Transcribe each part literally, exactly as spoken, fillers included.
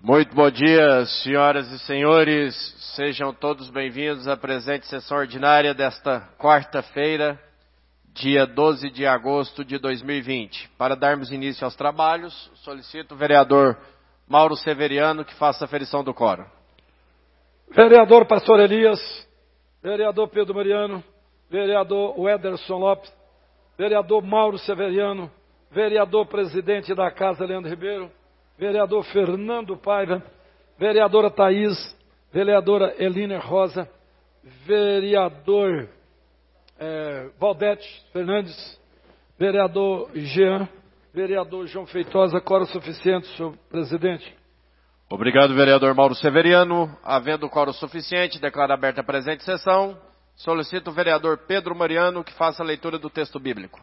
Muito bom dia, senhoras e senhores. Sejam todos bem-vindos à presente sessão ordinária desta quarta-feira, dia doze de agosto de dois mil e vinte. Para darmos início aos trabalhos, solicito o vereador Mauro Severiano que faça a aferição do quórum. Vereador Pastor Elias, vereador Pedro Mariano, vereador Wederson Lopes, vereador Mauro Severiano, vereador presidente da Casa Leandro Ribeiro, vereador Fernando Paiva, vereadora Thaís, vereadora Elina Rosa, vereador é, Valdete Fernandes, vereador Jean, vereador João Feitosa. Quórum suficiente, senhor presidente. Obrigado, vereador Mauro Severiano. Havendo quórum suficiente, declaro aberta a presente sessão. Solicito o vereador Pedro Mariano que faça a leitura do texto bíblico.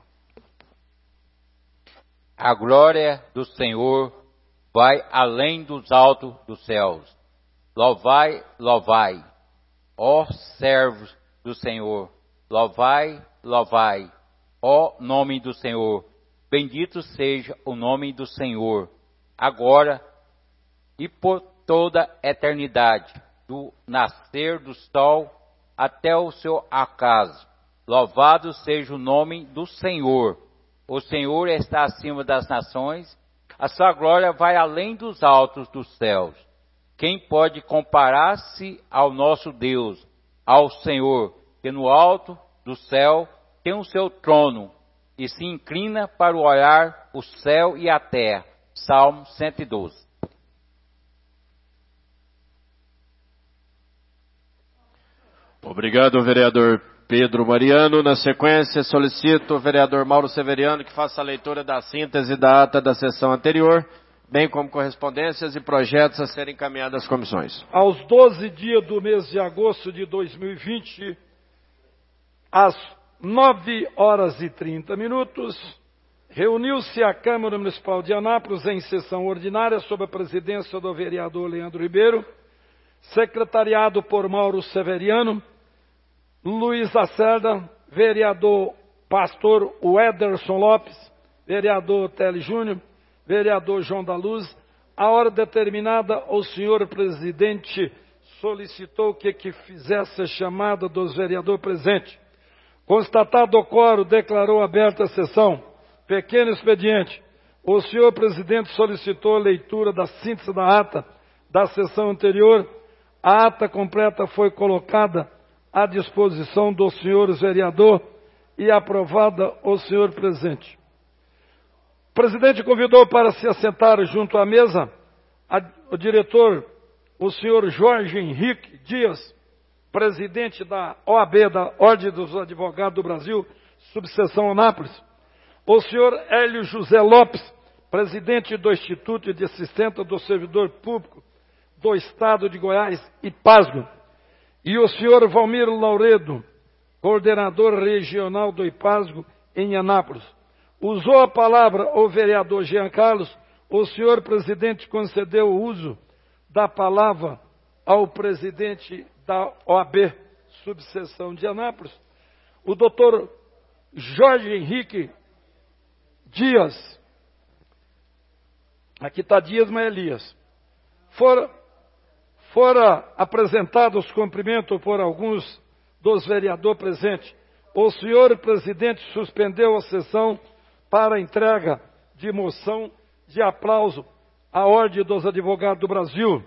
A glória do Senhor vai além dos altos dos céus. Louvai, louvai, ó servos do Senhor. Louvai, louvai, ó nome do Senhor. Bendito seja o nome do Senhor, agora e por toda a eternidade, do nascer do sol até o seu acaso. Louvado seja o nome do Senhor. O Senhor está acima das nações, a sua glória vai além dos altos dos céus. Quem pode comparar-se ao nosso Deus, ao Senhor, que no alto do céu tem o seu trono e se inclina para olhar o céu e a terra? Salmo cento e doze. Obrigado, vereador Pedro Mariano. Na sequência, solicito o vereador Mauro Severiano que faça a leitura da síntese da ata da sessão anterior, bem como correspondências e projetos a serem encaminhados às comissões. Aos doze dias do mês de agosto de dois mil e vinte, às nove horas e trinta minutos, reuniu-se a Câmara Municipal de Anápolis em sessão ordinária sob a presidência do vereador Leandro Ribeiro, secretariado por Mauro Severiano, Luiz Lacerda, vereador pastor Wederson Lopes, vereador Tele Júnior, vereador João da Luz. A hora determinada, o senhor presidente solicitou que, que fizesse a chamada dos vereadores presentes. Constatado o quórum, declarou aberta a sessão. Pequeno expediente. O senhor presidente solicitou a leitura da síntese da ata da sessão anterior. A ata completa foi colocada à disposição dos senhores vereador e aprovada o senhor presente. O presidente convidou para se assentar junto à mesa a, o diretor, o senhor Jorge Henrique Dias, presidente da O A B, da Ordem dos Advogados do Brasil, subseção Anápolis, o senhor Hélio José Lopes, presidente do Instituto de Assistência do Servidor Público do Estado de Goiás, IPASGO, e o senhor Valmiro Lauredo, coordenador regional do IPASGO em Anápolis. Usou a palavra o vereador Jean Carlos. O senhor presidente concedeu o uso da palavra ao presidente da O A B, subseção de Anápolis, o doutor Jorge Henrique Dias, aqui está Dias, mas é Elias, fora, fora apresentados cumprimentos por alguns dos vereadores presentes. O senhor presidente suspendeu a sessão para a entrega de moção de aplauso à Ordem dos Advogados do Brasil.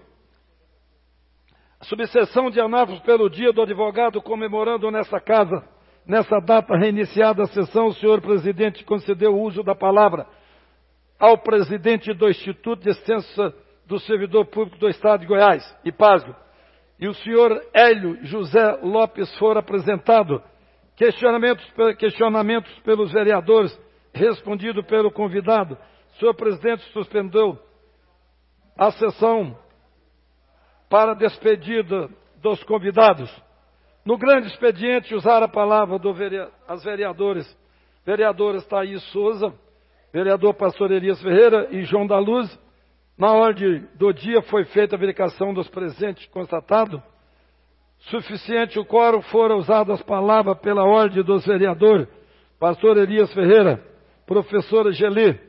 A subseção de Anápolis pelo Dia do Advogado, comemorando nessa casa, nessa data reiniciada a sessão, o senhor presidente concedeu o uso da palavra ao presidente do Instituto de Assistência do Servidor Público do Estado de Goiás, IPASGO, e o senhor Hélio José Lopes foram apresentados questionamentos, questionamentos pelos vereadores, respondido pelo convidado. O senhor presidente suspendeu a sessão para a despedida dos convidados. No grande expediente, usar a palavra do vereador, as vereadores, vereadoras Thaís Souza, vereador Pastor Elias Ferreira e João da Luz. Na ordem do dia foi feita a verificação dos presentes constatado. Suficiente o quórum, foram usadas as palavras pela ordem dos vereadores Pastor Elias Ferreira, professora Gelê,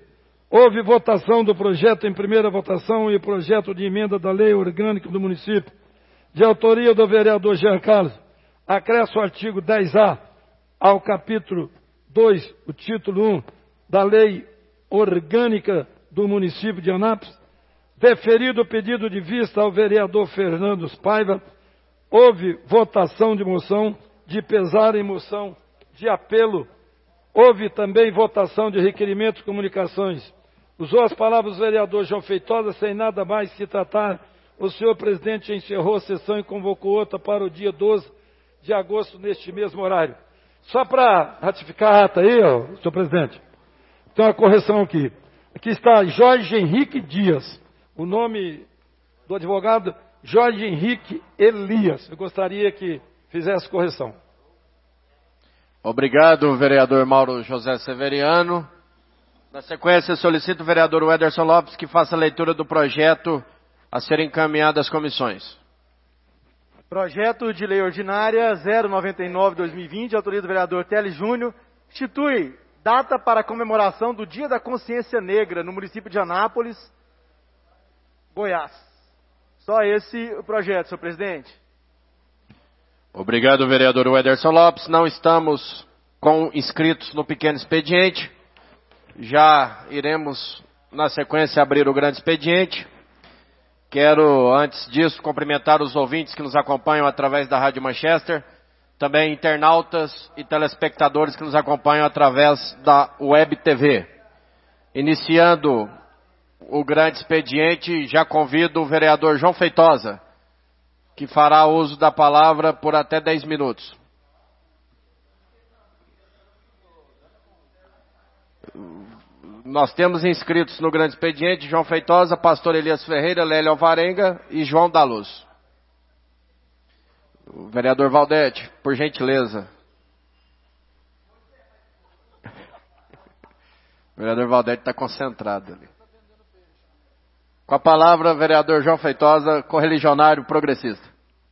Houve votação do projeto em primeira votação e projeto de emenda da lei orgânica do município, de autoria do vereador Jean Carlos. Acresce o artigo dez A ao capítulo dois, o título um, da lei orgânica do município de Anápolis. Deferido o pedido de vista ao vereador Fernando Paiva, houve votação de moção de pesar em moção de apelo. Houve também votação de requerimento de comunicações. Usou as palavras do vereador João Feitosa, sem nada mais se tratar. O senhor presidente encerrou a sessão e convocou outra para o dia doze de agosto, neste mesmo horário. Só para ratificar a ata aí, ó, senhor presidente, tem uma correção aqui. Aqui está Jorge Henrique Dias. O nome do advogado, Jorge Henrique Elias. Eu gostaria que fizesse correção. Obrigado, vereador Mauro José Severiano. Na sequência, solicito o vereador Wederson Lopes que faça a leitura do projeto a ser encaminhado às comissões. Projeto de Lei Ordinária zero noventa e nove barra dois mil e vinte, autoria do vereador Teles Júnior, institui data para a comemoração do Dia da Consciência Negra no município de Anápolis, Goiás. Só esse o projeto, senhor presidente. Obrigado, vereador Wederson Lopes. Não estamos com inscritos no pequeno expediente. Já iremos, na sequência, abrir o grande expediente. Quero, antes disso, cumprimentar os ouvintes que nos acompanham através da Rádio Manchester, também internautas e telespectadores que nos acompanham através da Web T V. Iniciando o grande expediente, já convido o vereador João Feitosa, que fará uso da palavra por até dez minutos. Nós temos inscritos no grande expediente João Feitosa, pastor Elias Ferreira, Lélio Alvarenga e João da Luz. O vereador Valdete, por gentileza. O vereador Valdete está concentrado ali. Com a palavra, vereador João Feitosa, correligionário progressista.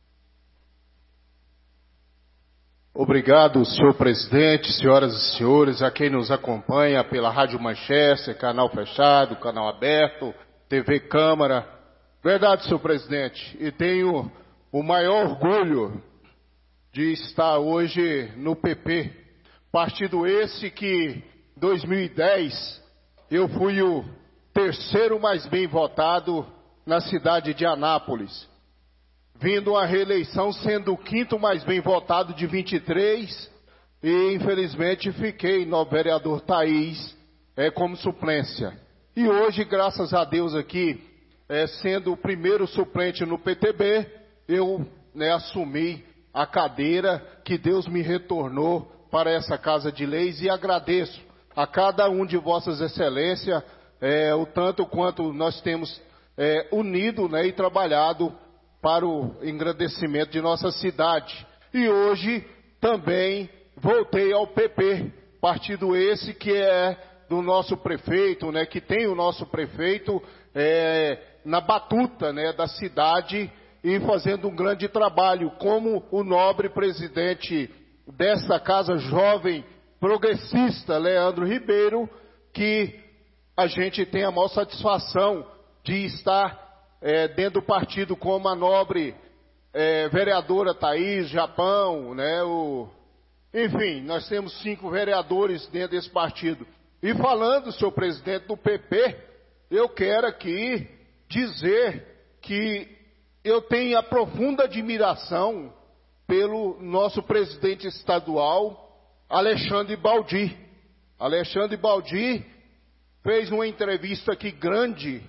Obrigado, senhor presidente, senhoras e senhores, a quem nos acompanha pela Rádio Manchester, canal fechado, canal aberto, T V Câmara. Verdade, senhor presidente, e tenho o maior orgulho de estar hoje no P P. Partido esse que, em dois mil e dez, eu fui o terceiro mais bem votado na cidade de Anápolis, vindo a reeleição sendo o quinto mais bem votado de vinte e três, e infelizmente fiquei no vereador Thaís é, como suplência. E hoje, graças a Deus aqui, é, sendo o primeiro suplente no P T B, eu né, assumi a cadeira que Deus me retornou para essa Casa de Leis, e agradeço a cada um de vossas excelências, é, o tanto quanto nós temos é, unido né, e trabalhado para o engrandecimento de nossa cidade. E hoje também voltei ao P P, partido esse que é do nosso prefeito, né, que tem o nosso prefeito é, na batuta né, da cidade e fazendo um grande trabalho, como o nobre presidente desta casa jovem progressista, Leandro Ribeiro, que a gente tem a maior satisfação de estar É, dentro do partido, como a nobre é, vereadora Thaís, Japão, né, o... enfim, nós temos cinco vereadores dentro desse partido. E falando, senhor presidente, do P P, eu quero aqui dizer que eu tenho a profunda admiração pelo nosso presidente estadual, Alexandre Baldi. Alexandre Baldi fez uma entrevista aqui grande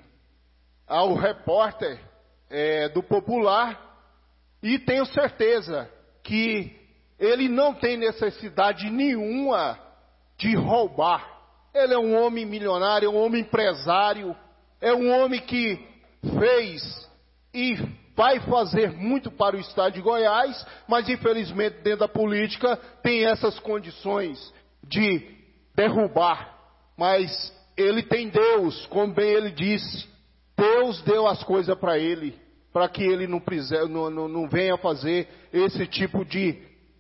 ao repórter é, do Popular, e tenho certeza que ele não tem necessidade nenhuma de roubar. Ele é um homem milionário, é um homem empresário, é um homem que fez e vai fazer muito para o estado de Goiás, mas infelizmente dentro da política tem essas condições de derrubar. Mas ele tem Deus, como bem ele disse. Deus deu as coisas para ele, para que ele não, não, não, não venha fazer esse tipo de,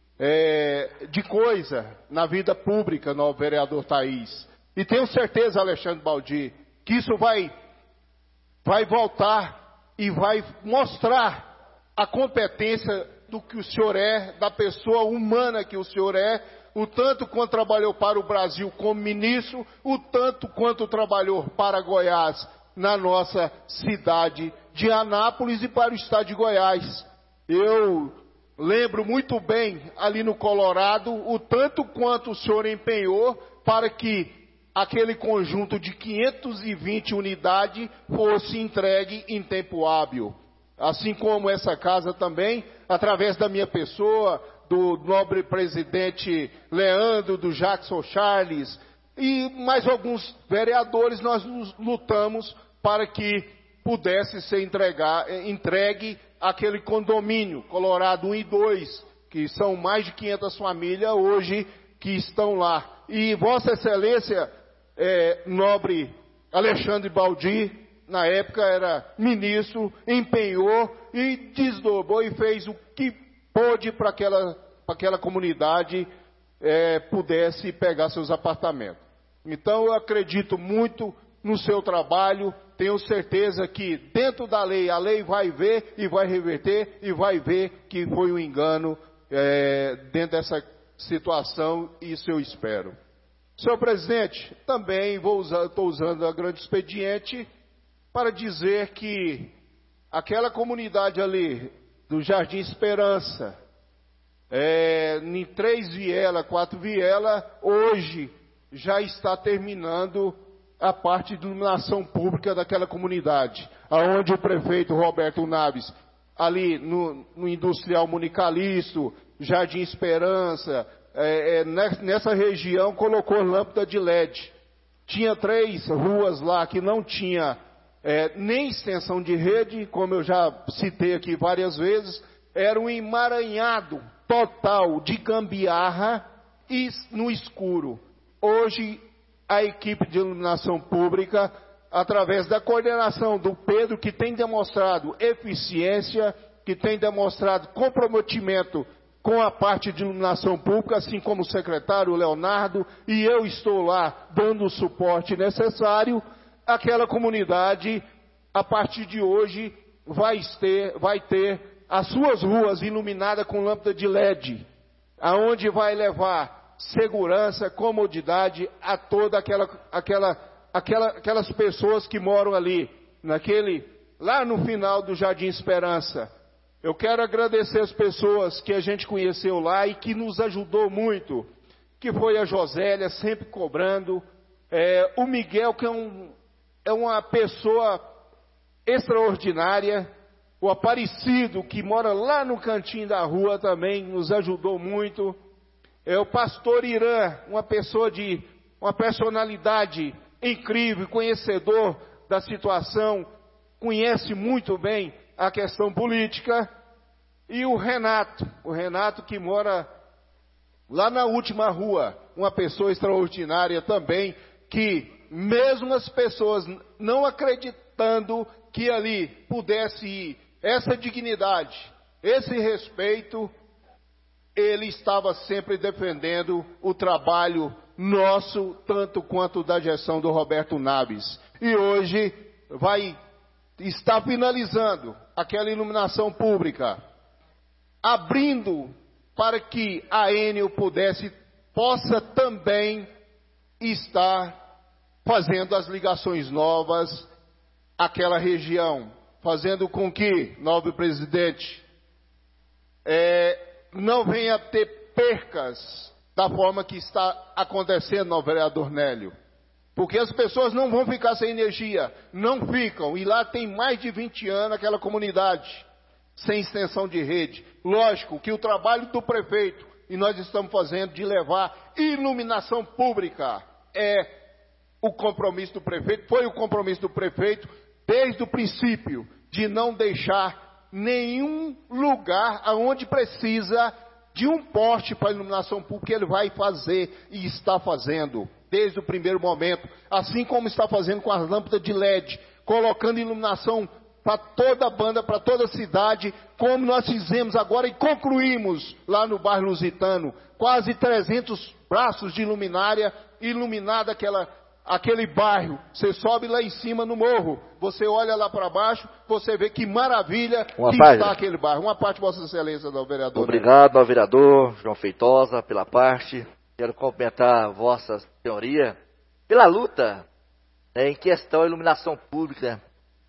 é, de coisa na vida pública, no vereador Thaís. E tenho certeza, Alexandre Baldi, que isso vai, vai voltar e vai mostrar a competência do que o senhor é, da pessoa humana que o senhor é, o tanto quanto trabalhou para o Brasil como ministro, o tanto quanto trabalhou para Goiás, na nossa cidade de Anápolis e para o estado de Goiás. Eu lembro muito bem, ali no Colorado, o tanto quanto o senhor empenhou para que aquele conjunto de quinhentas e vinte unidades fosse entregue em tempo hábil. Assim como essa casa também, através da minha pessoa, do nobre presidente Leandro, do Jackson Charles e mais alguns vereadores, nós nos lutamos para que pudesse ser entregar, entregue aquele condomínio, Colorado um e dois, que são mais de quinhentas famílias hoje que estão lá. E Vossa Excelência, é, nobre Alexandre Baldi, na época era ministro, empenhou e desdobrou e fez o que pôde para aquela, para aquela comunidade é, pudesse pegar seus apartamentos. Então eu acredito muito no seu trabalho, tenho certeza que dentro da lei, a lei vai ver e vai reverter e vai ver que foi um engano é, dentro dessa situação, e isso eu espero. Senhor presidente, também vou usar, estou usando a grande expediente para dizer que aquela comunidade ali do Jardim Esperança, é, em três vielas, quatro vielas, hoje já está terminando a parte de iluminação pública daquela comunidade, aonde o prefeito Roberto Naves, ali no, no Industrial Municalisto, Jardim Esperança, é, é, nessa região colocou lâmpada de L E D. Tinha três ruas lá que não tinha é, nem extensão de rede, como eu já citei aqui várias vezes, era um emaranhado total de gambiarra e no escuro. Hoje, a equipe de iluminação pública, através da coordenação do Pedro, que tem demonstrado eficiência, que tem demonstrado comprometimento com a parte de iluminação pública, assim como o secretário Leonardo, e eu estou lá dando o suporte necessário, aquela comunidade, a partir de hoje, vai ter, vai ter as suas ruas iluminadas com lâmpada de L E D, aonde vai levar segurança, comodidade a toda aquela, aquela, aquela, aquelas pessoas que moram ali, naquele, lá no final do Jardim Esperança. Eu quero agradecer as pessoas que a gente conheceu lá e que nos ajudou muito, que foi a Josélia, sempre cobrando, é, o Miguel, que é, um, é uma pessoa extraordinária, o Aparecido, que mora lá no cantinho da rua também, nos ajudou muito. É o pastor Irã, uma pessoa de uma personalidade incrível, conhecedor da situação, conhece muito bem a questão política. E o Renato, o Renato que mora lá na última rua, uma pessoa extraordinária também, que mesmo as pessoas não acreditando que ali pudesse ir essa dignidade, esse respeito, ele estava sempre defendendo o trabalho nosso, tanto quanto da gestão do Roberto Naves. E hoje vai estar finalizando aquela iluminação pública, abrindo para que a Enel pudesse, possa também estar fazendo as ligações novas àquela região, fazendo com que, nobre presidente, é, não venha ter percas da forma que está acontecendo no vereador Nélio. Porque as pessoas não vão ficar sem energia, não ficam. E lá tem mais de vinte anos aquela comunidade, sem extensão de rede. Lógico que o trabalho do prefeito, e nós estamos fazendo, de levar iluminação pública, é o compromisso do prefeito, foi o compromisso do prefeito, desde o princípio, de não deixar nenhum lugar aonde precisa de um poste para iluminação pública, ele vai fazer e está fazendo, desde o primeiro momento, assim como está fazendo com as lâmpadas de L E D, colocando iluminação para toda a banda, para toda a cidade, como nós fizemos agora e concluímos lá no bairro Lusitano, quase trezentos braços de luminária, iluminada aquela, aquele bairro, você sobe lá em cima no morro, você olha lá para baixo, você vê que maravilha Uma que parte. está aquele bairro. Uma parte, Vossa Excelência, do vereador. Obrigado ao vereador João Feitosa pela parte. Quero cumprimentar Vossa Senhoria pela luta, né, em questão da iluminação pública.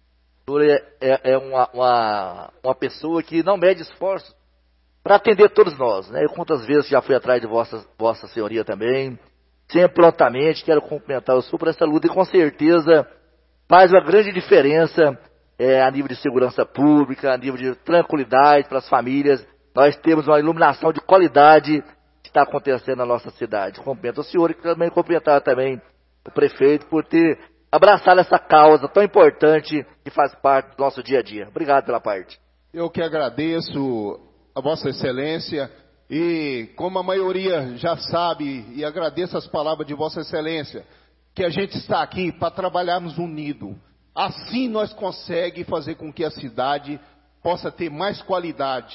É, é uma, uma, uma pessoa que não mede esforço para atender todos nós, né? Eu quantas vezes já fui atrás de Vossa, Vossa Senhoria também, sempre prontamente. Quero cumprimentar o senhor por essa luta e com certeza faz uma grande diferença é, a nível de segurança pública, a nível de tranquilidade para as famílias. Nós temos uma iluminação de qualidade que está acontecendo na nossa cidade. Cumprimento o senhor e também cumprimentar também o prefeito por ter abraçado essa causa tão importante que faz parte do nosso dia a dia. Obrigado pela parte. Eu que agradeço a Vossa Excelência e, como a maioria já sabe, e agradeço as palavras de Vossa Excelência, que a gente está aqui para trabalharmos unidos. Assim nós conseguimos fazer com que a cidade possa ter mais qualidade,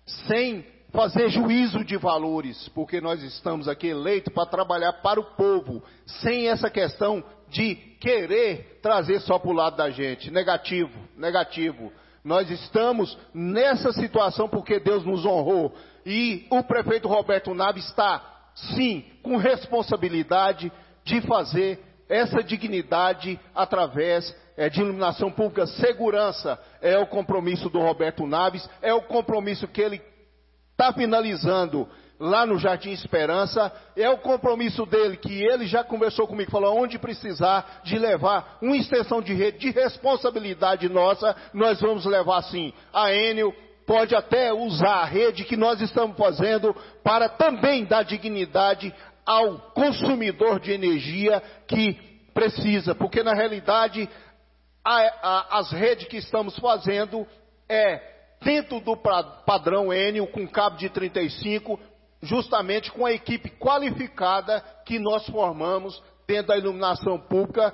sem fazer juízo de valores, porque nós estamos aqui eleitos para trabalhar para o povo, sem essa questão de querer trazer só para o lado da gente. Negativo, negativo. Nós estamos nessa situação porque Deus nos honrou. E o prefeito Roberto Naves está, sim, com responsabilidade de fazer essa dignidade através é, de iluminação pública. Segurança é o compromisso do Roberto Naves, é o compromisso que ele está finalizando lá no Jardim Esperança, é o compromisso dele, que ele já conversou comigo, falou onde precisar de levar uma extensão de rede, de responsabilidade nossa, nós vamos levar sim. A Enel pode até usar a rede que nós estamos fazendo para também dar dignidade ao consumidor de energia que precisa, porque na realidade a, a, as redes que estamos fazendo é dentro do padrão Enel, com cabo de trinta e cinco, justamente com a equipe qualificada que nós formamos dentro da iluminação pública,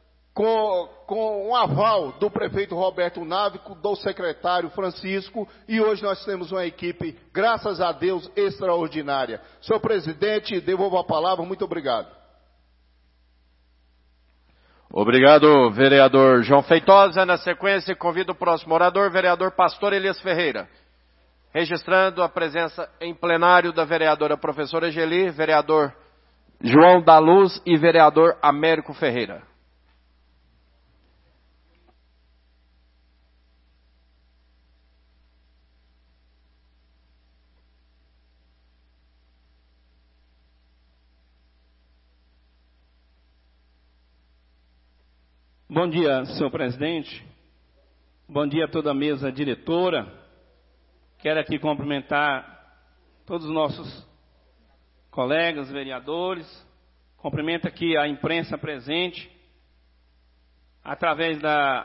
com, com um aval do prefeito Roberto Naves, do secretário Francisco, e hoje nós temos uma equipe, graças a Deus, extraordinária. Senhor presidente, devolvo a palavra, muito obrigado. Obrigado, vereador João Feitosa. Na sequência, convido o próximo orador, vereador Pastor Elias Ferreira. Registrando a presença em plenário da vereadora professora Geli, vereador João da Luz e vereador Américo Ferreira. Bom dia, senhor presidente. Bom dia a toda a mesa diretora. Quero aqui cumprimentar todos os nossos colegas, vereadores. Cumprimento aqui a imprensa presente, através da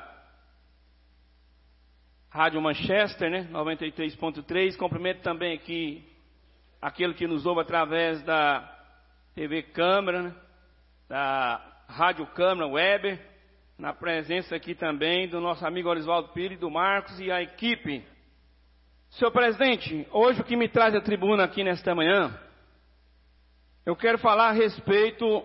Rádio Manchester, né, noventa e três ponto três. Cumprimento também aqui aquele que nos ouve através da T V Câmara, né, da Rádio Câmara Weber, na presença aqui também do nosso amigo Orisvaldo Pires, do Marcos e a equipe. Senhor presidente, hoje o que me traz à tribuna aqui nesta manhã, eu quero falar a respeito,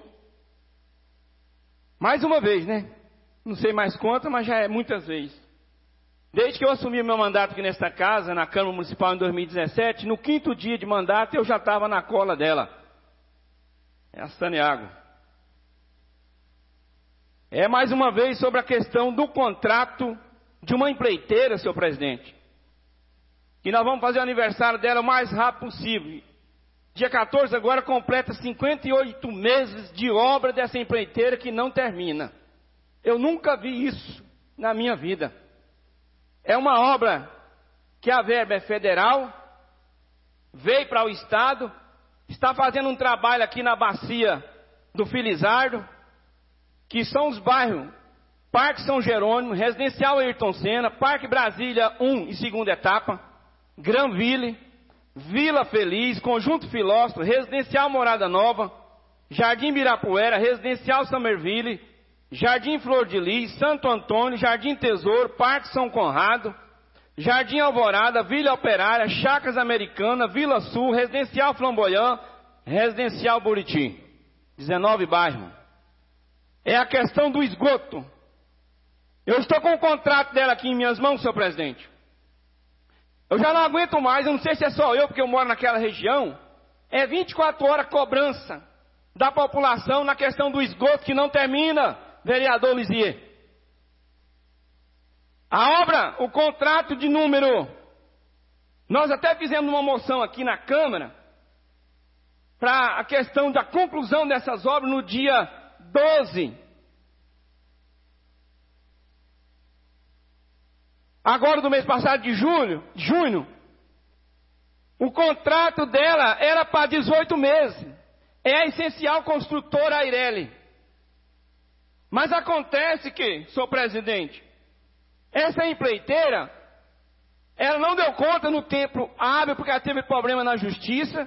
mais uma vez, né? Não sei mais quantas, mas já é muitas vezes. Desde que eu assumi meu mandato aqui nesta casa, na Câmara Municipal em dois mil e dezessete, no quinto dia de mandato eu já estava na cola dela. É a Saneago. É mais uma vez sobre a questão do contrato de uma empreiteira, senhor presidente. Que nós vamos fazer o aniversário dela o mais rápido possível. Dia quatorze agora completa cinquenta e oito meses de obra dessa empreiteira que não termina. Eu nunca vi isso na minha vida. É uma obra que a verba é federal, veio para o Estado, está fazendo um trabalho aqui na bacia do Filizardo, que são os bairros Parque São Jerônimo, Residencial Ayrton Senna, Parque Brasília um e segunda etapa, Granville, Vila Feliz, Conjunto Filósofo, Residencial Morada Nova, Jardim Birapuera, Residencial Summerville, Jardim Flor de Lis, Santo Antônio, Jardim Tesouro, Parque São Conrado, Jardim Alvorada, Vila Operária, Chácaras Americana, Vila Sul, Residencial Flamboyant, Residencial Buriti. dezenove bairros. é a questão do esgoto. Eu estou com o contrato dela aqui em minhas mãos, senhor presidente. Eu já não aguento mais, eu não sei se é só eu, porque eu moro naquela região. É vinte e quatro horas cobrança da população na questão do esgoto que não termina, vereador Lisier. A obra, o contrato de número... Nós até fizemos uma moção aqui na Câmara para a questão da conclusão dessas obras no dia doze. Agora do mês passado de julho, junho, o contrato dela era para dezoito meses. É a Essencial Construtora Aireli. Mas acontece que, senhor presidente, essa empreiteira, ela não deu conta no tempo hábil porque ela teve problema na justiça.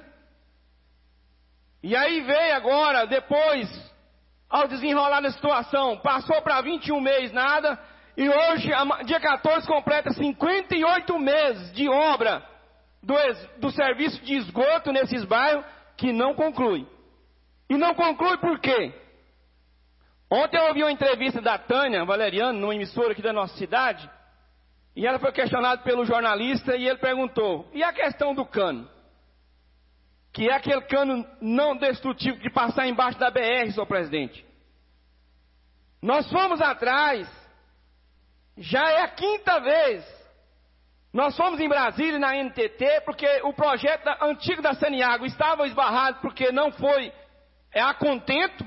E aí veio agora, depois, ao desenrolar da situação, passou para vinte e um meses nada. E hoje, dia quatorze, completa cinquenta e oito meses de obra do, do serviço de esgoto nesses bairros que não conclui. E não conclui por quê? Ontem eu ouvi uma entrevista da Tânia Valeriano, numa emissora aqui da nossa cidade, e ela foi questionada pelo jornalista e ele perguntou, e a questão do cano? Que é aquele cano não destrutivo de passar embaixo da B R, senhor presidente. Nós fomos atrás, já é a quinta vez. Nós fomos em Brasília, na N T T, porque o projeto da, antigo da Saniago estava esbarrado porque não foi é, a contento.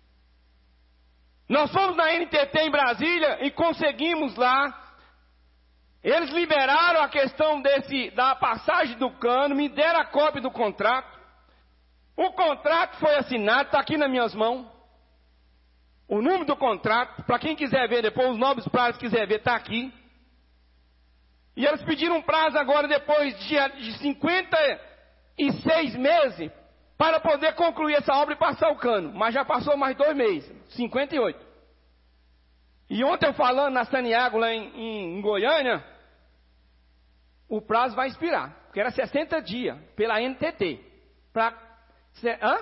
Nós fomos na N T T em Brasília e conseguimos lá. Eles liberaram a questão desse, da passagem do cano, me deram a cópia do contrato. O contrato foi assinado, está aqui nas minhas mãos. O número do contrato, para quem quiser ver depois, os novos prazos quiser ver, está aqui. E eles pediram um prazo agora, depois de, de cinquenta e seis meses, para poder concluir essa obra e passar o cano. Mas já passou mais dois meses, cinquenta e oito. E ontem eu falando na Saniago, lá em, em, em Goiânia, o prazo vai expirar, porque era sessenta dias, pela N T T. Pra, se, hã?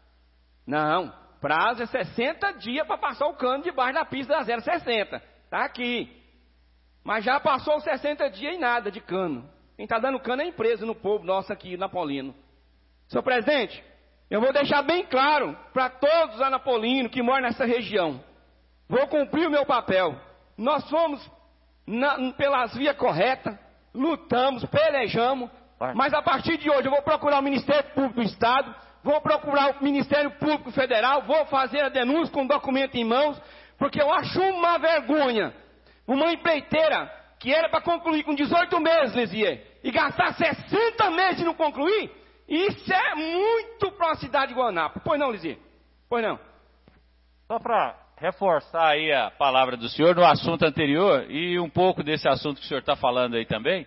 Não, prazo é sessenta dias para passar o cano debaixo da pista da zero sessenta. Está aqui. Mas já passou os sessenta dias e nada de cano. Quem está dando cano é a empresa no povo nosso aqui, Napolino. Senhor presidente, eu vou deixar bem claro para todos anapolinos que moram nessa região. Vou cumprir o meu papel. Nós fomos na, pelas vias corretas, lutamos, pelejamos, mas a partir de hoje eu vou procurar o Ministério Público do Estado, vou procurar o Ministério Público Federal, vou fazer a denúncia com o documento em mãos, porque eu acho uma vergonha. Uma empreiteira que era para concluir com dezoito meses, Lisier, e gastar sessenta meses e não concluir, isso é muito para a cidade de Guanápolis. Pois não, Lisier? Pois não. Só para reforçar aí a palavra do senhor no assunto anterior e um pouco desse assunto que o senhor está falando aí também,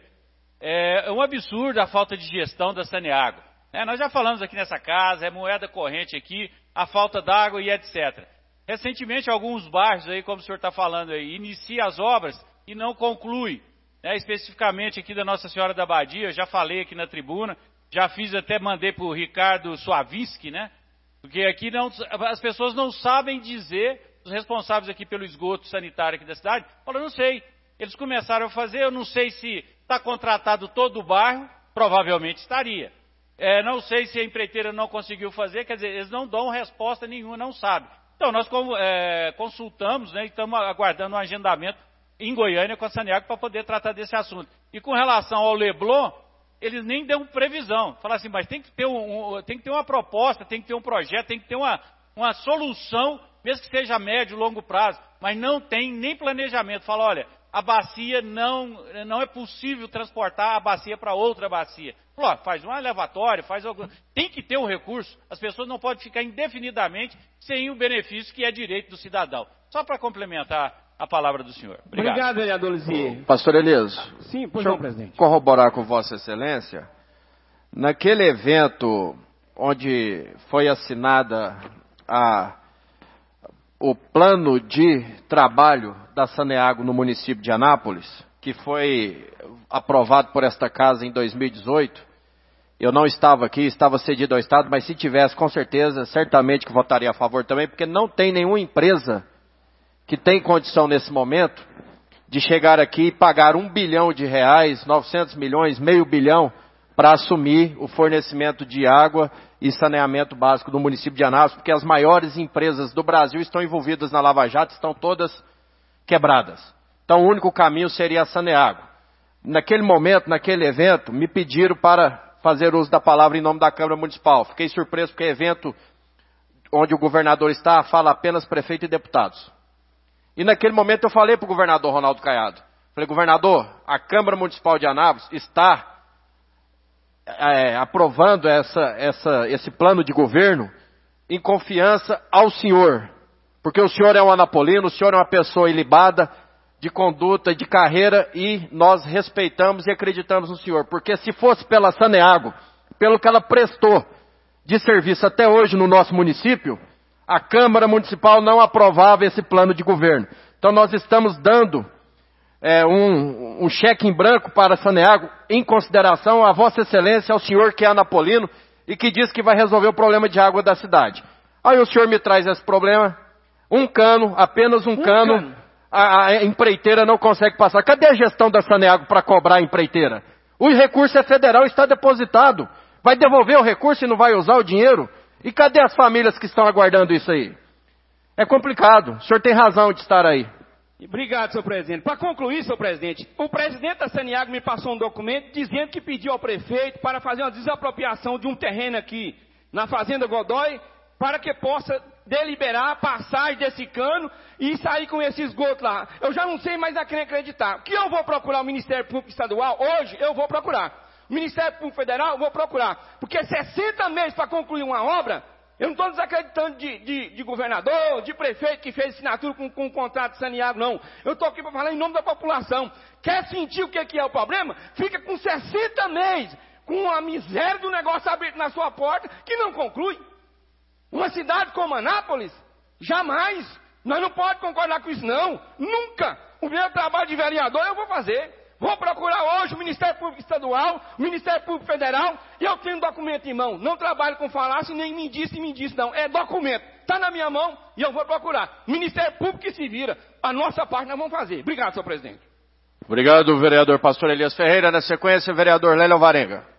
é um absurdo a falta de gestão da Saniago. É, nós já falamos aqui nessa casa, é moeda corrente aqui, a falta d'água e etcétera. Recentemente, alguns bairros aí, como o senhor está falando aí, inicia as obras e não conclui. Né, especificamente aqui da Nossa Senhora da Abadia, eu já falei aqui na tribuna, já fiz até, mandei para o Ricardo Suavinski, né? Porque aqui não, as pessoas não sabem dizer, os responsáveis aqui pelo esgoto sanitário aqui da cidade, falam, não sei, eles começaram a fazer, eu não sei se está contratado todo o bairro, provavelmente estaria. É, não sei se a empreiteira não conseguiu fazer, quer dizer, eles não dão resposta nenhuma, não sabem. Então, nós é, consultamos, né, e estamos aguardando um agendamento em Goiânia com a Saniago para poder tratar desse assunto. E com relação ao Leblon, eles nem dão previsão. Falaram assim, mas tem que ter, um, um, tem que ter uma proposta, tem que ter um projeto, tem que ter uma, uma solução, mesmo que seja a médio e longo prazo, mas não tem nem planejamento. Fala, olha, a bacia não, não é possível transportar a bacia para outra bacia. Fala, faz um elevatório, faz algum... Tem que ter um recurso, as pessoas não podem ficar indefinidamente sem o benefício que é direito do cidadão. Só para complementar a palavra do senhor. Obrigado, Obrigado vereador Lisier. Pastor Elias, Sim, pois deixa não, eu presidente. corroborar com Vossa Excelência. Naquele evento onde foi assinada a, o plano de trabalho da Saneago no município de Anápolis, que foi aprovado por esta casa em dois mil e dezoito, Eu não estava aqui, estava cedido ao Estado, mas se tivesse, com certeza, certamente que votaria a favor também, porque não tem nenhuma empresa que tem condição nesse momento de chegar aqui e pagar um bilhão de reais, novecentos milhões, meio bilhão, para assumir o fornecimento de água e saneamento básico do município de Anápolis, porque as maiores empresas do Brasil estão envolvidas na Lava Jato, estão todas quebradas. Então o único caminho seria a Saneago. Naquele momento, naquele evento, me pediram para fazer uso da palavra em nome da Câmara Municipal. Fiquei surpreso porque evento onde o governador está, fala apenas prefeito e deputados. E naquele momento eu falei para o governador Ronaldo Caiado, falei, governador, a Câmara Municipal de Anápolis está é, aprovando essa, essa, esse plano de governo em confiança ao senhor, porque o senhor é um anapolino, o senhor é uma pessoa ilibada, de conduta, de carreira, e nós respeitamos e acreditamos no senhor, porque se fosse pela Saneago, pelo que ela prestou de serviço até hoje no nosso município, a Câmara Municipal não aprovava esse plano de governo. Então nós estamos dando é, um, um cheque em branco para a Saneago, em consideração a Vossa Excelência, ao senhor que é anapolino, e que diz que vai resolver o problema de água da cidade. Aí o senhor me traz esse problema, um cano, apenas um, um cano, cano. A, a empreiteira não consegue passar. Cadê a gestão da Saneago para cobrar a empreiteira? O recurso é federal, está depositado. Vai devolver o recurso e não vai usar o dinheiro? E cadê as famílias que estão aguardando isso aí? É complicado. O senhor tem razão de estar aí. Obrigado, senhor presidente. Para concluir, senhor presidente, o presidente da Saneago me passou um documento dizendo que pediu ao prefeito para fazer uma desapropriação de um terreno aqui na Fazenda Godói, para que possa deliberar a passagem desse cano e sair com esse esgoto lá. Eu já não sei mais a quem acreditar. O que eu vou procurar o Ministério Público Estadual? Hoje eu vou procurar. O Ministério Público Federal eu vou procurar. Porque sessenta meses para concluir uma obra, eu não estou desacreditando de, de, de governador, de prefeito que fez assinatura com, com um contrato de Saneago, não. Eu estou aqui para falar em nome da população. Quer sentir o que, que é o problema? Fica com sessenta meses, com a miséria do negócio aberto na sua porta, que não conclui. Uma cidade como Anápolis, jamais. Nós não podemos concordar com isso, não. Nunca. O meu trabalho de vereador eu vou fazer. Vou procurar hoje o Ministério Público Estadual, o Ministério Público Federal, e eu tenho documento em mão. Não trabalho com falácia, nem me disse, me disse, não. É documento. Está na minha mão e eu vou procurar. O Ministério Público que se vira. A nossa parte nós vamos fazer. Obrigado, senhor presidente. Obrigado, vereador Pastor Elias Ferreira. Na sequência, vereador Lélio Alvarenga.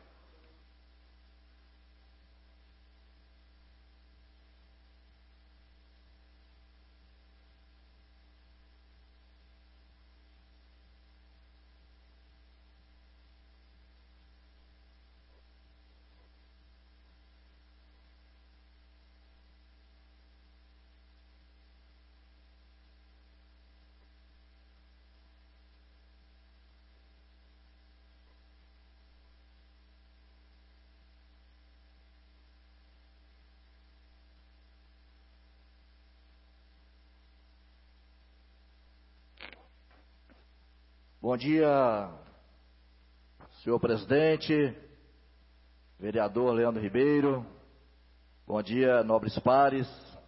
Bom dia, senhor presidente, vereador Leandro Ribeiro, bom dia, nobres pares,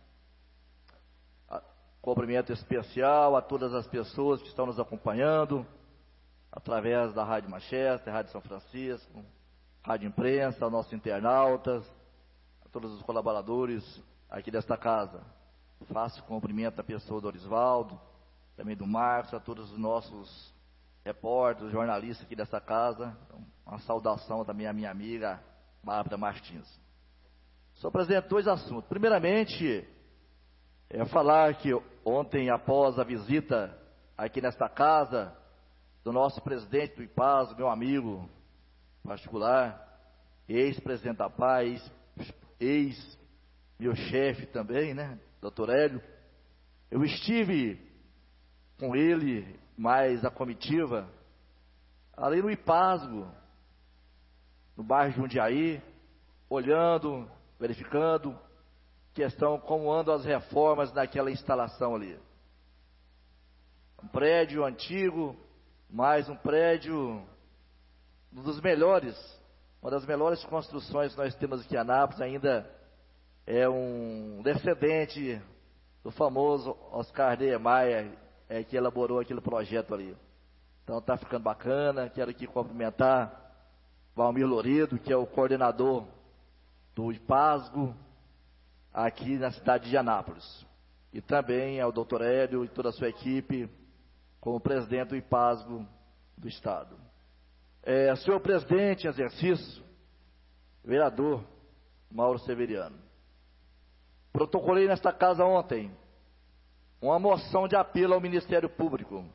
cumprimento especial a todas as pessoas que estão nos acompanhando, através da Rádio Manchester, Rádio São Francisco, Rádio Imprensa, aos nossos internautas, a todos os colaboradores aqui desta casa. Faço cumprimento à pessoa do Orisvaldo, também do Marcos, a todos os nossos repórteres, jornalistas aqui dessa casa. Uma saudação também à minha amiga Bárbara Martins. Só apresento dois assuntos. Primeiramente, é falar que ontem, após a visita aqui nesta casa do nosso presidente do I P A S, meu amigo particular, ex-presidente da Paz, ex meu chefe também, né, doutor Hélio, eu estive com ele, mais a comitiva, ali no Ipasgo, no bairro Jundiaí, olhando, verificando, questão como andam as reformas naquela instalação ali. Um prédio antigo, mais um prédio, um dos melhores, uma das melhores construções que nós temos aqui em Anápolis, ainda é um descendente do famoso Oscar Niemeyer, é, que elaborou aquele projeto ali. Então está ficando bacana. Quero aqui cumprimentar Valmir Loredo, que é o coordenador do IPASGO aqui na cidade de Anápolis. E também ao doutor Hélio e toda a sua equipe, como presidente do IPASGO do Estado. É, senhor presidente em exercício, vereador Mauro Severiano, protocolei nesta casa ontem uma moção de apelo ao Ministério Público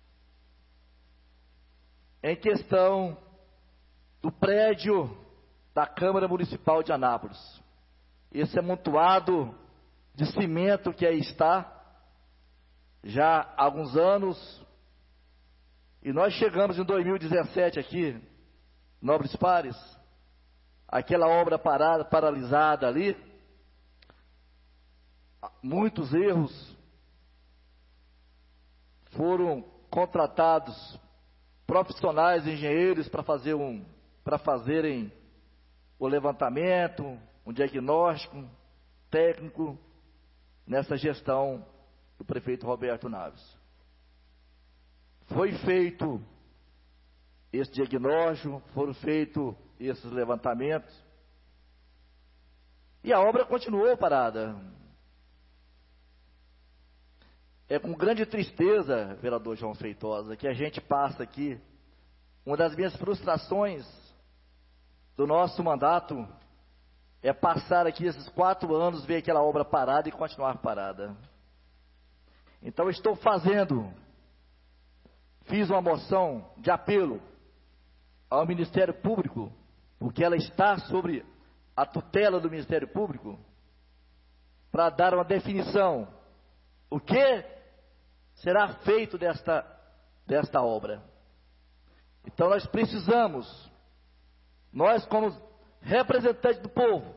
em questão do prédio da Câmara Municipal de Anápolis. Esse amontoado de cimento que aí está, já há alguns anos, e nós chegamos em dois mil e dezessete aqui, Nobres Pares, aquela obra parada, paralisada ali, muitos erros, foram contratados profissionais, engenheiros para fazer um, para fazerem o levantamento, um diagnóstico técnico nessa gestão do prefeito Roberto Naves. Foi feito esse diagnóstico, foram feitos esses levantamentos e a obra continuou parada. É com grande tristeza, vereador João Feitosa, que a gente passa aqui. Uma das minhas frustrações do nosso mandato é passar aqui esses quatro anos, ver aquela obra parada e continuar parada. Então estou fazendo, fiz uma moção de apelo ao Ministério Público, porque ela está sobre a tutela do Ministério Público, para dar uma definição. O que será feito desta, desta obra? Então nós precisamos, nós como representantes do povo,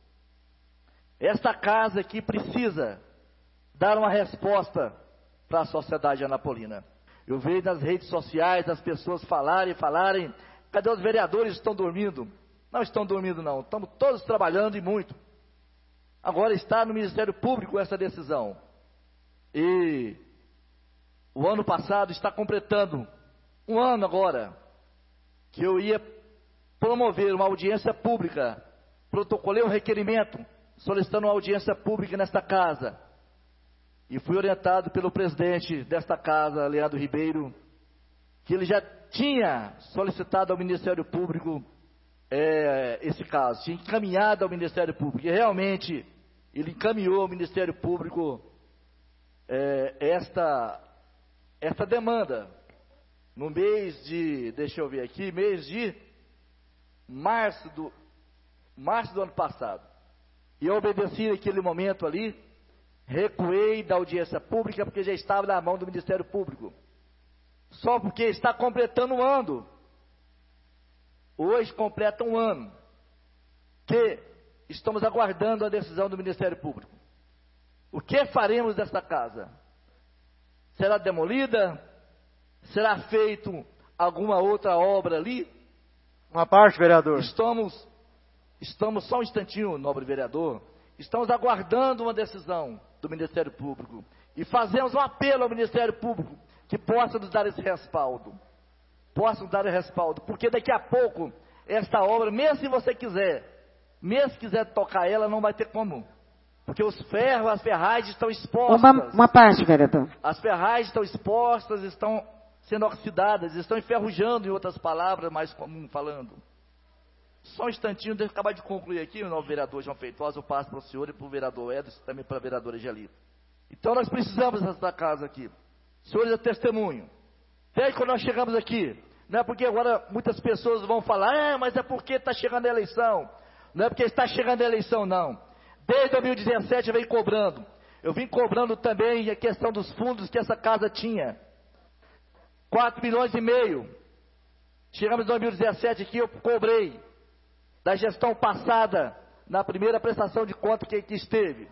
esta casa aqui precisa dar uma resposta para a sociedade anapolina. Eu vejo nas redes sociais as pessoas falarem, falarem, cadê os vereadores que estão dormindo? Não estão dormindo não, estamos todos trabalhando e muito. Agora está no Ministério Público essa decisão. E o ano passado está completando um ano agora, que eu ia promover uma audiência pública, protocolei um requerimento, solicitando uma audiência pública nesta casa, e fui orientado pelo presidente desta casa, Leandro Ribeiro, que ele já tinha solicitado ao Ministério Público é, esse caso, tinha encaminhado ao Ministério Público, e realmente ele encaminhou ao Ministério Público é, esta, esta demanda, no mês de, deixa eu ver aqui, mês de março do, março do ano passado. E eu obedeci naquele momento ali, recuei da audiência pública, porque já estava na mão do Ministério Público. Só porque está completando um ano. Hoje completa um ano que estamos aguardando a decisão do Ministério Público. O que faremos desta casa? Será demolida? Será feito alguma outra obra ali? Uma parte, vereador. Estamos, estamos só um instantinho, nobre vereador. Estamos aguardando uma decisão do Ministério Público. E fazemos um apelo ao Ministério Público que possa nos dar esse respaldo. Possa nos dar esse respaldo. Porque daqui a pouco, esta obra, mesmo se você quiser, mesmo se quiser tocar ela, não vai ter como. Porque os ferros, as ferragens estão expostas. Uma, uma parte, vereador. As ferragens estão expostas, estão sendo oxidadas, estão enferrujando, em outras palavras, mais comum falando. Só um instantinho, deixa eu acabar de concluir aqui, o novo vereador João Feitosa, eu passo para o senhor e para o vereador Edson, também para a vereadora Angelita. Então nós precisamos dessa casa aqui. Senhores, é testemunho. Desde quando nós chegamos aqui, não é porque agora muitas pessoas vão falar, ah, mas é porque está chegando a eleição. Não é porque está chegando a eleição, não. Desde dois mil e dezessete eu venho cobrando. Eu vim cobrando também a questão dos fundos que essa casa tinha. quatro milhões e meio. Chegamos em dois mil e dezessete aqui, eu cobrei da gestão passada, na primeira prestação de conta que, que esteve.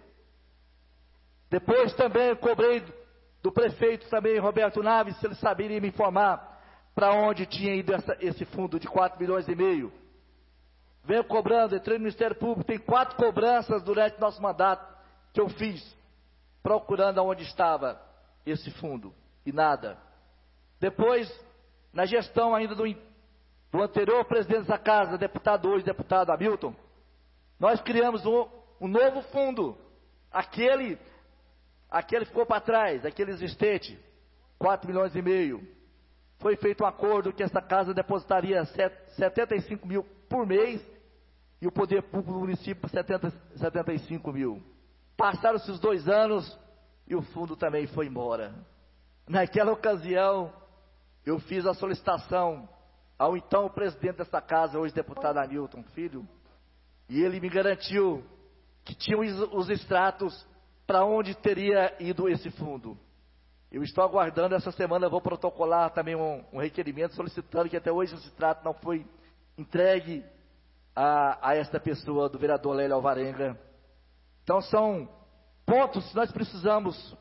Depois também eu cobrei do prefeito também, Roberto Naves, se ele saberia me informar para onde tinha ido essa, esse fundo de quatro milhões e meio. Venho cobrando, entrei no Ministério Público, tem quatro cobranças durante nosso mandato que eu fiz, procurando aonde estava esse fundo, e nada. Depois, na gestão ainda do, do anterior presidente dessa casa, deputado hoje, deputado Hamilton, nós criamos um, um novo fundo. Aquele, aquele ficou para trás, aquele existente, quatro milhões e meio. Foi feito um acordo que essa casa depositaria setenta e cinco mil por mês e o poder público do município setenta, setenta e cinco mil. Passaram-se os dois anos e o fundo também foi embora. Naquela ocasião, eu fiz a solicitação ao então presidente dessa casa, hoje deputado Hamilton Filho, e ele me garantiu que tinham os extratos para onde teria ido esse fundo. Eu estou aguardando, essa semana eu vou protocolar também um, um requerimento solicitando que até hoje esse extrato não foi entregue a, a esta pessoa, do vereador Lélio Alvarenga. Então são pontos que nós precisamos,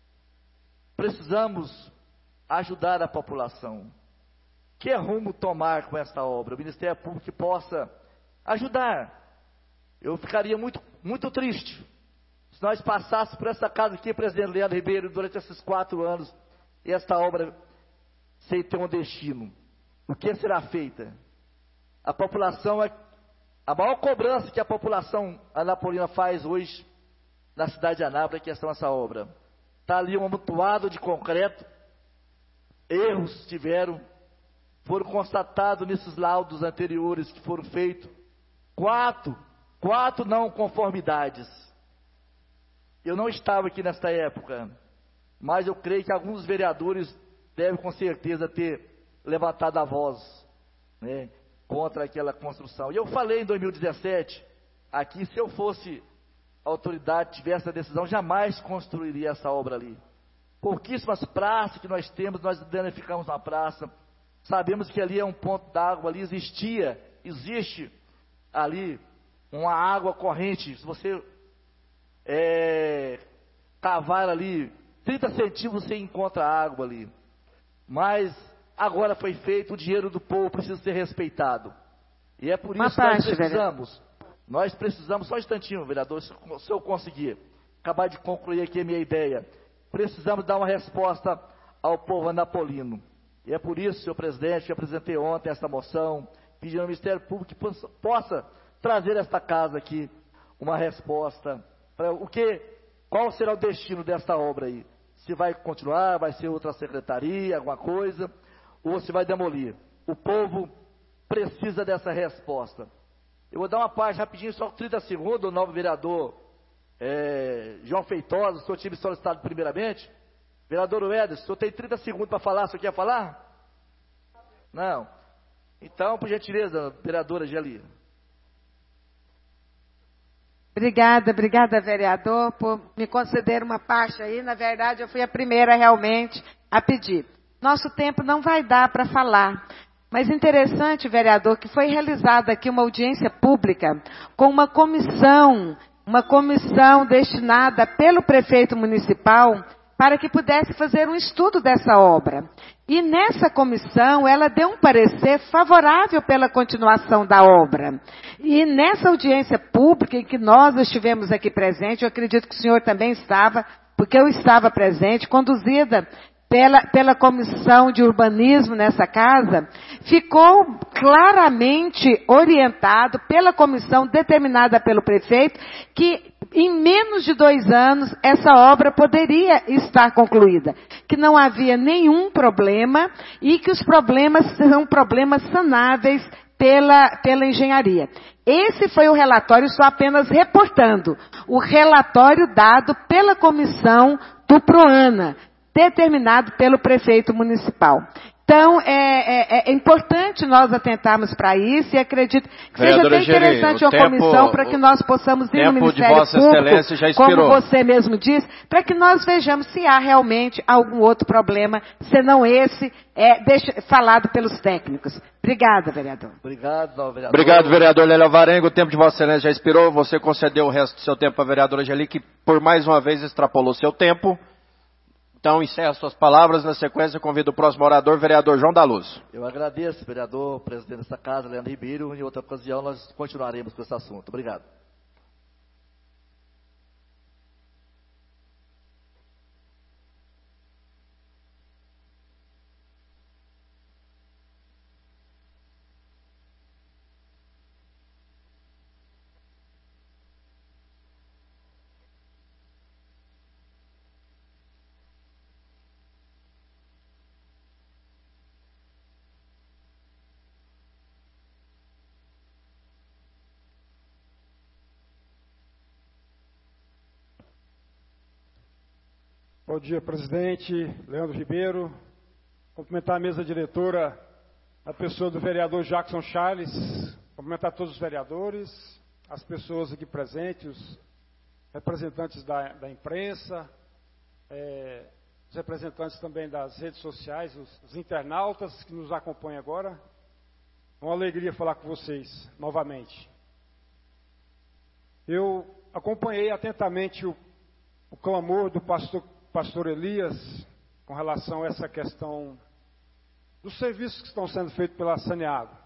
precisamos ajudar a população. Que rumo tomar com esta obra? O Ministério Público que possa ajudar. Eu ficaria muito, muito triste se nós passássemos por essa casa aqui, presidente Leandro Ribeiro, durante esses quatro anos, e esta obra sem ter um destino. O que será feita? A população, é, a maior cobrança que a população anapolina faz hoje na cidade de Anápolis é questão dessa obra. Está ali um amontoado de concreto, erros tiveram, foram constatados nesses laudos anteriores que foram feitos, quatro, quatro não conformidades. Eu não estava aqui nesta época, mas eu creio que alguns vereadores devem com certeza ter levantado a voz, né, contra aquela construção. E eu falei em dois mil e dezessete, aqui, se eu fosse autoridade, tivesse a decisão, jamais construiria essa obra ali. Pouquíssimas praças que nós temos, nós danificamos uma praça, sabemos que ali é um ponto d'água, ali existia, existe ali uma água corrente, se você é, cavar ali trinta centímetros, você encontra água ali. Mas agora foi feito, o dinheiro do povo precisa ser respeitado. E é por isso que nós precisamos, nós precisamos, só um instantinho, vereador, se eu conseguir acabar de concluir aqui a minha ideia, precisamos dar uma resposta ao povo anapolino. E é por isso, senhor presidente, que eu apresentei ontem essa moção, pedindo ao Ministério Público que possa, possa trazer esta casa aqui uma resposta para o que, qual será o destino desta obra aí. Se vai continuar, vai ser outra secretaria, alguma coisa, ou se vai demolir. O povo precisa dessa resposta. Eu vou dar uma parte rapidinho, só trinta segundos, o novo vereador é, João Feitosa, o senhor tinha me solicitado primeiramente. Vereador Ederson, o senhor tem trinta segundos para falar, o senhor quer falar? Não. Então, por gentileza, vereadora Geli. Obrigada, obrigada, vereador, por me conceder uma parte aí. Na verdade, eu fui a primeira realmente a pedir. Nosso tempo não vai dar para falar. Mas interessante, vereador, que foi realizada aqui uma audiência pública com uma comissão, uma comissão destinada pelo prefeito municipal para que pudesse fazer um estudo dessa obra. E nessa comissão, ela deu um parecer favorável pela continuação da obra. E nessa audiência pública em que nós estivemos aqui presentes, eu acredito que o senhor também estava, porque eu estava presente, conduzida pela, pela comissão de urbanismo nessa casa, ficou claramente orientado pela comissão determinada pelo prefeito que em menos de dois anos, essa obra poderia estar concluída. Que não havia nenhum problema e que os problemas são problemas sanáveis pela, pela engenharia. Esse foi o relatório, estou apenas reportando. O relatório dado pela comissão do PROANA, determinado pelo prefeito municipal. Então, é, é, é importante nós atentarmos para isso e acredito que seja bem interessante uma comissão para que nós possamos ir no Ministério Público, como você mesmo disse, para que nós vejamos se há realmente algum outro problema, senão esse é deixa, falado pelos técnicos. Obrigada, vereador. Obrigado, vereador. Obrigado, vereador Lélio Alvarenga. O tempo de Vossa Excelência já expirou. Você concedeu o resto do seu tempo para a vereadora Geli, que por mais uma vez extrapolou seu tempo. Então, encerra suas palavras. Na sequência, convido o próximo orador, vereador João da Luz. Eu agradeço, vereador, presidente dessa casa, Leandro Ribeiro. Em outra ocasião, nós continuaremos com esse assunto. Obrigado. Bom dia, presidente Leandro Ribeiro. Cumprimentar a mesa diretora, a pessoa do vereador Jackson Charles. Cumprimentar todos os vereadores, as pessoas aqui presentes, os representantes da, da imprensa, é, os representantes também das redes sociais, os, os internautas que nos acompanham agora. É uma alegria falar com vocês novamente. Eu acompanhei atentamente o, o clamor do pastor, pastor Elias com relação a essa questão dos serviços que estão sendo feitos pela Saneago.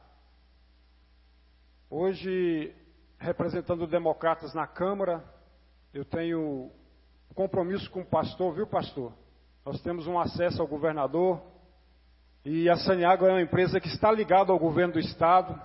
Hoje, representando democratas na Câmara, eu tenho compromisso com o pastor, viu, pastor? Nós temos um acesso ao governador e a Saneago é uma empresa que está ligada ao governo do Estado.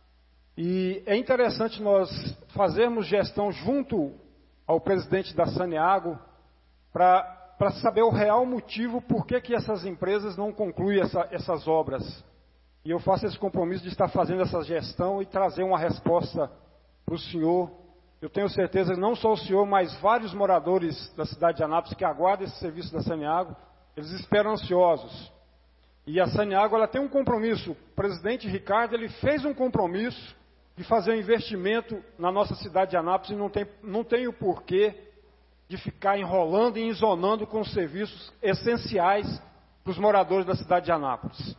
E é interessante nós fazermos gestão junto ao presidente da Saneago para saber o real motivo por que, que essas empresas não concluem essa, essas obras. E eu faço esse compromisso de estar fazendo essa gestão e trazer uma resposta para o senhor. Eu tenho certeza que não só o senhor, mas vários moradores da cidade de Anápolis que aguardam esse serviço da Saneago, eles esperam ansiosos. E a Saneago, ela tem um compromisso. O presidente Ricardo, ele fez um compromisso de fazer um investimento na nossa cidade de Anápolis e não tem, não tem o porquê de ficar enrolando e enzonando com serviços essenciais para os moradores da cidade de Anápolis.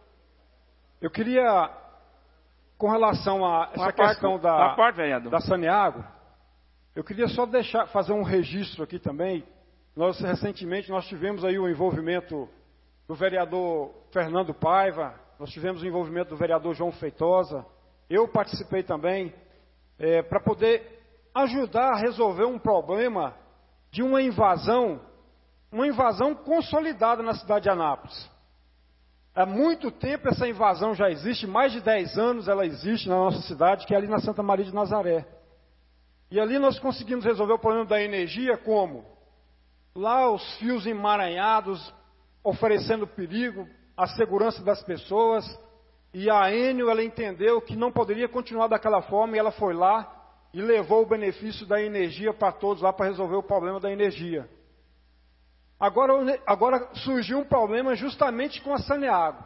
Eu queria, com relação a essa questão da, da Saneago, eu queria só deixar, fazer um registro aqui também. Nós, recentemente, nós tivemos aí o envolvimento do vereador Fernando Paiva, nós tivemos o envolvimento do vereador João Feitosa. Eu participei também, é, para poder ajudar a resolver um problema de uma invasão, uma invasão consolidada na cidade de Anápolis. Há muito tempo essa invasão já existe, mais de dez anos ela existe na nossa cidade, que é ali na Santa Maria de Nazaré. E ali nós conseguimos resolver o problema da energia como? Lá os fios emaranhados, oferecendo perigo à segurança das pessoas, e a Enel, ela entendeu que não poderia continuar daquela forma, e ela foi lá e levou o benefício da energia para todos lá para resolver o problema da energia. Agora, agora surgiu um problema justamente com a Saneago.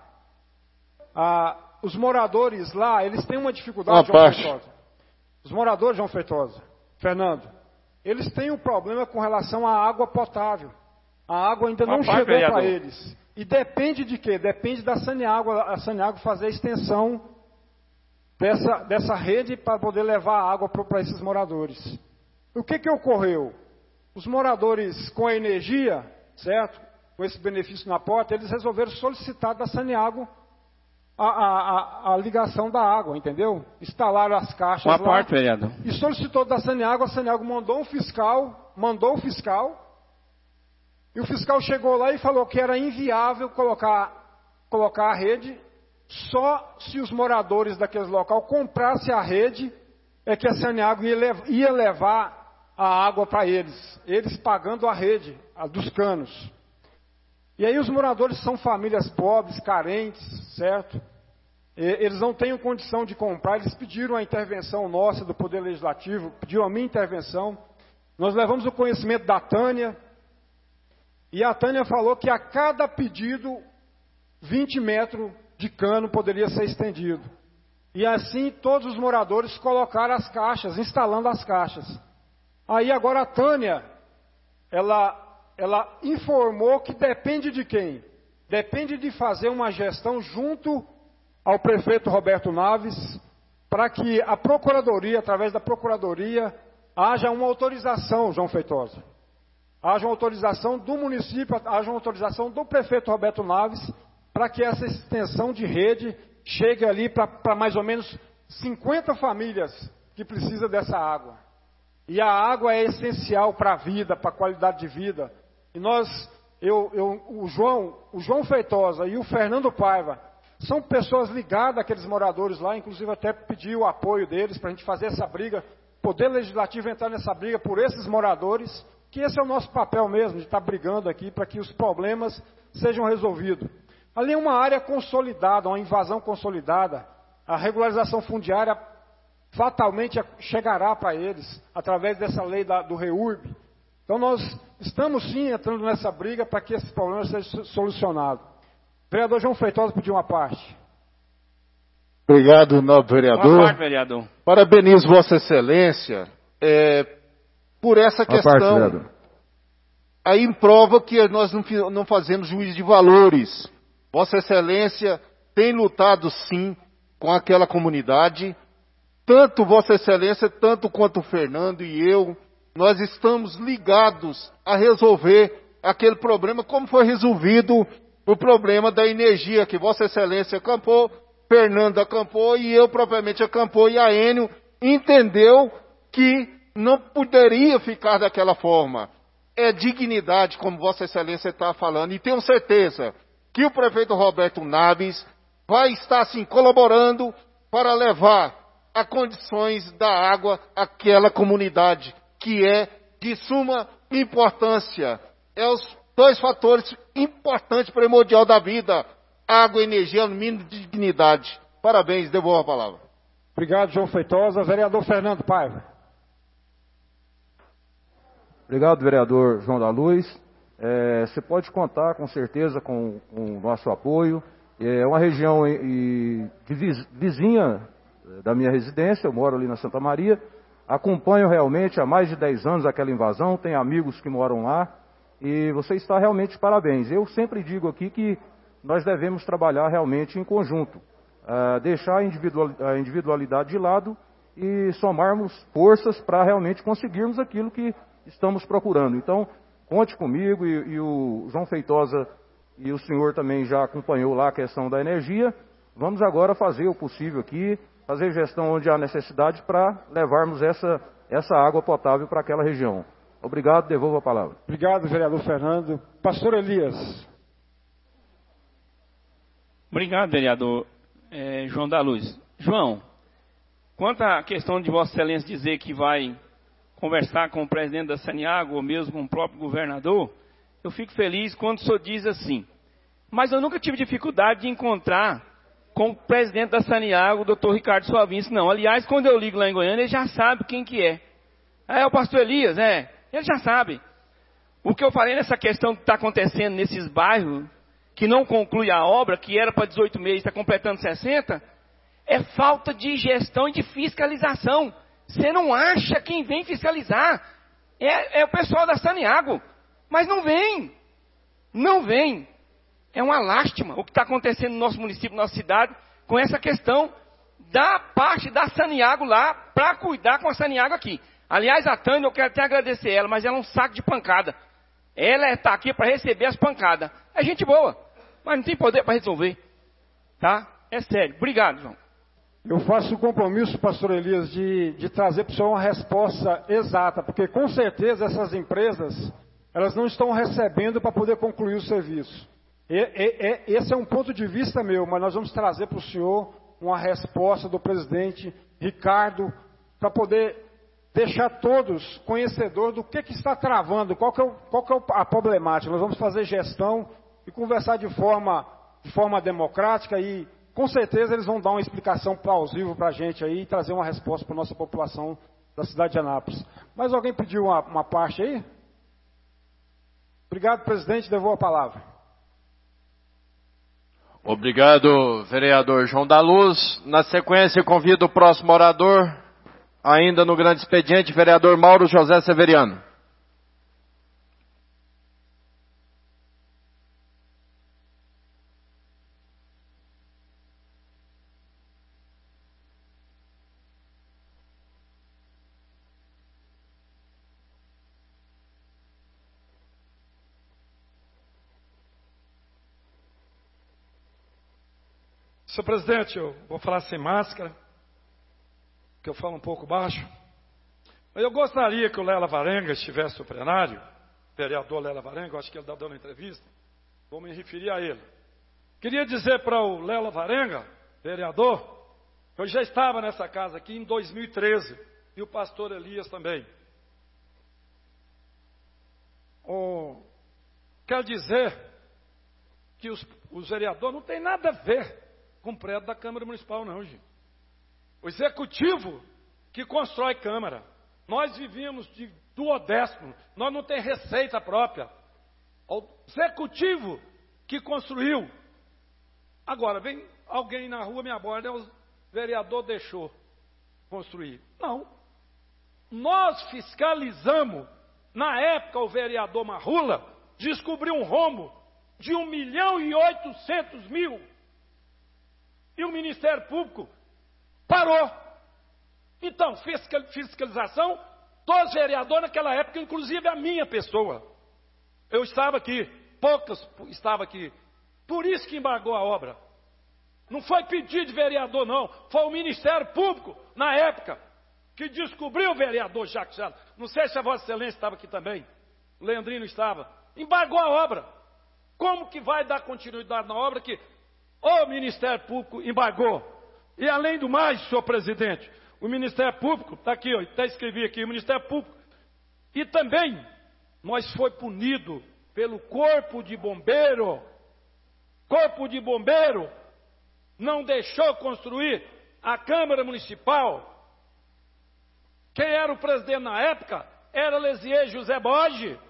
Ah, os moradores lá, eles têm uma dificuldade, João Feitosa. Os moradores, João Feitosa, Fernando, eles têm um problema com relação à água potável. A água ainda não chegou para eles. E depende de quê? Depende da Saneago, a Saneago fazer a extensão dessa, dessa rede para poder levar a água para esses moradores. O que que ocorreu? Os moradores com a energia, certo? Com esse benefício na porta, eles resolveram solicitar da Saneago a, a, a, a ligação da água, entendeu? Instalaram as caixas Uma lá. parte, vereador. E solicitou da Saneago, a Saneago mandou um fiscal, mandou o fiscal, e o fiscal chegou lá e falou que era inviável colocar, colocar a rede, só se os moradores daquele local comprassem a rede, é que a Saneago ia, lev- ia levar a água para eles, eles pagando a rede, a dos canos. E aí os moradores são famílias pobres, carentes, certo? E, eles não têm condição de comprar, eles pediram a intervenção nossa do Poder Legislativo, pediram a minha intervenção. Nós levamos o conhecimento da Tânia, e a Tânia falou que a cada pedido, vinte metros de cano poderia ser estendido. E assim todos os moradores colocaram as caixas, instalando as caixas. Aí agora a Tânia, ela, ela informou que depende de quem? Depende de fazer uma gestão junto ao prefeito Roberto Naves, para que a Procuradoria, através da Procuradoria, haja uma autorização, João Feitosa. Haja uma autorização do município, haja uma autorização do prefeito Roberto Naves, para que essa extensão de rede chegue ali para mais ou menos cinquenta famílias que precisam dessa água. E a água é essencial para a vida, para a qualidade de vida. E nós, eu, eu, o, João, o João Feitosa e o Fernando Paiva, são pessoas ligadas àqueles moradores lá, inclusive até pedi o apoio deles para a gente fazer essa briga, Poder Legislativo entrar nessa briga por esses moradores, que esse é o nosso papel mesmo, de estar brigando aqui para que os problemas sejam resolvidos. Ali é uma área consolidada, uma invasão consolidada. A regularização fundiária fatalmente chegará para eles, através dessa lei da, do REURB. Então nós estamos sim entrando nessa briga para que esse problema seja solucionado. Vereador João Feitosa pediu uma parte. Obrigado, nobre vereador. Uma parte, vereador. Parabenizo Vossa Excelência é, por essa questão. Parte, aí prova que nós não, não fazemos juízo de valores. Vossa Excelência tem lutado sim com aquela comunidade. Tanto Vossa Excelência, tanto quanto o Fernando e eu, nós estamos ligados a resolver aquele problema, como foi resolvido o problema da energia que Vossa Excelência acampou, Fernando acampou e eu propriamente acampou, e a Enio entendeu que não poderia ficar daquela forma. É dignidade, como Vossa Excelência está falando, e tenho certeza que o prefeito Roberto Naves vai estar, assim, colaborando para levar a condições da água àquela comunidade, que é de suma importância. É os dois fatores importantes, primordial da vida: água e energia, no mínimo de dignidade. Parabéns, devolvo a palavra. Obrigado, João Feitosa. Vereador Fernando Paiva. Obrigado, vereador João da Luz. É, você pode contar com certeza com, com o nosso apoio. É uma região e, de vizinha da minha residência, eu moro ali na Santa Maria. Acompanho realmente há mais de dez anos aquela invasão, tenho amigos que moram lá, e você está realmente de parabéns. Eu sempre digo aqui que nós devemos trabalhar realmente em conjunto, uh, deixar a, individual, a individualidade de lado e somarmos forças para realmente conseguirmos aquilo que estamos procurando. Então, conte comigo, e, e o João Feitosa e o senhor também já acompanhou lá a questão da energia. Vamos agora fazer o possível aqui, fazer gestão onde há necessidade para levarmos essa, essa água potável para aquela região. Obrigado, devolvo a palavra. Obrigado, vereador Fernando. Pastor Elias. Obrigado, vereador é, João da Luz. João, quanto à questão de Vossa Excelência dizer que vai conversar com o presidente da Saniago, ou mesmo com o próprio governador, eu fico feliz quando o senhor diz assim. Mas eu nunca tive dificuldade de encontrar com o presidente da Saniago, o doutor Ricardo Suavinski, não. Aliás, quando eu ligo lá em Goiânia, ele já sabe quem que é. É o pastor Elias, é. Ele já sabe. O que eu falei nessa questão que está acontecendo nesses bairros, que não conclui a obra, que era para dezoito meses, está completando sessenta, é falta de gestão e de fiscalização. Você não acha quem vem fiscalizar. É, é o pessoal da Saniago. Mas não vem. Não vem. É uma lástima o que está acontecendo no nosso município, na nossa cidade, com essa questão da parte da Saniago lá, para cuidar com a Saniago aqui. Aliás, a Tânia, eu quero até agradecer ela, mas ela é um saco de pancada. Ela está aqui para receber as pancadas. É gente boa, mas não tem poder para resolver. Tá? É sério. Obrigado, João. Eu faço o compromisso, pastor Elias, de, de trazer para o senhor uma resposta exata, porque com certeza essas empresas, elas não estão recebendo para poder concluir o serviço. E, e, e, esse é um ponto de vista meu, mas nós vamos trazer para o senhor uma resposta do presidente Ricardo, para poder deixar todos conhecedores do que, que está travando, qual que é, o, qual que é a problemática. Nós vamos fazer gestão e conversar de forma, de forma democrática, e com certeza eles vão dar uma explicação plausível para a gente aí e trazer uma resposta para a nossa população da cidade de Anápolis. Mas alguém pediu uma, uma parte aí? Obrigado, presidente, devolvo a palavra. Obrigado, vereador João da Luz. Na sequência, convido o próximo orador, ainda no grande expediente, vereador Mauro José Severiano. Senhor presidente, eu vou falar sem máscara, porque eu falo um pouco baixo. Mas eu gostaria que o Lela Varenga estivesse no plenário, vereador Lela Varenga, eu acho que ele está dando entrevista, vou me referir a ele. Queria dizer para o Lela Varenga, vereador, que eu já estava nessa casa aqui em dois mil e treze, e o pastor Elias também. Oh, quero dizer que os, os vereadores não têm nada a ver com o prédio da Câmara Municipal, não, gente. O executivo que constrói Câmara. Nós vivíamos de duodécimo, nós não temos receita própria. O executivo que construiu. Agora, vem alguém na rua me aborda, o vereador deixou construir. Não. Nós fiscalizamos, na época o vereador Marrula descobriu um rombo de um milhão e oitocentos mil. E o Ministério Público parou. Então, fiscalização dos vereadores naquela época, inclusive a minha pessoa. Eu estava aqui, poucas estavam aqui. Por isso que embargou a obra. Não foi pedido de vereador, não. Foi o Ministério Público, na época, que descobriu o vereador Jacques Chaves. Não sei se a Vossa Excelência estava aqui também. O Leandrino estava. Embargou a obra. Como que vai dar continuidade na obra que o Ministério Público embargou? E além do mais, senhor presidente, o Ministério Público, está aqui, ó, até escrevi aqui, o Ministério Público, e também nós foi punido pelo Corpo de Bombeiro. Corpo de Bombeiro não deixou construir a Câmara Municipal. Quem era o presidente na época era Lesier José Borges.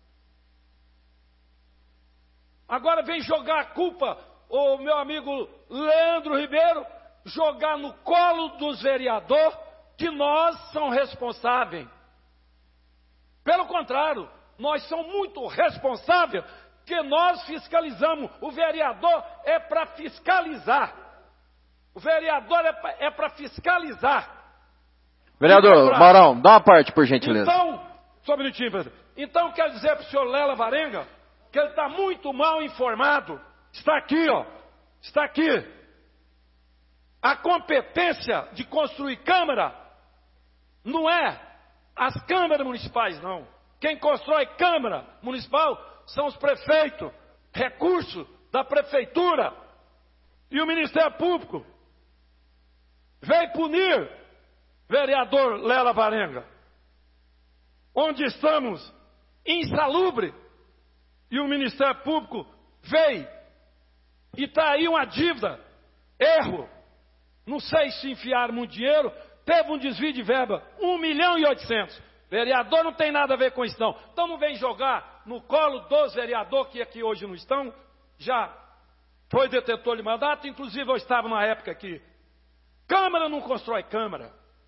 Agora vem jogar a culpa, o meu amigo Leandro Ribeiro, jogar no colo dos vereadores que nós somos responsáveis. Pelo contrário, nós somos muito responsáveis, que nós fiscalizamos. O vereador é para fiscalizar. O vereador é para fiscalizar. Vereador Maurão, dá uma parte, por gentileza. Então, só um minutinho, presidente. Então, quero dizer para o senhor Lela Varenga que ele está muito mal informado. Está aqui, ó. Está aqui. A competência de construir Câmara não é as câmaras municipais, não. Quem constrói Câmara Municipal são os prefeitos, recursos da Prefeitura. E o Ministério Público veio punir vereador Lela Varenga, onde estamos insalubre, e o Ministério Público veio, e está aí uma dívida, erro, não sei se enfiaram muito dinheiro, teve um desvio de verba, um milhão e oitocentos, vereador não tem nada a ver com isso não, então não vem jogar no colo dos vereadores que aqui hoje não estão, já foi detentor de mandato, inclusive eu estava na época que Câmara não constrói Câmara,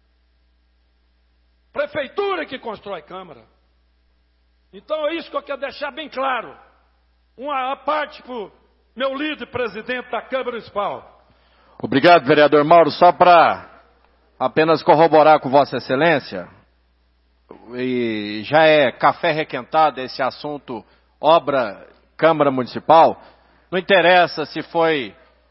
Prefeitura que constrói Câmara. Então é isso que eu quero deixar bem claro. Uma parte para o meu líder presidente da Câmara Municipal. Obrigado, vereador Mauro. Só para apenas corroborar com Vossa Excelência, e já é café requentado esse assunto, obra Câmara Municipal. Não interessa se foi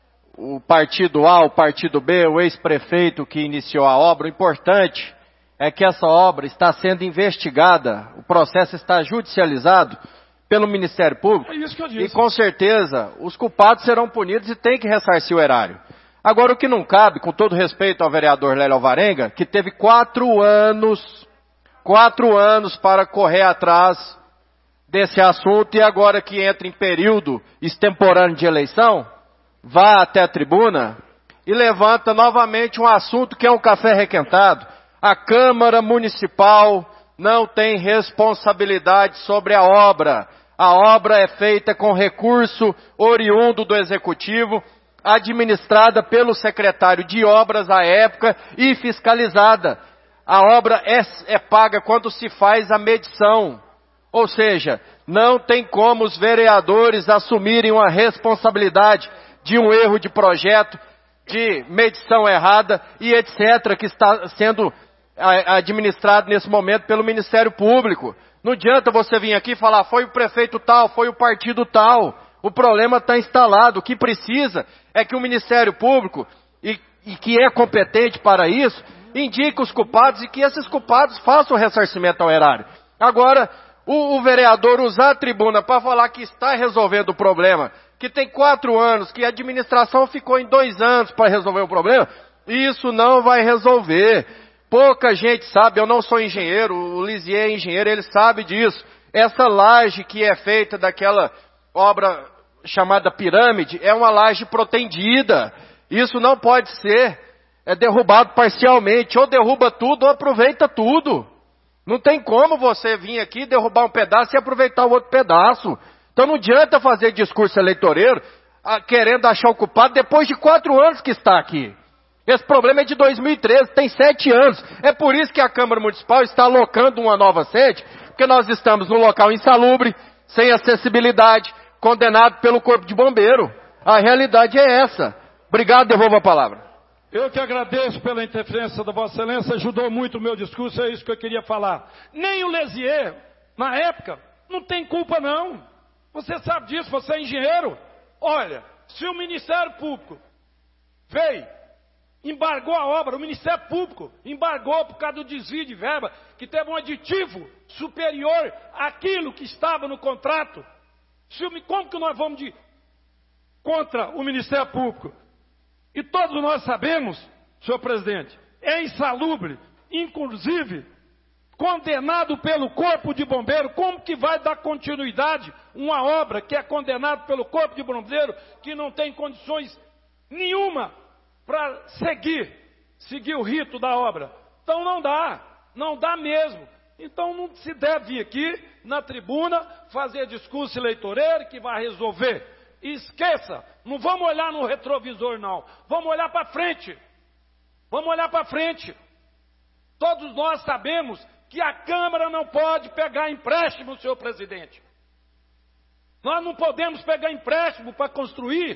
o partido A, o partido B, o ex-prefeito que iniciou a obra. O importante é que essa obra está sendo investigada, o processo está judicializado pelo Ministério Público. É isso que eu disse. E com certeza os culpados serão punidos e tem que ressarcir o erário. Agora, o que não cabe, com todo respeito ao vereador Lélio Alvarenga, que teve quatro anos, quatro anos para correr atrás desse assunto, e agora que entra em período extemporâneo de eleição, vá até a tribuna e levanta novamente um assunto que é um café requentado. A Câmara Municipal não tem responsabilidade sobre a obra. A obra é feita com recurso oriundo do Executivo, administrada pelo secretário de obras à época e fiscalizada. A obra é, é paga quando se faz a medição. Ou seja, não tem como os vereadores assumirem uma responsabilidade de um erro de projeto, de medição errada e etcétera, que está sendo administrado nesse momento pelo Ministério Público. Não adianta você vir aqui e falar, foi o prefeito tal, foi o partido tal. O problema está instalado. O que precisa é que o Ministério Público, e, e que é competente para isso, indique os culpados e que esses culpados façam o ressarcimento ao erário. Agora, o, o vereador usar a tribuna para falar que está resolvendo o problema, que tem quatro anos, que a administração ficou em dois anos para resolver o problema, isso não vai resolver. Pouca gente sabe, eu não sou engenheiro, o Lisier é engenheiro, ele sabe disso. Essa laje que é feita daquela obra chamada pirâmide é uma laje protendida. Isso não pode ser é derrubado parcialmente, ou derruba tudo ou aproveita tudo. Não tem como você vir aqui, derrubar um pedaço e aproveitar o outro pedaço. Então não adianta fazer discurso eleitoreiro ah, querendo achar o culpado depois de quatro anos que está aqui. Esse problema é de dois mil e treze, tem sete anos. É por isso que a Câmara Municipal está alocando uma nova sede, porque nós estamos num local insalubre, sem acessibilidade, condenado pelo Corpo de Bombeiro. A realidade é essa. Obrigado, devolvo a palavra. Eu que agradeço pela interferência da Vossa Excelência, ajudou muito o meu discurso, é isso que eu queria falar. Nem o Lesier, na época, não tem culpa não. Você sabe disso, você é engenheiro. Olha, se o Ministério Público veio, embargou a obra, o Ministério Público embargou por causa do desvio de verba, que teve um aditivo superior àquilo que estava no contrato. Se o, como que nós vamos de, contra o Ministério Público? E todos nós sabemos, senhor presidente, é insalubre, inclusive condenado pelo Corpo de Bombeiro. Como que vai dar continuidade uma obra que é condenada pelo Corpo de Bombeiro, que não tem condições nenhuma para seguir, seguir o rito da obra? Então não dá, não dá mesmo. Então não se deve vir aqui na tribuna fazer discurso eleitoreiro que vai resolver. Esqueça, não vamos olhar no retrovisor não, vamos olhar para frente, vamos olhar para frente. Todos nós sabemos que a Câmara não pode pegar empréstimo, senhor presidente. Nós não podemos pegar empréstimo para construir.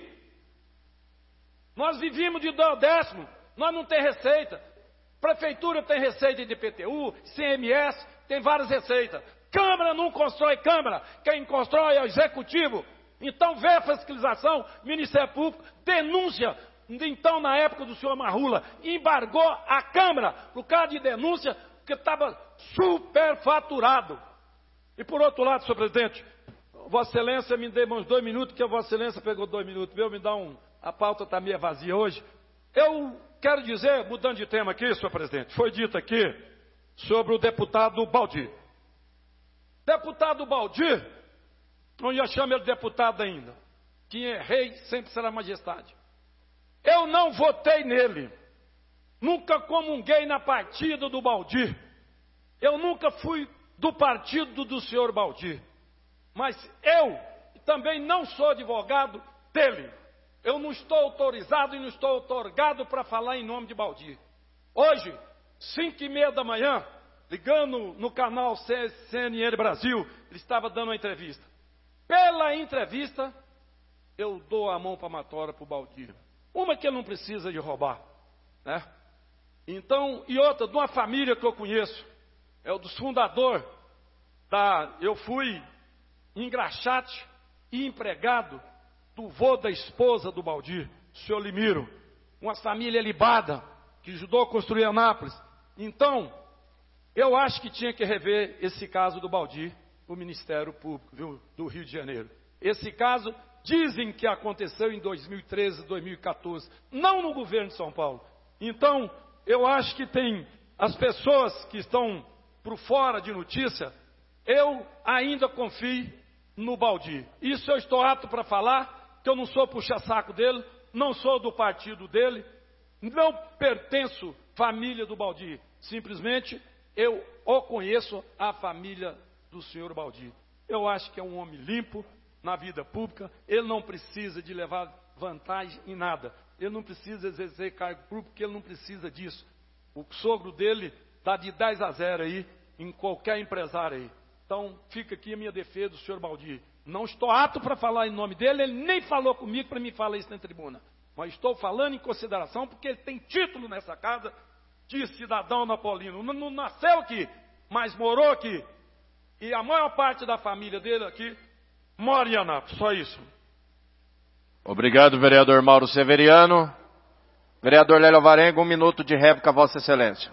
Nós vivemos de décimo, nós não temos receita. Prefeitura tem receita de I P T U, C M S, tem várias receitas. Câmara não constrói Câmara, quem constrói é o Executivo. Então vê a fiscalização, Ministério Público, denúncia. Então, na época do senhor Marrula, embargou a Câmara por causa de denúncia, porque estava superfaturado. E por outro lado, senhor presidente, Vossa Excelência me deu uns dois minutos, que a Vossa Excelência pegou dois minutos, viu? Me dá um, a pauta está meio vazia hoje. Eu quero dizer, mudando de tema aqui, senhor presidente, foi dito aqui sobre o deputado Baldi. Deputado Baldi, não ia chamar ele de deputado ainda. Quem é rei sempre será majestade. Eu não votei nele. Nunca comunguei na partida do Baldi. Eu nunca fui do partido do senhor Baldi. Mas eu também não sou advogado dele. Eu não estou autorizado e não estou otorgado para falar em nome de Baldi. Hoje, cinco e meia da manhã, ligando no canal C N N Brasil, ele estava dando uma entrevista. Pela entrevista, eu dou a mão palmatória para o Baldi. Uma que ele não precisa de roubar, né? Então, e outra, de uma família que eu conheço, é o dos fundadores da... Eu fui engraxate e empregado do vô da esposa do Baldi, o senhor Limiro. Uma família libada, que ajudou a construir Anápolis. Então, eu acho que tinha que rever esse caso do Baldi, o Ministério Público, viu, do Rio de Janeiro. Esse caso, dizem que aconteceu em dois mil e treze, dois mil e quatorze, não no governo de São Paulo. Então, eu acho que tem as pessoas que estão por fora de notícia, eu ainda confio no Baldi. Isso eu estou apto para falar, que eu não sou puxa-saco dele, não sou do partido dele, não pertenço à família do Baldi. Simplesmente, eu o conheço, a família do senhor Baldi. Eu acho que é um homem limpo na vida pública, ele não precisa de levar vantagem em nada, ele não precisa exercer cargo público, porque ele não precisa disso. O sogro dele está de dez a zero aí, em qualquer empresário aí. Então, fica aqui a minha defesa do senhor Baldi. Não estou apto para falar em nome dele, ele nem falou comigo para me falar isso na tribuna. Mas estou falando em consideração, porque ele tem título nessa casa de cidadão napolino. Não, não nasceu aqui, mas morou aqui. E a maior parte da família dele aqui mora em Anápolis, só isso. Obrigado, vereador Mauro Severiano. Vereador Lélio Alvarenga, um minuto de réplica, Vossa Excelência.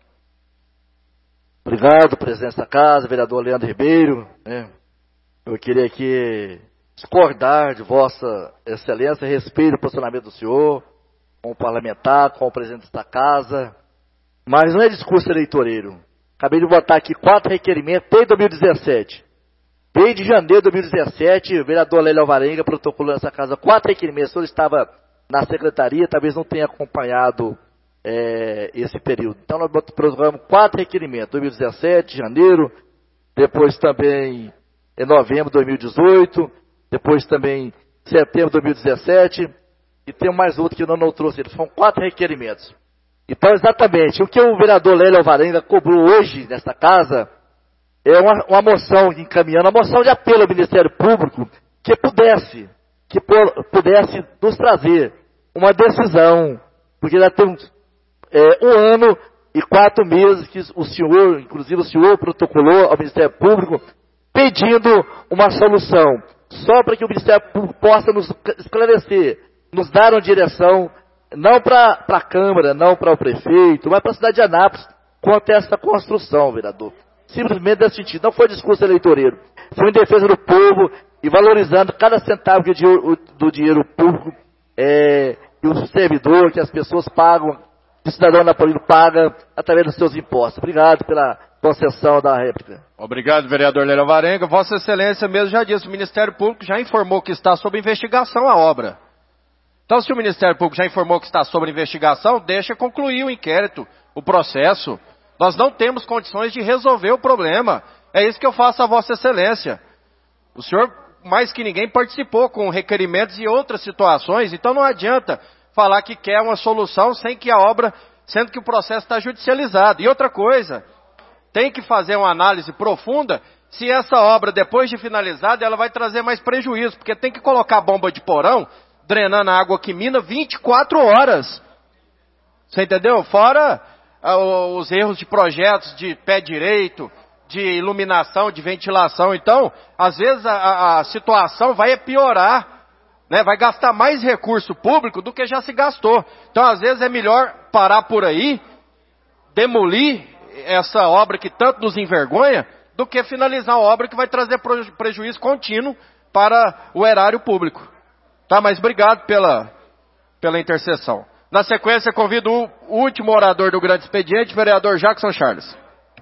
Obrigado, presidente da casa, vereador Leandro Ribeiro. Né? Eu queria aqui discordar de Vossa Excelência a respeito do posicionamento do senhor, com o parlamentar, com o presidente da casa. Mas não é discurso eleitoreiro. Acabei de botar aqui quatro requerimentos desde dois mil e dezessete. Desde janeiro de dois mil e dezessete, o vereador Lélio Alvarenga protocolou nessa casa quatro requerimentos. O senhor estava na secretaria, talvez não tenha acompanhado é, esse período. Então nós programamos quatro requerimentos, dois mil e dezessete, janeiro, depois também em novembro de dois mil e dezoito, depois também setembro de dois mil e dezessete, e tem mais outro que eu não, não trouxe, eles são quatro requerimentos. Então, exatamente, o que o vereador Lélio Alvarenga cobrou hoje nesta casa é uma, uma moção encaminhando, uma moção de apelo ao Ministério Público que pudesse, que pudesse nos trazer uma decisão, porque já tem é, um ano e quatro meses que o senhor, inclusive o senhor, protocolou ao Ministério Público pedindo uma solução, só para que o Ministério Público possa nos esclarecer, nos dar uma direção, não para a Câmara, não para o prefeito, mas para a cidade de Anápolis, quanto a essa construção, vereador. Simplesmente nesse sentido. Não foi discurso eleitoreiro. Foi em defesa do povo e valorizando cada centavo do dinheiro público é, que o servidor, que as pessoas pagam, que o cidadão napolino paga através dos seus impostos. Obrigado pela concessão da réplica. Obrigado, vereador Lélio Alvarenga. Vossa Excelência mesmo já disse, o Ministério Público já informou que está sob investigação a obra. Então, se o Ministério Público já informou que está sob investigação, deixa concluir o inquérito, o processo. Nós não temos condições de resolver o problema. É isso que eu faço a Vossa Excelência. O senhor, mais que ninguém, participou com requerimentos e outras situações, então não adianta falar que quer uma solução sem que a obra, sendo que o processo está judicializado. E outra coisa, tem que fazer uma análise profunda se essa obra, depois de finalizada, ela vai trazer mais prejuízo, porque tem que colocar bomba de porão drenando a água que mina vinte e quatro horas. Você entendeu? Fora ah, os erros de projetos de pé direito, de iluminação, de ventilação. Então, às vezes a, a situação vai piorar, né? Vai gastar mais recurso público do que já se gastou. Então, às vezes é melhor parar por aí, demolir essa obra que tanto nos envergonha, do que finalizar uma obra que vai trazer prejuízo contínuo para o erário público. Tá, mas obrigado pela, pela intercessão. Na sequência, convido o último orador do grande expediente, vereador Jackson Charles.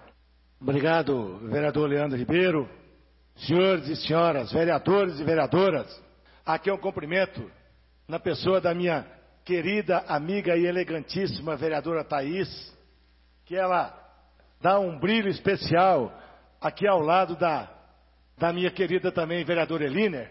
Obrigado, vereador Leandro Ribeiro, senhores e senhoras, vereadores e vereadoras. Aqui é um cumprimento na pessoa da minha querida amiga e elegantíssima vereadora Thaís, que ela dá um brilho especial aqui ao lado da, da minha querida também vereadora Eliner.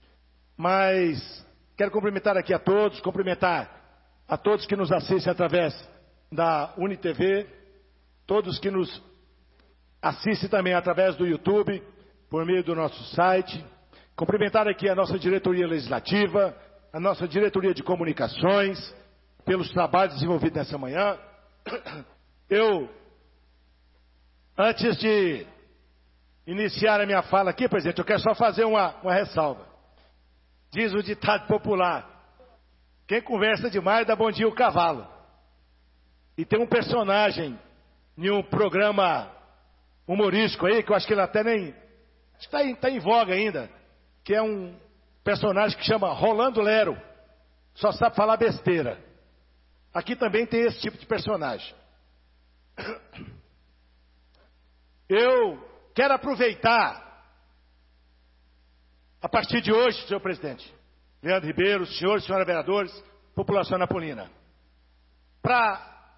Mas quero cumprimentar aqui a todos, cumprimentar a todos que nos assistem através da UniTV, todos que nos assistem também através do YouTube, por meio do nosso site. Cumprimentar aqui a nossa diretoria legislativa, a nossa diretoria de comunicações, pelos trabalhos desenvolvidos nessa manhã. Eu, antes de iniciar a minha fala aqui, presidente, eu quero só fazer uma, uma ressalva. Diz o ditado popular, quem conversa demais dá bom dia o cavalo. E tem um personagem em um programa humorístico aí, que eu acho que ele até nem... Acho que está em, tá em voga ainda, que é um personagem que chama Rolando Lero. Só sabe falar besteira. Aqui também tem esse tipo de personagem. Eu quero aproveitar, a partir de hoje, senhor presidente, Leandro Ribeiro, senhores e senhoras vereadores, população napolina, para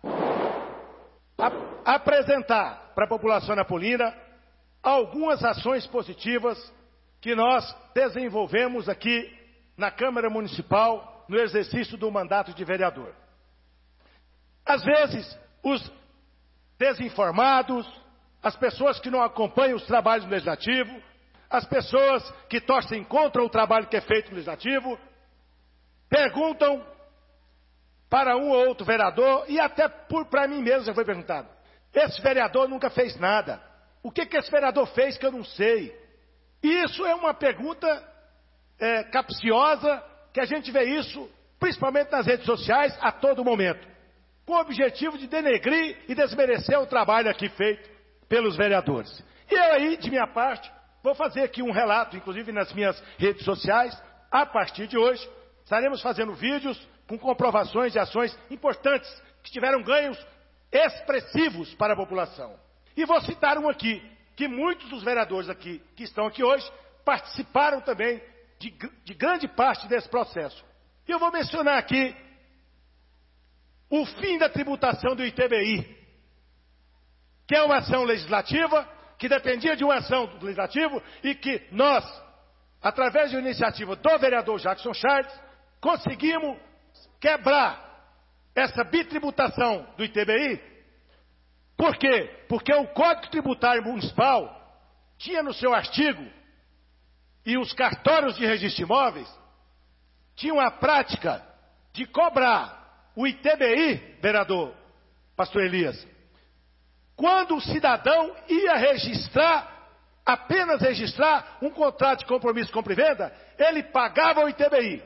ap apresentar para a população napolina algumas ações positivas que nós desenvolvemos aqui na Câmara Municipal no exercício do mandato de vereador. Às vezes, os desinformados, as pessoas que não acompanham os trabalhos do Legislativo, as pessoas que torcem contra o trabalho que é feito no Legislativo, perguntam para um ou outro vereador, e até para mim mesmo já foi perguntado, esse vereador nunca fez nada. O que, que esse vereador fez que eu não sei? Isso é uma pergunta é, capciosa, que a gente vê isso, principalmente nas redes sociais, a todo momento, com o objetivo de denegrir e desmerecer o trabalho aqui feito pelos vereadores. E eu aí, de minha parte, vou fazer aqui um relato, inclusive nas minhas redes sociais. A partir de hoje, estaremos fazendo vídeos com comprovações de ações importantes que tiveram ganhos expressivos para a população. E vou citar um aqui, que muitos dos vereadores aqui, que estão aqui hoje, participaram também de, de grande parte desse processo. E eu vou mencionar aqui o fim da tributação do I T B I, que é uma ação legislativa, que dependia de uma ação do legislativo e que nós, através de uma iniciativa do vereador Jackson Charles, conseguimos quebrar essa bitributação do I T B I. Por quê? Porque o Código Tributário Municipal tinha no seu artigo, e os cartórios de registro de imóveis tinham a prática de cobrar o I T B I, vereador Pastor Elias, quando o cidadão ia registrar, apenas registrar um contrato de compromisso de compra e venda, ele pagava o I T B I.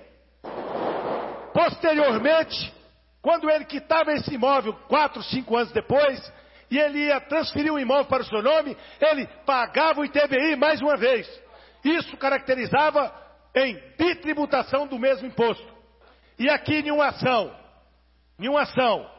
Posteriormente, quando ele quitava esse imóvel, quatro, cinco anos depois, e ele ia transferir o imóvel para o seu nome, ele pagava o I T B I mais uma vez. Isso caracterizava em bitributação do mesmo imposto. E aqui, em uma ação, em uma ação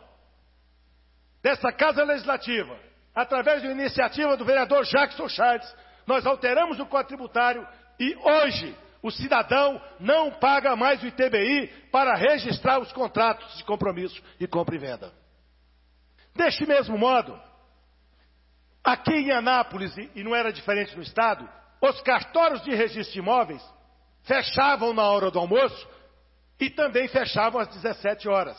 dessa Casa Legislativa, através de uma iniciativa do vereador Jackson Charles, nós alteramos o Código Tributário e hoje o cidadão não paga mais o I T B I para registrar os contratos de compromisso e compra e venda. Deste mesmo modo, aqui em Anápolis, e não era diferente no estado, os cartórios de registro de imóveis fechavam na hora do almoço e também fechavam às dezessete horas.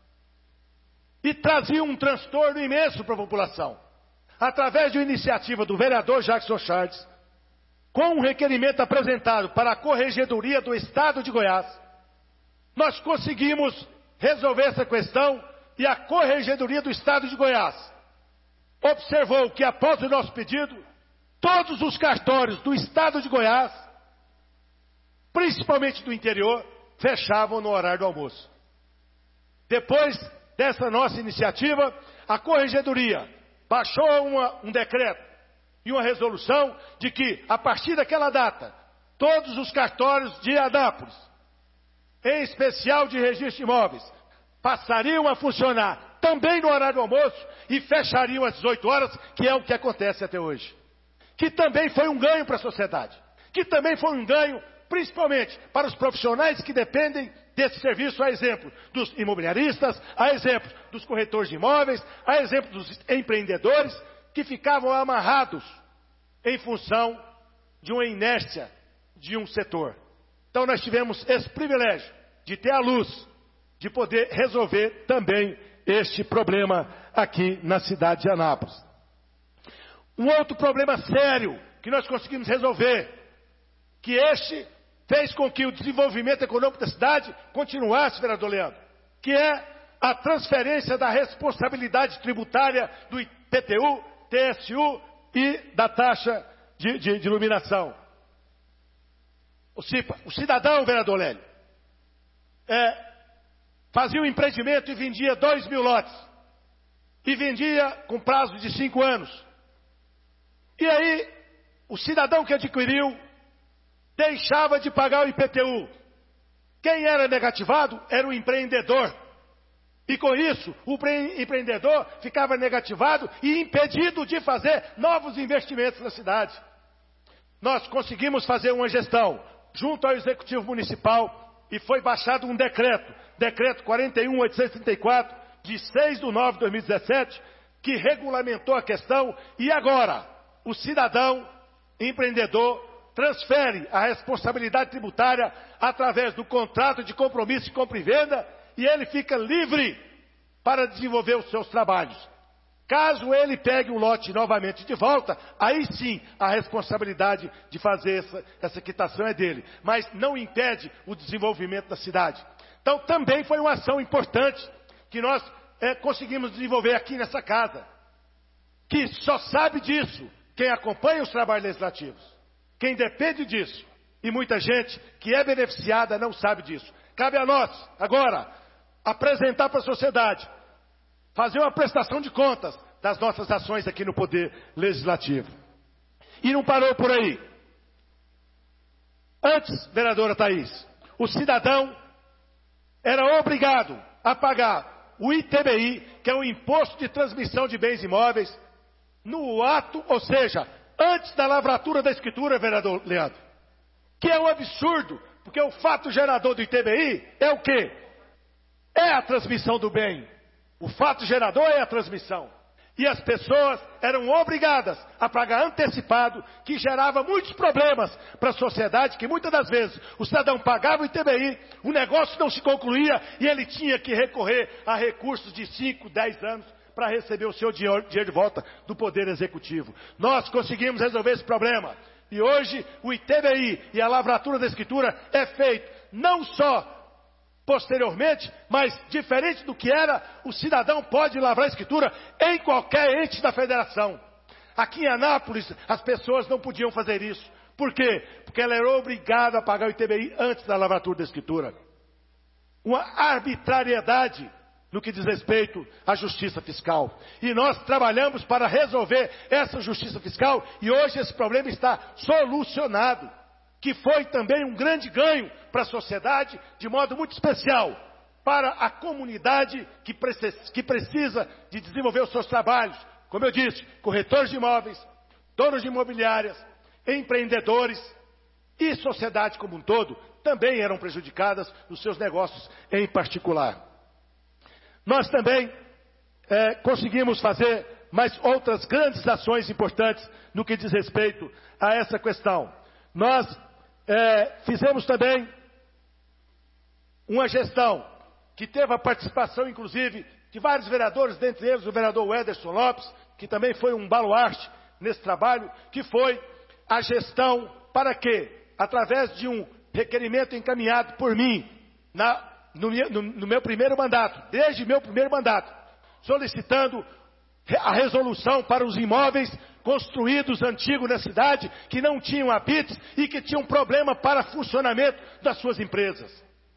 E traziam um transtorno imenso para a população. Através de uma iniciativa do vereador Jackson Charles, com um requerimento apresentado para a Corregedoria do Estado de Goiás, nós conseguimos resolver essa questão e a Corregedoria do Estado de Goiás observou que após o nosso pedido, todos os cartórios do Estado de Goiás, principalmente do interior, fechavam no horário do almoço. Depois dessa nossa iniciativa, a Corregedoria baixou uma, um decreto e uma resolução de que, a partir daquela data, todos os cartórios de Anápolis, em especial de registro de imóveis, passariam a funcionar também no horário do almoço e fechariam às dezoito horas, que é o que acontece até hoje. Que também foi um ganho para a sociedade. Que também foi um ganho, principalmente, para os profissionais que dependem desse serviço, a exemplo dos imobiliaristas, a exemplo dos corretores de imóveis, a exemplo dos empreendedores, que ficavam amarrados em função de uma inércia de um setor. Então nós tivemos esse privilégio de ter a luz, de poder resolver também este problema aqui na cidade de Anápolis. Um outro problema sério que nós conseguimos resolver, que este fez com que o desenvolvimento econômico da cidade continuasse, vereador Leandro, que é a transferência da responsabilidade tributária do I P T U, T S U e da taxa de, de, de iluminação. O CIPA, o cidadão, vereador Lélio, é, fazia um empreendimento e vendia dois mil lotes. E vendia com prazo de cinco anos. E aí, o cidadão que adquiriu deixava de pagar o I P T U. Quem era negativado era o empreendedor. E com isso, o empreendedor ficava negativado e impedido de fazer novos investimentos na cidade. Nós conseguimos fazer uma gestão junto ao Executivo Municipal e foi baixado um decreto, decreto quarenta e um mil oitocentos e trinta e quatro, de seis de nove de dois mil e dezessete, que regulamentou a questão e agora o cidadão empreendedor transfere a responsabilidade tributária através do contrato de compromisso de compra e venda e ele fica livre para desenvolver os seus trabalhos. Caso ele pegue o lote novamente de volta, aí sim a responsabilidade de fazer essa, essa quitação é dele. Mas não impede o desenvolvimento da cidade. Então também foi uma ação importante que nós é, conseguimos desenvolver aqui nessa casa. Que só sabe disso quem acompanha os trabalhos legislativos. Quem depende disso. E muita gente que é beneficiada não sabe disso. Cabe a nós, agora, apresentar para a sociedade, fazer uma prestação de contas das nossas ações aqui no Poder Legislativo. E não parou por aí. Antes, vereadora Thaís, o cidadão era obrigado a pagar o I T B I, que é o Imposto de Transmissão de Bens Imóveis, no ato, ou seja, antes da lavratura da escritura, vereador Leandro. Que é um absurdo, porque o fato gerador do I T B I é o quê? É a transmissão do bem. O fato gerador é a transmissão. E as pessoas eram obrigadas a pagar antecipado, que gerava muitos problemas para a sociedade, que muitas das vezes o cidadão pagava o I T B I, o negócio não se concluía e ele tinha que recorrer a recursos de cinco, dez anos para receber o seu dinheiro de volta do Poder Executivo. Nós conseguimos resolver esse problema. E hoje o I T B I e a lavratura da escritura é feito não só posteriormente, mas diferente do que era, o cidadão pode lavrar a escritura em qualquer ente da federação. Aqui em Anápolis, as pessoas não podiam fazer isso. Por quê? Porque ela era obrigada a pagar o I T B I antes da lavratura da escritura. Uma arbitrariedade no que diz respeito à justiça fiscal. E nós trabalhamos para resolver essa justiça fiscal e hoje esse problema está solucionado, que foi também um grande ganho para a sociedade, de modo muito especial para a comunidade que precisa, que precisa de desenvolver os seus trabalhos. Como eu disse, corretores de imóveis, donos de imobiliárias, empreendedores e sociedade como um todo também eram prejudicadas nos seus negócios em particular. Nós também é, conseguimos fazer mais outras grandes ações importantes no que diz respeito a essa questão. Nós é, fizemos também uma gestão que teve a participação, inclusive, de vários vereadores, dentre eles o vereador Wederson Lopes, que também foi um baluarte nesse trabalho, que foi a gestão para que, através de um requerimento encaminhado por mim, na, no, no, no meu primeiro mandato, desde meu primeiro mandato, solicitando a resolução para os imóveis construídos antigos na cidade, que não tinham habites e que tinham problema para funcionamento das suas empresas.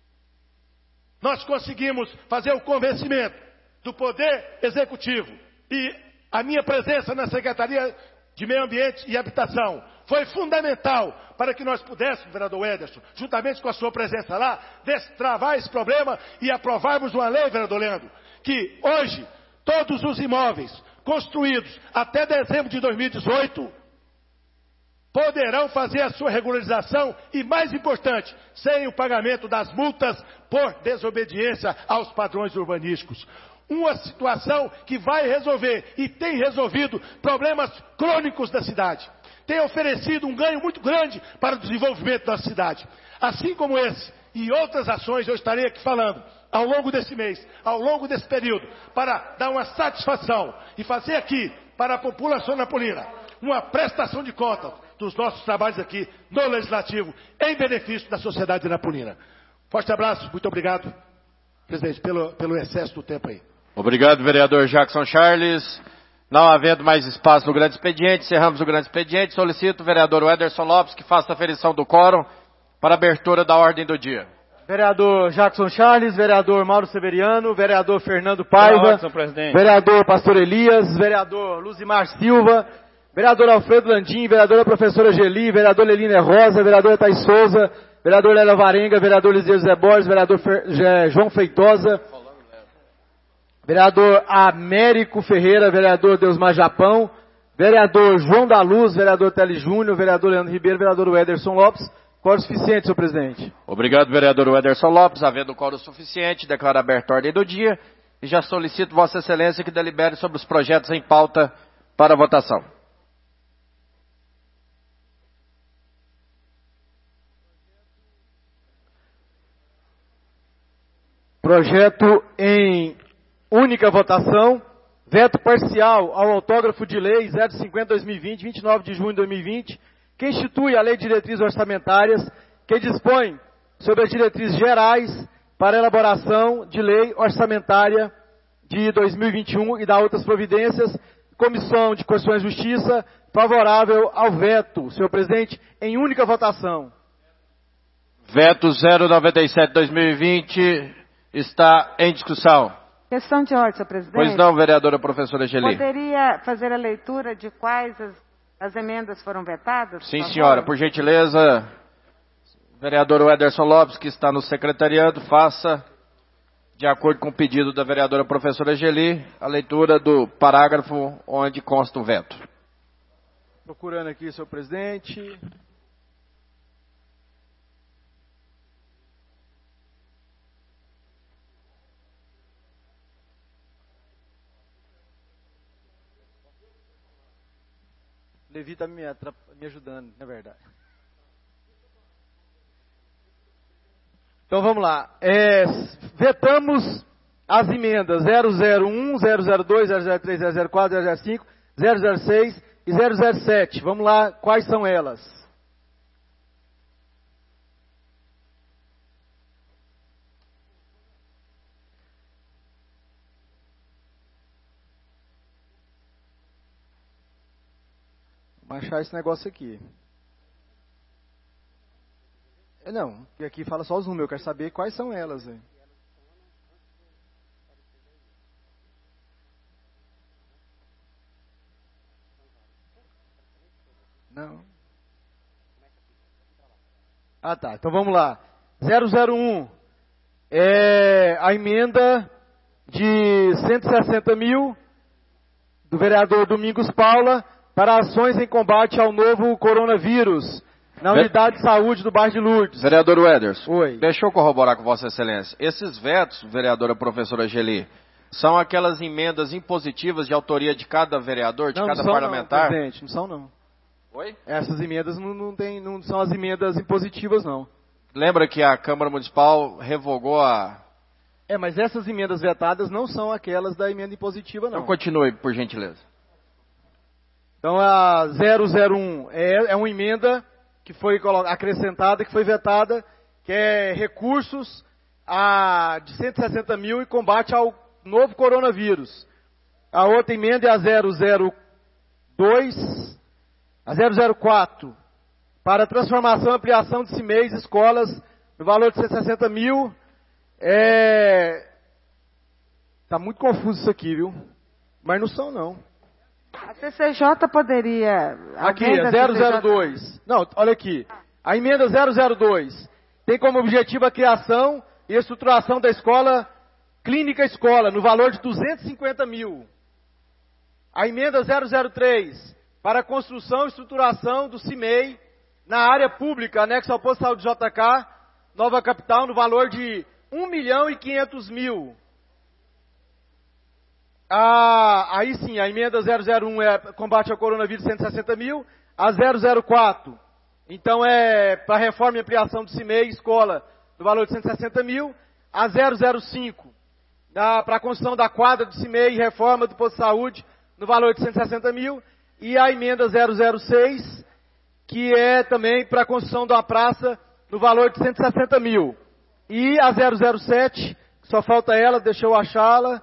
Nós conseguimos fazer o convencimento do Poder Executivo e a minha presença na Secretaria de Meio Ambiente e Habitação foi fundamental para que nós pudéssemos, vereador Wederson, juntamente com a sua presença lá, destravar esse problema e aprovarmos uma lei, vereador Leandro, que hoje todos os imóveis construídos até dezembro de dois mil e dezoito poderão fazer a sua regularização e, mais importante, sem o pagamento das multas por desobediência aos padrões urbanísticos. Uma situação que vai resolver e tem resolvido problemas crônicos da cidade. Tem oferecido um ganho muito grande para o desenvolvimento da cidade. Assim como esse e outras ações eu estarei aqui falando ao longo desse mês, ao longo desse período, para dar uma satisfação e fazer aqui para a população napolina uma prestação de contas dos nossos trabalhos aqui no Legislativo em benefício da sociedade napolina. Forte abraço, muito obrigado, presidente, pelo, pelo excesso do tempo aí. Obrigado, vereador Jackson Charles. Não havendo mais espaço no grande expediente, encerramos o grande expediente. Solicito o vereador Wederson Lopes que faça a aferição do quórum para a abertura da ordem do dia. Vereador Jackson Charles, vereador Mauro Severiano, vereador Fernando Paiva, ordem, vereador Pastor Elias, vereador Luzimar Silva, vereador Alfredo Landim, vereadora professora Geli, vereador Lelina Rosa, vereador Thais Souza, vereador Lélia Varenga, vereador Liseu José Borges, vereador Fer, G, João Feitosa, vereador Américo Ferreira, vereador Deusmar Japão, vereador João da Luz, vereador Tele Júnior, vereador Leandro Ribeiro, vereador Wederson Lopes. Quórum suficiente, senhor presidente. Obrigado, vereador Wederson Lopes. Havendo quórum suficiente, declaro aberta a ordem do dia e já solicito Vossa Excelência que delibere sobre os projetos em pauta para votação. Projeto em única votação, veto parcial ao autógrafo de lei zero cinquenta barra dois mil e vinte, vinte e nove de junho de dois mil e vinte, que institui a Lei de Diretrizes Orçamentárias, que dispõe sobre as diretrizes gerais para a elaboração de lei orçamentária de dois mil e vinte e um e da outras providências. Comissão de Constituição e Justiça, favorável ao veto, senhor presidente, em única votação. Veto zero noventa e sete barra dois mil e vinte está em discussão. Questão de ordem, senhor presidente. Pois não, vereadora professora Geli. Poderia fazer a leitura de quais as, as emendas foram vetadas? Sim, por senhora. Por gentileza, vereador Wederson Lopes, que está no secretariado, faça, de acordo com o pedido da vereadora professora Geli, a leitura do parágrafo onde consta o veto. Procurando aqui, senhor presidente. Levi está me, me ajudando, na verdade. Então vamos lá. É, vetamos as emendas zero zero um, zero zero dois, zero zero três, zero zero quatro, zero zero cinco, zero zero seis e zero zero sete. Vamos lá, quais são elas? Vamos achar esse negócio aqui. Não, porque aqui fala só os números, eu quero saber quais são elas. Véio. Não. Ah, tá. Então vamos lá. zero zero um é a emenda de cento e sessenta mil do vereador Domingos Paula para ações em combate ao novo coronavírus na unidade de saúde do bairro de Lourdes. Vereador Wederson, Oi. Deixa eu corroborar com Vossa Excelência. Esses vetos, vereadora professora Geli, são aquelas emendas impositivas de autoria de cada vereador, de não, cada não são, parlamentar? não, presidente, não são não. Oi? Essas emendas não, não, tem, não são as emendas impositivas, não. Lembra que a Câmara Municipal revogou a... É, mas essas emendas vetadas não são aquelas da emenda impositiva, não. Então continue, por gentileza. Então a zero zero um é, é uma emenda que foi acrescentada, que foi vetada, que é recursos a, de cento e sessenta mil e combate ao novo coronavírus. A outra emenda é a zero zero dois, a zero zero quatro, para transformação e ampliação de C I M E Is, escolas, no valor de cento e sessenta mil. É... Tá muito confuso isso aqui, viu? Mas não são, não. A C C J poderia... Aqui, é zero zero dois. Não, olha aqui. A emenda zero zero dois tem como objetivo a criação e estruturação da escola Clínica Escola, no valor de duzentos e cinquenta mil. A emenda zero zero três, para a construção e estruturação do C I M E I na área pública, anexo ao posto de saúde J K, Nova Capital, no valor de um milhão e quinhentos mil. Ah, aí sim, a emenda zero zero um é combate ao coronavírus, cento e sessenta mil. A zero zero quatro, então é para reforma e ampliação do C I M E I, escola, no valor de cento e sessenta mil. A zero zero cinco, para a construção da quadra do C I M E I e reforma do posto de saúde, no valor de cento e sessenta mil. E a emenda zero zero seis, que é também para a construção de uma praça, no valor de cento e sessenta mil. E a zero zero sete, só falta ela, deixa eu achá-la.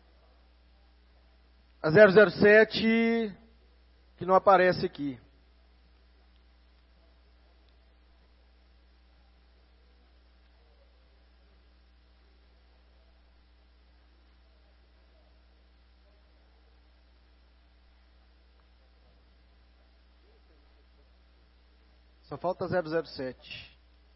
A zero zero sete, que não aparece aqui. Só falta zero zero sete.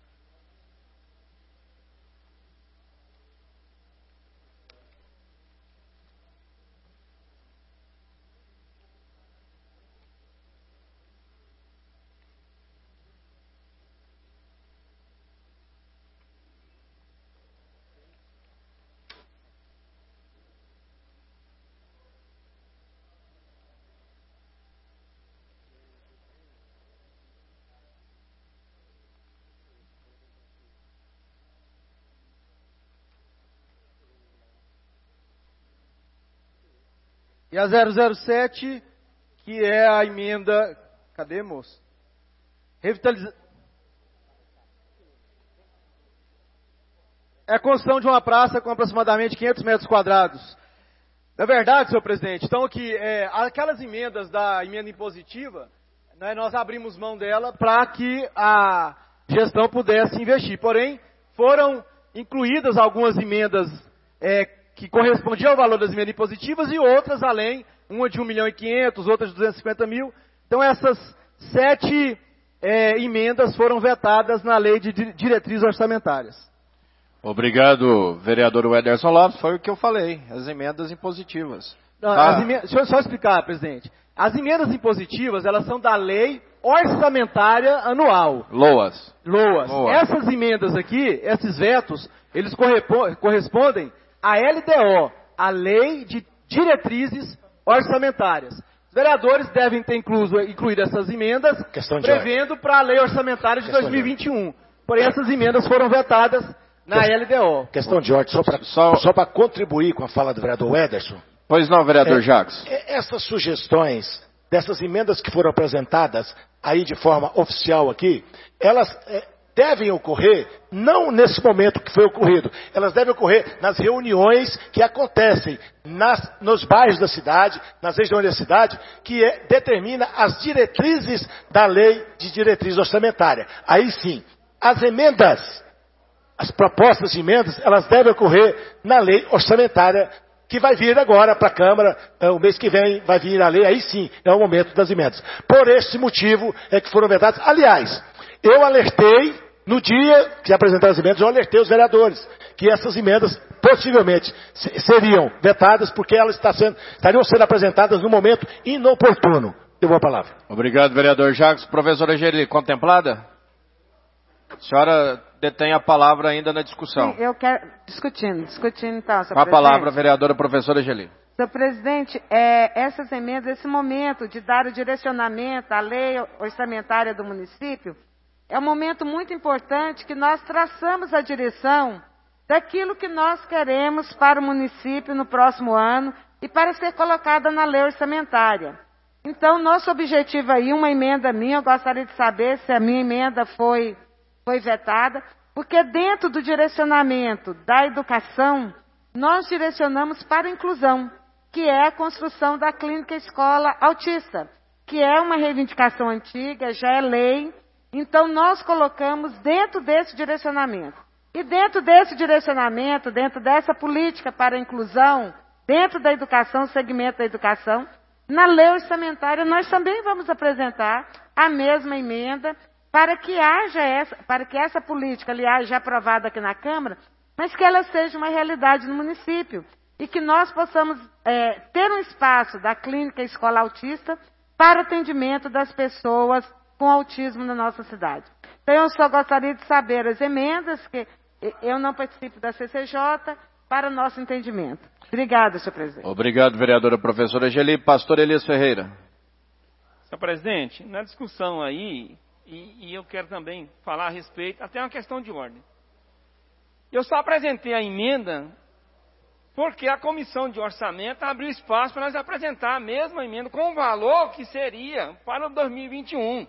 E a zero zero sete, que é a emenda... Cadê, moço? Revitaliza... É a construção de uma praça com aproximadamente quinhentos metros quadrados. Na verdade, senhor presidente, então aqui, é, aquelas emendas da emenda impositiva, né, nós abrimos mão dela para que a gestão pudesse investir. Porém, foram incluídas algumas emendas... É, que correspondia ao valor das emendas impositivas e outras além, uma de um milhão e quinhentos, outra de duzentos e cinquenta mil. Então essas sete é, emendas foram vetadas na lei de diretrizes orçamentárias. Obrigado, vereador Wederson Lopes, foi o que eu falei, as emendas impositivas. Não, ah. as emendas, deixa eu só explicar, presidente. As emendas impositivas, elas são da lei orçamentária anual. Loas. Loas. Loas. Essas emendas aqui, esses vetos, eles correspondem a L D O, a Lei de Diretrizes Orçamentárias. Os vereadores devem ter incluso, incluído essas emendas, prevendo para a lei orçamentária de dois mil e vinte e um. Porém, essas emendas foram vetadas na L D O. Questão de ordem, só para só... só para contribuir com a fala do vereador Ederson. Pois não, vereador é, Jacques. É, essas sugestões dessas emendas que foram apresentadas aí de forma oficial aqui, elas é, devem ocorrer não nesse momento que foi ocorrido, elas devem ocorrer nas reuniões que acontecem nas, nos bairros da cidade, nas regiões da cidade, que é, determina as diretrizes da lei de diretriz orçamentária. Aí sim, as emendas, as propostas de emendas, elas devem ocorrer na lei orçamentária, que vai vir agora para a Câmara, o mês que vem vai vir a lei, aí sim, é o momento das emendas. Por esse motivo é que foram vetadas. Aliás, eu alertei, no dia que apresentaram as emendas, eu alertei os vereadores, que essas emendas possivelmente seriam vetadas, porque elas sendo, estariam sendo apresentadas no momento inoportuno. Deu a palavra. Obrigado, vereador Jacques. Professora Geli, contemplada? A senhora detém a palavra ainda na discussão. Sim, eu quero... Discutindo, discutindo então, senhor Com a presidente. palavra, vereadora professora Geli. Senhor presidente, é, essas emendas, esse momento de dar o direcionamento à lei orçamentária do município, é um momento muito importante que nós traçamos a direção daquilo que nós queremos para o município no próximo ano e para ser colocada na lei orçamentária. Então, nosso objetivo aí, uma emenda minha, eu gostaria de saber se a minha emenda foi... foi vetada, porque dentro do direcionamento da educação, nós direcionamos para a inclusão, que é a construção da clínica escola autista, que é uma reivindicação antiga, já é lei, então nós colocamos dentro desse direcionamento. E dentro desse direcionamento, dentro dessa política para a inclusão, dentro da educação, segmento da educação, na lei orçamentária nós também vamos apresentar a mesma emenda, para que haja essa, para que essa política, aliás, já aprovada aqui na Câmara, mas que ela seja uma realidade no município. E que nós possamos é, ter um espaço da clínica escola autista para atendimento das pessoas com autismo na nossa cidade. Então, eu só gostaria de saber as emendas, que eu não participo da C C J, para o nosso entendimento. Obrigada, senhor presidente. Obrigado, vereadora professora Geli. Pastor Elias Ferreira. Senhor presidente, na discussão aí... E, e eu quero também falar a respeito, até uma questão de ordem. Eu só apresentei a emenda porque a comissão de orçamento abriu espaço para nós apresentar a mesma emenda com o valor que seria para o dois mil e vinte e um.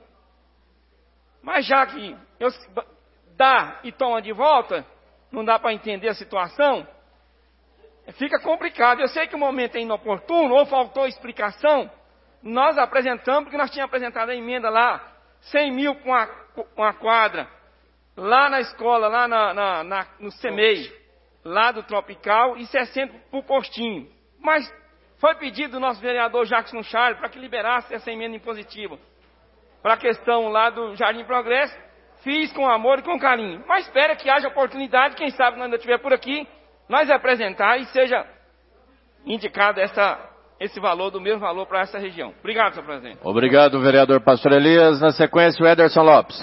Mas já que eu dá e toma de volta, não dá para entender a situação, fica complicado. Eu sei que o momento é inoportuno, ou faltou explicação, nós apresentamos, porque nós tínhamos apresentado a emenda lá, cem mil com a, com a quadra, lá na escola, lá na, na, na, no C M E I, lá do Tropical, e sessenta para o postinho. Mas foi pedido do nosso vereador Jackson Charles para que liberasse essa emenda impositiva para a questão lá do Jardim Progresso. Fiz com amor e com carinho. Mas espera que haja oportunidade, quem sabe quando eu estiver por aqui, nós apresentar e seja indicado essa... esse valor, do mesmo valor para essa região. Obrigado, senhor presidente. Obrigado, vereador Pastor Elias. Na sequência, o Ederson Lopes.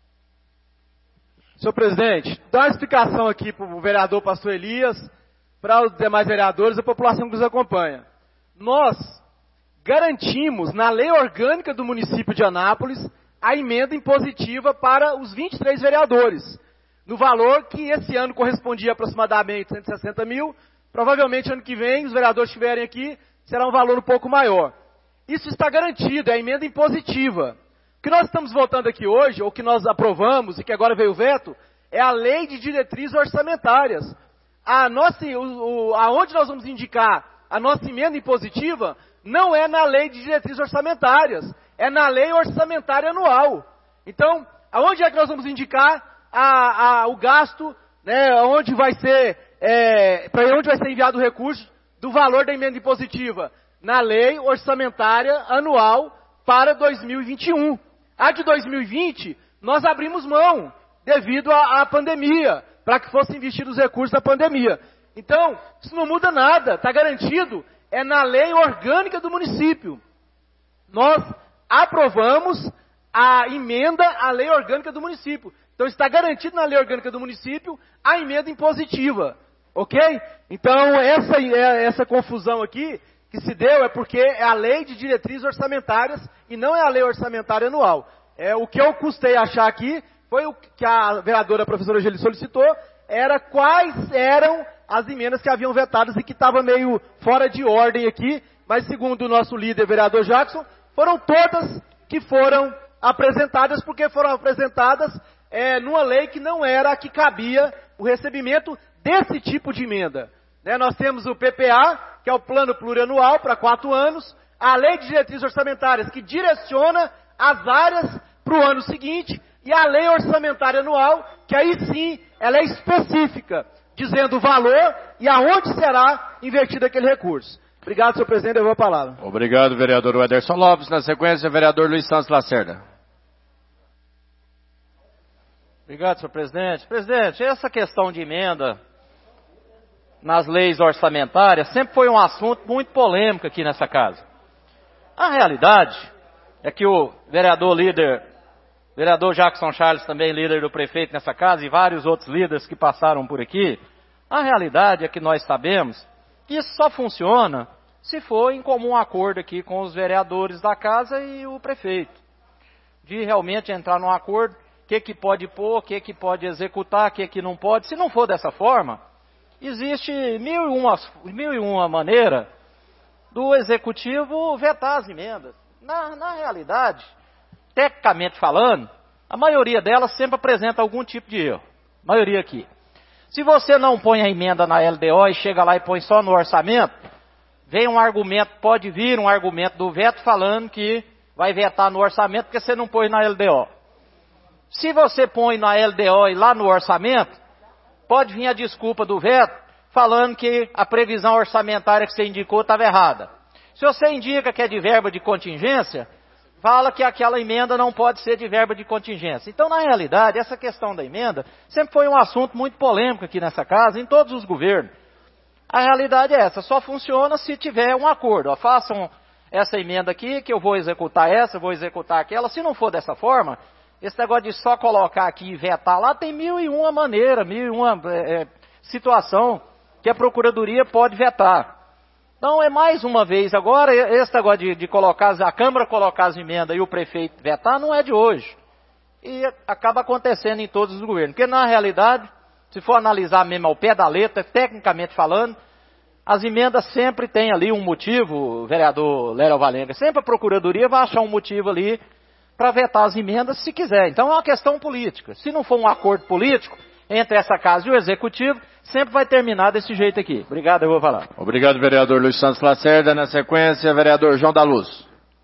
Senhor presidente, dá uma explicação aqui para o vereador Pastor Elias, para os demais vereadores e a população que nos acompanha. Nós garantimos na lei orgânica do município de Anápolis a emenda impositiva para os vinte e três vereadores, no valor que esse ano correspondia aproximadamente cento e sessenta mil, provavelmente ano que vem, os vereadores que estiverem aqui, será um valor um pouco maior. Isso está garantido, é a emenda impositiva. O que nós estamos votando aqui hoje, ou que nós aprovamos, e que agora veio o veto, é a lei de diretrizes orçamentárias. A nossa, o, o, aonde nós vamos indicar a nossa emenda impositiva, não é na lei de diretrizes orçamentárias, é na lei orçamentária anual. Então, aonde é que nós vamos indicar a, a, o gasto, né, onde vai ser, é, para onde vai ser enviado o recurso do valor da emenda impositiva? Na lei orçamentária anual para dois mil e vinte e um. A de dois mil e vinte, nós abrimos mão devido à, à pandemia, para que fossem investidos os recursos da pandemia. Então, isso não muda nada, está garantido, é na lei orgânica do município. Nós aprovamos a emenda à lei orgânica do município. Então, está garantido na lei orgânica do município a emenda impositiva. Ok? Então, essa, essa confusão aqui, que se deu é porque é a lei de diretrizes orçamentárias e não é a lei orçamentária anual. É, o que eu custei achar aqui foi o que a vereadora professora Geli solicitou, era quais eram as emendas que haviam vetadas e que estava meio fora de ordem aqui, mas segundo o nosso líder, vereador Jackson, foram todas que foram apresentadas, porque foram apresentadas é, numa lei que não era a que cabia o recebimento desse tipo de emenda. Né, nós temos o P P A, que é o Plano Plurianual para quatro anos, a Lei de Diretrizes Orçamentárias, que direciona as áreas para o ano seguinte, e a Lei Orçamentária Anual, que aí sim, ela é específica, dizendo o valor e aonde será invertido aquele recurso. Obrigado, senhor presidente, eu vou a palavra. Obrigado, vereador Ederson Lopes. Na sequência, vereador Luiz Santos Lacerda. Obrigado, senhor presidente. Presidente, essa questão de emenda nas leis orçamentárias sempre foi um assunto muito polêmico aqui nessa casa. A realidade é que o vereador líder, vereador Jackson Charles, também líder do prefeito nessa casa, e vários outros líderes que passaram por aqui, a realidade é que nós sabemos que isso só funciona se for em comum acordo aqui com os vereadores da casa e o prefeito. De realmente entrar num acordo, o que que pode pôr, o que que pode executar, o que que não pode. Se não for dessa forma, existe mil e uma, mil e uma maneira do executivo vetar as emendas. Na, na realidade, tecnicamente falando, a maioria delas sempre apresenta algum tipo de erro. A maioria aqui. Se você não põe a emenda na L D O e chega lá e põe só no orçamento, vem um argumento, pode vir um argumento do veto falando que vai vetar no orçamento porque você não põe na L D O. Se você põe na L D O e lá no orçamento, pode vir a desculpa do veto falando que a previsão orçamentária que você indicou estava errada. Se você indica que é de verba de contingência, fala que aquela emenda não pode ser de verba de contingência. Então, na realidade, essa questão da emenda sempre foi um assunto muito polêmico aqui nessa casa, em todos os governos. A realidade é essa, só funciona se tiver um acordo. Ó, façam essa emenda aqui, que eu vou executar essa, vou executar aquela. Se não for dessa forma, esse negócio de só colocar aqui e vetar lá, tem mil e uma maneira, mil e uma é, situação que a Procuradoria pode vetar. Então, é mais uma vez agora, esse negócio de, de colocar, a Câmara colocar as emendas e o prefeito vetar, não é de hoje. E acaba acontecendo em todos os governos. Porque, na realidade, se for analisar mesmo ao pé da letra, tecnicamente falando, as emendas sempre têm ali um motivo, vereador Léo Valenga, sempre a Procuradoria vai achar um motivo ali para vetar as emendas se quiser. Então, é uma questão política. Se não for um acordo político entre essa casa e o Executivo, sempre vai terminar desse jeito aqui. Obrigado, eu vou falar. Obrigado, vereador Luiz Santos Lacerda. Na sequência, vereador João da Luz.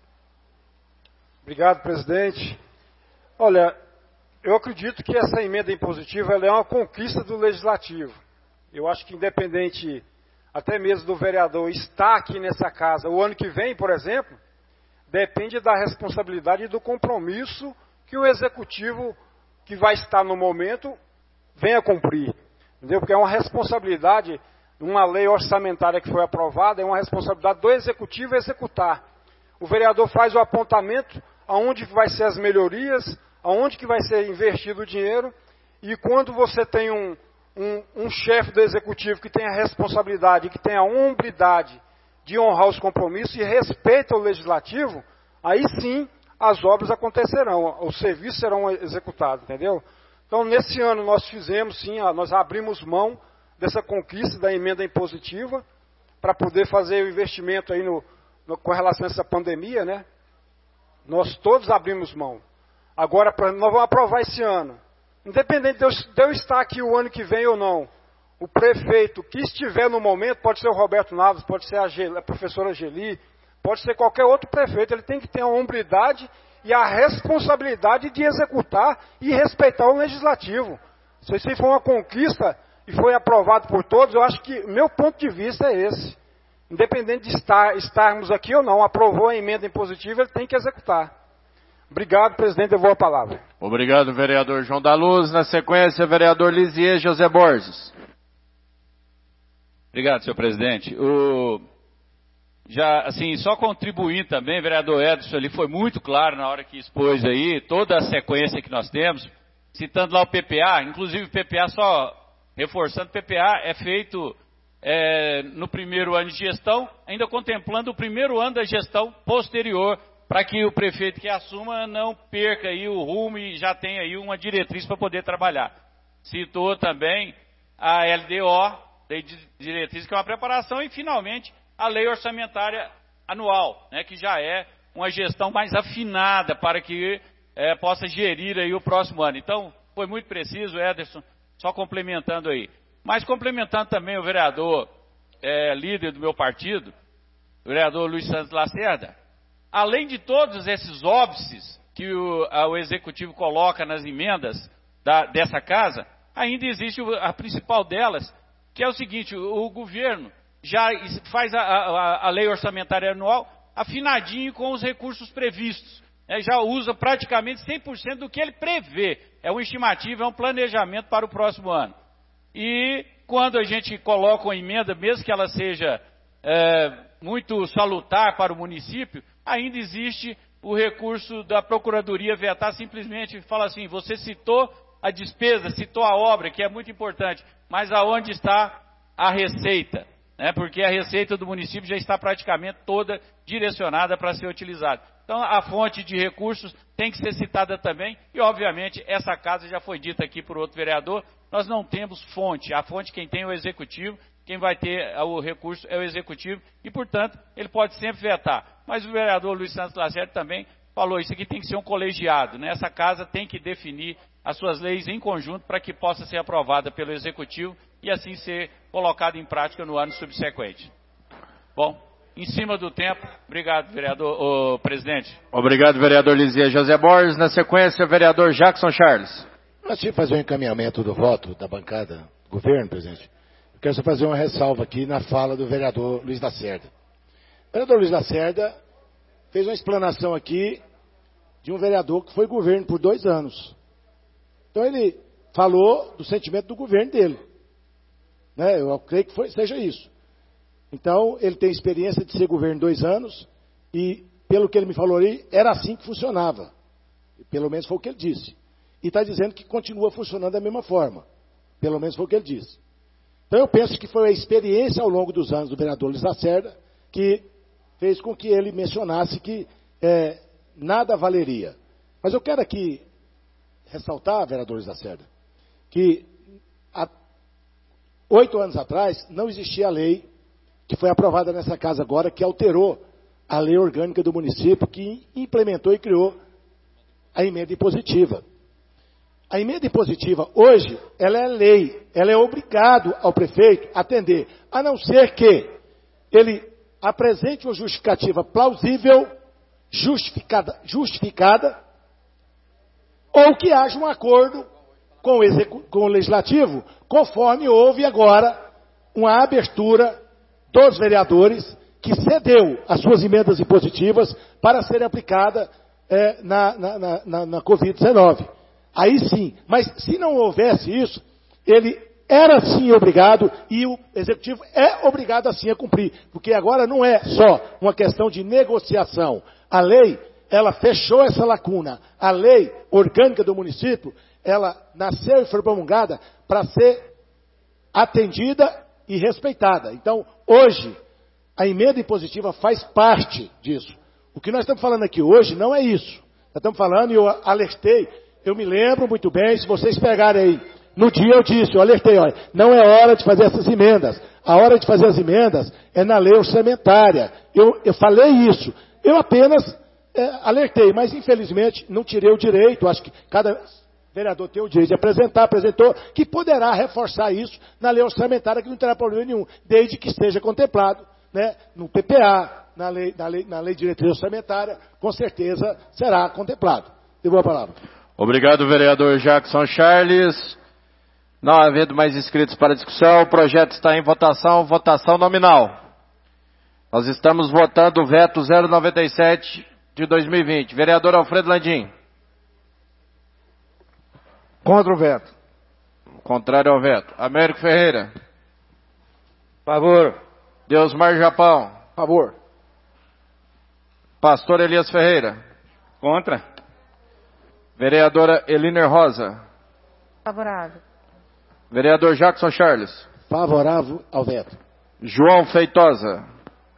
Obrigado, presidente. Olha, eu acredito que essa emenda impositiva ela é uma conquista do Legislativo. Eu acho que independente até mesmo do vereador estar aqui nessa casa o ano que vem, por exemplo, depende da responsabilidade e do compromisso que o Executivo que vai estar no momento venha cumprir. Entendeu? Porque é uma responsabilidade, uma lei orçamentária que foi aprovada, é uma responsabilidade do Executivo executar. O vereador faz o apontamento aonde vai ser as melhorias, aonde que vai ser investido o dinheiro, e quando você tem um, um, um chefe do Executivo que tem a responsabilidade, que tem a hombridade de honrar os compromissos e respeita o Legislativo, aí sim as obras acontecerão, os serviços serão executados, entendeu? Então, nesse ano nós fizemos, sim, nós abrimos mão dessa conquista da emenda impositiva para poder fazer o investimento aí no, no, com relação a essa pandemia, né? Nós todos abrimos mão. Agora, pra, nós vamos aprovar esse ano. Independente de eu, de eu estar aqui o ano que vem ou não, o prefeito que estiver no momento, pode ser o Roberto Naves, pode ser a, Geli, a professora Geli, pode ser qualquer outro prefeito, ele tem que ter a hombridade e a responsabilidade de executar e respeitar o Legislativo. Se isso for uma conquista e foi aprovado por todos, eu acho que meu ponto de vista é esse. Independente de estar, estarmos aqui ou não, aprovou a emenda impositiva, ele tem que executar. Obrigado, presidente, eu vou a palavra. Obrigado, vereador João da Luz. Na sequência, vereador Lisier José Borges. Obrigado, senhor presidente. O... Já, assim, só contribuindo também, vereador Edson ali foi muito claro na hora que expôs aí toda a sequência que nós temos, citando lá o P P A, inclusive o P P A, só reforçando, o P P A é feito é, no primeiro ano de gestão, ainda contemplando o primeiro ano da gestão posterior, para que o prefeito que assuma não perca aí o rumo e já tenha aí uma diretriz para poder trabalhar. Citou também a L D O, Lei de Diretriz, que é uma preparação, e finalmente a Lei Orçamentária Anual, né, que já é uma gestão mais afinada para que é, possa gerir aí o próximo ano. Então, foi muito preciso, Ederson, só complementando aí. Mas complementando também o vereador é, líder do meu partido, o vereador Luiz Santos Lacerda, além de todos esses óbices que o, a, o Executivo coloca nas emendas da, dessa casa, ainda existe a principal delas, que é o seguinte: o, o governo já faz a, a, a lei orçamentária anual afinadinho com os recursos previstos, né, já usa praticamente cem por cento do que ele prevê, é uma estimativa, é um planejamento para o próximo ano. E quando a gente coloca uma emenda, mesmo que ela seja é, muito salutar para o município, ainda existe o recurso da Procuradoria vetar, simplesmente fala assim: você citou a despesa, citou a obra, que é muito importante, mas aonde está a receita? Né? Porque a receita do município já está praticamente toda direcionada para ser utilizada. Então a fonte de recursos tem que ser citada também, e obviamente essa casa já foi dita aqui por outro vereador, nós não temos fonte, a fonte quem tem é o Executivo, quem vai ter o recurso é o Executivo, e portanto ele pode sempre vetar. Mas o vereador Luiz Santos Lacerda também falou, isso aqui tem que ser um colegiado, né? Essa casa tem que definir as suas leis em conjunto para que possa ser aprovada pelo Executivo e assim ser colocada em prática no ano subsequente. Bom, em cima do tempo, obrigado, vereador, ô, presidente. Obrigado, vereador Lizia José Borges. Na sequência, vereador Jackson Charles. Antes de fazer um encaminhamento do voto da bancada do governo, presidente, eu quero só fazer uma ressalva aqui na fala do vereador Luiz Lacerda. O vereador Luiz Lacerda fez uma explanação aqui de um vereador que foi governo por dois anos. Então ele falou do sentimento do governo dele. Né? Eu creio que foi, seja isso. Então ele tem experiência de ser governo dois anos e, pelo que ele me falou ali, era assim que funcionava. Pelo menos foi o que ele disse. E está dizendo que continua funcionando da mesma forma. Pelo menos foi o que ele disse. Então eu penso que foi a experiência ao longo dos anos do vereador Luiz Lacerda que fez com que ele mencionasse que é, nada valeria. Mas eu quero aqui ressaltar, vereador Luiz Lacerda, que há oito anos atrás não existia a lei que foi aprovada nessa casa agora, que alterou a lei orgânica do município, que implementou e criou a emenda impositiva. A emenda impositiva, hoje, ela é lei, ela é obrigado ao prefeito atender, a não ser que ele apresente uma justificativa plausível, justificada, justificada, ou que haja um acordo com o, execu, com o legislativo, conforme houve agora uma abertura dos vereadores que cedeu as suas emendas impositivas para serem aplicadas é, na, na, na, na covid dezenove. Aí sim, mas se não houvesse isso, ele era sim obrigado e o Executivo é obrigado assim a cumprir, porque agora não é só uma questão de negociação. A lei, ela fechou essa lacuna. A lei orgânica do município, ela nasceu e foi promulgada para ser atendida e respeitada. Então, hoje, a emenda impositiva faz parte disso. O que nós estamos falando aqui hoje não é isso. Nós estamos falando, e eu alertei, eu me lembro muito bem, se vocês pegarem aí, no dia eu disse, eu alertei, olha, não é hora de fazer essas emendas. A hora de fazer as emendas é na lei orçamentária. Eu, eu falei isso. Eu apenas é, alertei, mas infelizmente não tirei o direito, acho que cada vereador tem o direito de apresentar, apresentou, que poderá reforçar isso na lei orçamentária, que não terá problema nenhum, desde que esteja contemplado, né, no P P A, na lei, na lei, na lei de diretriz orçamentária, com certeza será contemplado. Devolvo a palavra. Obrigado, vereador Jackson Charles. Não havendo mais inscritos para discussão, o projeto está em votação, votação nominal. Nós estamos votando o veto zero noventa e sete de dois mil e vinte. Vereador Alfredo Landim. Contra o veto. Contrário ao veto. Américo Ferreira. Favor. Deusmar Japão. Favor. Pastor Elias Ferreira. Contra. Vereadora Eliner Rosa. Favorável. Vereador Jackson Charles. Favorável ao veto. João Feitosa.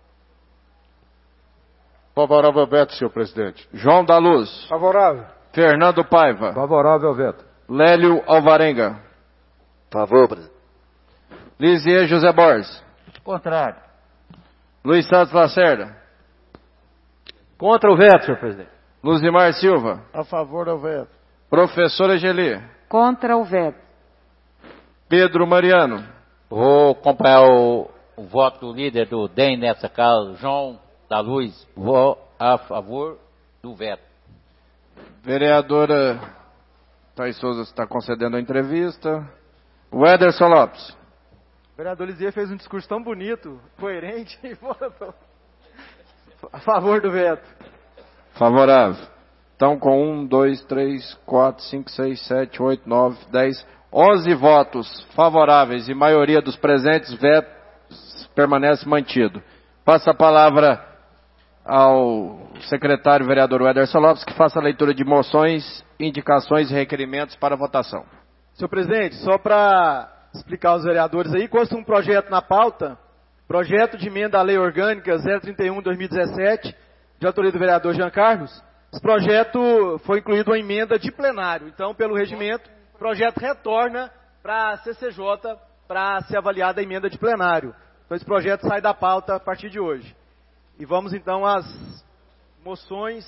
Favorável ao veto, senhor presidente. João da Luz. Favorável. Fernando Paiva. Favorável ao veto. Lélio Alvarenga. Favor, presidente. Lisier José Borges. Contrário. Luiz Santos Lacerda. Contra o veto, senhor presidente. Luzimar Silva. A favor do veto. Professora Geli. Contra o veto. Pedro Mariano. Vou acompanhar o, o voto do líder do D E M nessa casa, João da Luz. Vou a favor do veto. Vereadora Thais Souza está concedendo a entrevista. O Ederson Lopes. O vereador Lisier fez um discurso tão bonito, coerente, e votou a favor do veto. Favorável. Então, com um, dois, três, quatro, cinco, seis, sete, oito, nove, dez, onze votos favoráveis e maioria dos presentes, veto permanece mantido. Passa a palavra ao secretário vereador Ederson Lopes, que faça a leitura de moções, indicações e requerimentos para votação. Senhor presidente, só para explicar aos vereadores aí, consta um projeto na pauta, projeto de emenda à lei orgânica zero trinta e um de dois mil e dezessete, de autoria do vereador Jean Carlos. Esse projeto foi incluído uma emenda de plenário, então, pelo regimento, o projeto retorna para a C C J para ser avaliada a emenda de plenário. Então, esse projeto sai da pauta a partir de hoje. E vamos, então, às moções.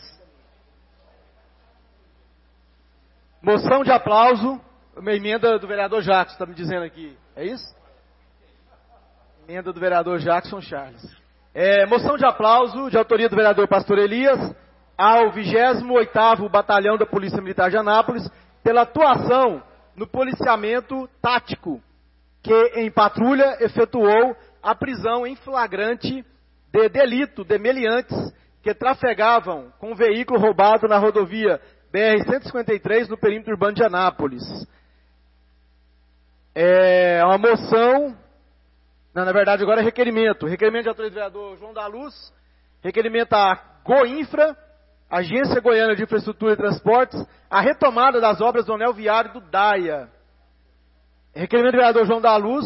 Moção de aplauso, uma emenda do vereador Jackson, está me dizendo aqui. É isso? Emenda do vereador Jackson Charles. É, moção de aplauso, de autoria do vereador Pastor Elias, ao vigésimo oitavo Batalhão da Polícia Militar de Anápolis, pela atuação no policiamento tático, que em patrulha efetuou a prisão em flagrante de delito de meliantes que trafegavam com um veículo roubado na rodovia B R cento e cinquenta e três no perímetro urbano de Anápolis. É uma moção, não, na verdade agora é requerimento, requerimento de autoria do vereador João da Luz, requerimento à Goinfra, Agência Goiana de Infraestrutura e Transportes, a retomada das obras do anel viário do Daia. Requerimento do vereador João da Luz,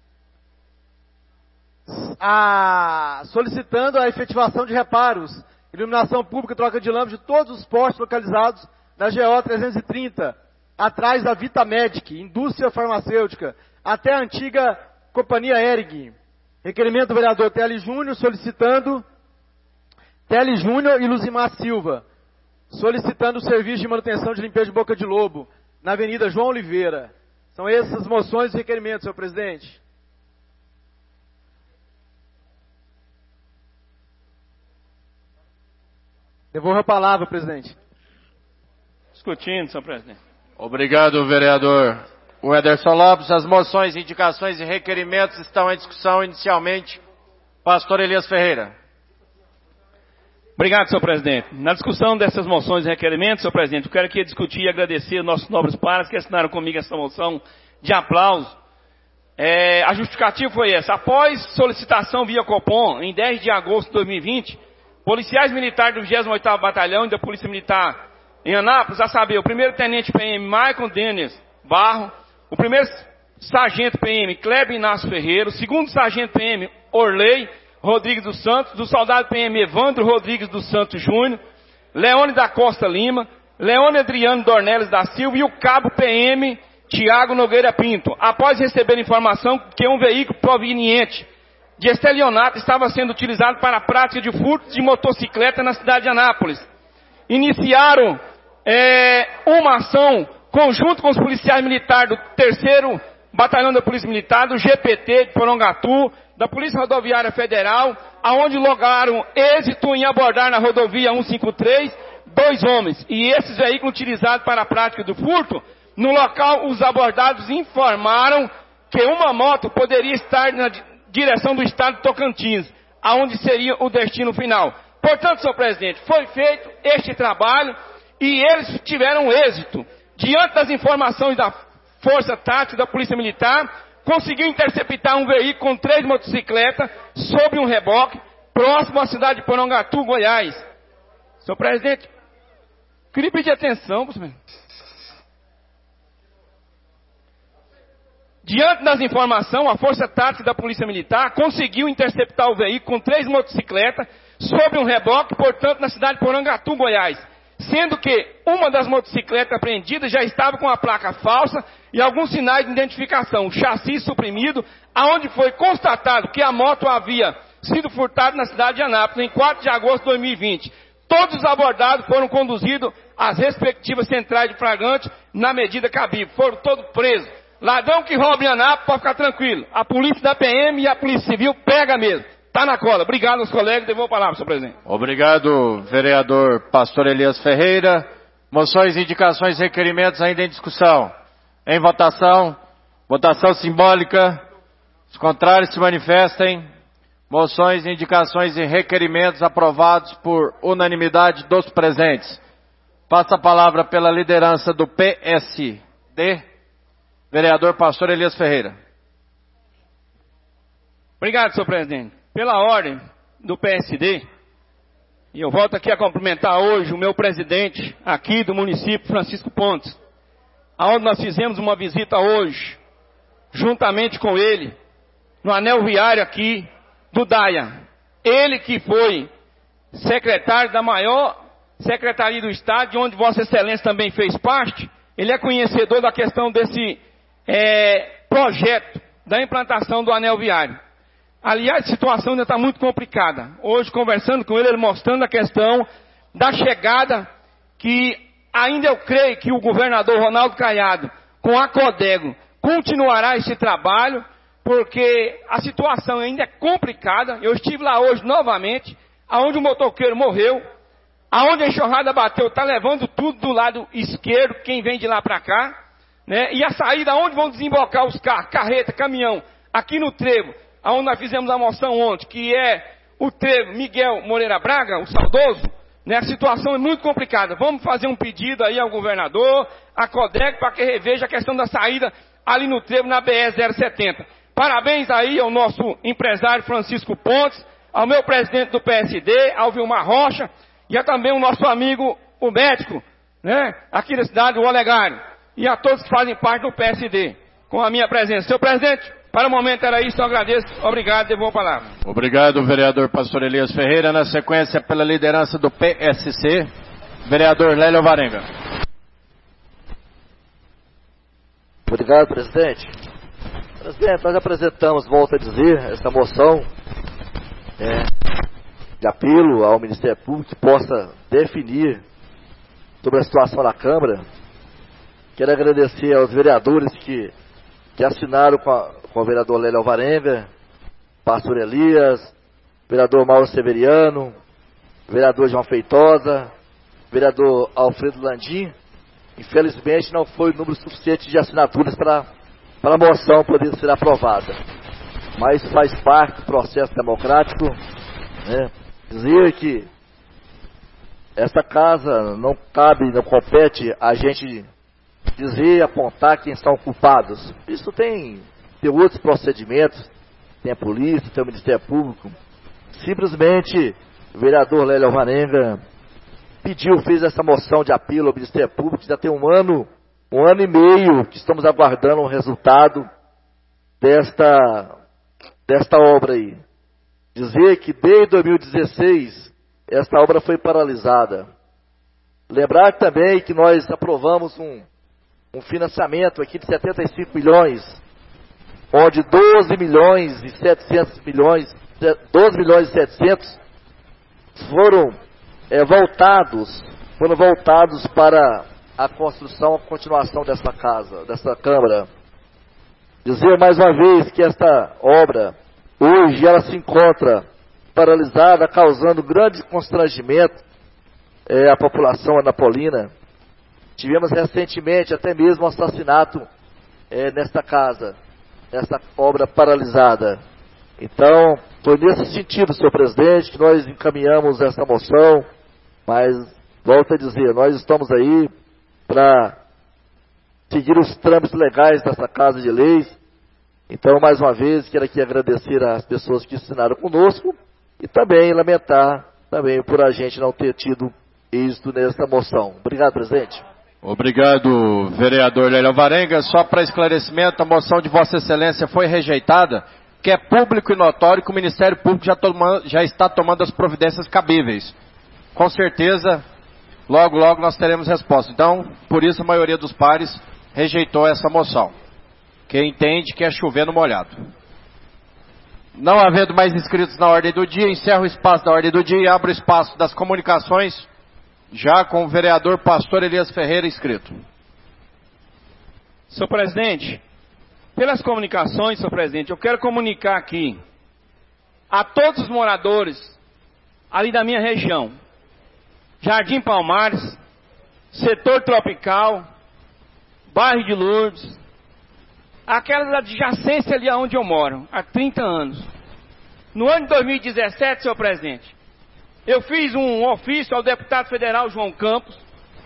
a, solicitando a efetivação de reparos, iluminação pública e troca de lâmpadas de todos os postos localizados na G O trezentos e trinta, atrás da Vitamedic, indústria farmacêutica, até a antiga companhia Erig. Requerimento do vereador Tele Júnior, solicitando Tele Júnior e Luzimar Silva, solicitando o serviço de manutenção de limpeza de boca de lobo, na Avenida João Oliveira. São essas moções e requerimentos, senhor presidente. Devolvo a palavra, presidente. Discutindo, senhor presidente. Obrigado, vereador Ederson Lopes. As moções, indicações e requerimentos estão em discussão inicialmente. Pastor Elias Ferreira. Obrigado, senhor presidente. Na discussão dessas moções e requerimentos, senhor presidente, eu quero aqui discutir e agradecer aos nossos nobres pares que assinaram comigo essa moção de aplauso. É, a justificativa foi essa. Após solicitação via Copom, em dez de agosto de dois mil e vinte, policiais militares do vigésimo oitavo Batalhão e da Polícia Militar em Anápolis, a saber, o primeiro tenente P M Michael Denis Barro, o primeiro sargento P M Kleber Inácio Ferreira, o segundo sargento P M Orley Rodrigues dos Santos, do soldado P M Evandro Rodrigues dos Santos Júnior, Leone da Costa Lima, Leone Adriano Dornelles da Silva e o cabo P M Tiago Nogueira Pinto, após receber informação que um veículo proveniente de estelionato estava sendo utilizado para a prática de furtos de motocicleta na cidade de Anápolis. Iniciaram é, uma ação conjunto com os policiais militares do terceiro Batalhão da Polícia Militar, do G P T de Porongatu, da Polícia Rodoviária Federal, aonde lograram êxito em abordar na rodovia cento e cinquenta e três dois homens. E esses veículos utilizados para a prática do furto, no local os abordados informaram que uma moto poderia estar na direção do estado de Tocantins, aonde seria o destino final. Portanto, senhor presidente, foi feito este trabalho e eles tiveram êxito. Diante das informações da Força Tática da Polícia Militar, conseguiu interceptar um veículo com três motocicletas sobre um reboque, próximo à cidade de Porongatu, Goiás. Senhor presidente, queria pedir atenção, senhor. Diante das informações, a Força Tática da Polícia Militar conseguiu interceptar o veículo com três motocicletas sobre um reboque, portanto, na cidade de Porangatu, Goiás. Sendo que uma das motocicletas apreendidas já estava com a placa falsa e alguns sinais de identificação, o chassi suprimido, aonde foi constatado que a moto havia sido furtada na cidade de Anápolis em quatro de agosto de dois mil e vinte. Todos os abordados foram conduzidos às respectivas centrais de flagrante na medida cabível. Foram todos presos. Ladrão que rouba em Anápolis pode ficar tranquilo. A polícia da P M e a Polícia Civil pega mesmo. Está na cola. Obrigado aos colegas. Devolvo a palavra, senhor presidente. Obrigado, vereador Pastor Elias Ferreira. Moções, indicações e requerimentos ainda em discussão. Em votação. Votação simbólica. Os contrários se manifestem. Moções, indicações e requerimentos aprovados por unanimidade dos presentes. Passa a palavra pela liderança do P S D, vereador Pastor Elias Ferreira. Obrigado, senhor presidente. Pela ordem do P S D, e eu volto aqui a cumprimentar hoje o meu presidente aqui do município, Francisco Pontes, aonde nós fizemos uma visita hoje, juntamente com ele, no anel viário aqui do Daia. Ele que foi secretário da maior secretaria do Estado, onde Vossa Excelência também fez parte. Ele é conhecedor da questão desse é, projeto da implantação do anel viário. Aliás, a situação ainda está muito complicada. Hoje, conversando com ele, ele mostrando a questão da chegada, que ainda eu creio que o governador Ronaldo Caiado, com a Codego, continuará esse trabalho, porque a situação ainda é complicada. Eu estive lá hoje novamente, aonde o motoqueiro morreu, aonde a enxurrada bateu, está levando tudo do lado esquerdo, quem vem de lá para cá, né? E a saída, aonde vão desembocar os carros, carreta, caminhão, aqui no trevo, aonde nós fizemos a moção ontem, que é o trevo Miguel Moreira Braga, o saudoso, né? A situação é muito complicada. Vamos fazer um pedido aí ao governador, à Codec, para que reveja a questão da saída ali no trevo, na B R zero setenta. Parabéns aí ao nosso empresário Francisco Pontes, ao meu presidente do P S D, ao Vilmar Rocha, e a também o nosso amigo, o médico, né, aqui da cidade, o Olegário, e a todos que fazem parte do P S D, com a minha presença. Senhor presidente, para o momento era isso, eu agradeço, obrigado, devolvo a palavra. Obrigado, vereador Pastor Elias Ferreira. Na sequência, pela liderança do P S C, vereador Lélio Alvarenga. Obrigado, presidente. Presidente, nós apresentamos, volto a dizer, essa moção é, de apelo ao Ministério Público que possa definir sobre a situação da Câmara. Quero agradecer aos vereadores que, que assinaram com, a, com o vereador Lélio Alvarenga, Pastor Elias, vereador Mauro Severiano, vereador João Feitosa, vereador Alfredo Landim. Infelizmente não foi o número suficiente de assinaturas para para a moção poder ser aprovada. Mas faz parte do processo democrático, né? Dizer que essa casa não cabe, não compete a gente dizer, apontar quem são culpados. Isso tem, tem outros procedimentos, tem a polícia, tem o Ministério Público. Simplesmente o vereador Lélio Alvarenga pediu, fez essa moção de apelo ao Ministério Público, já tem um ano Um ano e meio que estamos aguardando o resultado desta, desta obra aí. Dizer que desde dois mil e dezesseis esta obra foi paralisada. Lembrar também que nós aprovamos um, um financiamento aqui de setenta e cinco milhões, onde doze milhões e setecentos milhões, doze milhões e setecentos foram é, voltados, foram voltados para a construção, a continuação dessa casa, dessa Câmara. Dizer mais uma vez que esta obra, hoje, ela se encontra paralisada, causando grande constrangimento é, à população anapolina. Tivemos recentemente até mesmo um assassinato é, nesta casa, nesta obra paralisada. Então, foi nesse sentido, senhor presidente, que nós encaminhamos essa moção, mas, volto a dizer, nós estamos aí para seguir os trâmites legais dessa Casa de Leis. Então, mais uma vez, quero aqui agradecer às pessoas que assinaram conosco e também lamentar também por a gente não ter tido êxito nessa moção. Obrigado, presidente. Obrigado, vereador Lélio Alvarenga. Só para esclarecimento, a moção de Vossa Excelência foi rejeitada, que é público e notório que o Ministério Público já, toma, já está tomando as providências cabíveis. Com certeza, logo, logo nós teremos resposta. Então, por isso a maioria dos pares rejeitou essa moção, que entende que é chover no molhado. Não havendo mais inscritos na ordem do dia, encerro o espaço da ordem do dia e abro o espaço das comunicações, já com o vereador Pastor Elias Ferreira inscrito. Senhor presidente, pelas comunicações, senhor presidente, eu quero comunicar aqui a todos os moradores ali da minha região, Jardim Palmares, setor tropical, bairro de Lourdes, aquelas adjacências ali onde eu moro, há trinta anos. No ano de dois mil e dezessete, senhor presidente, eu fiz um ofício ao deputado federal João Campos,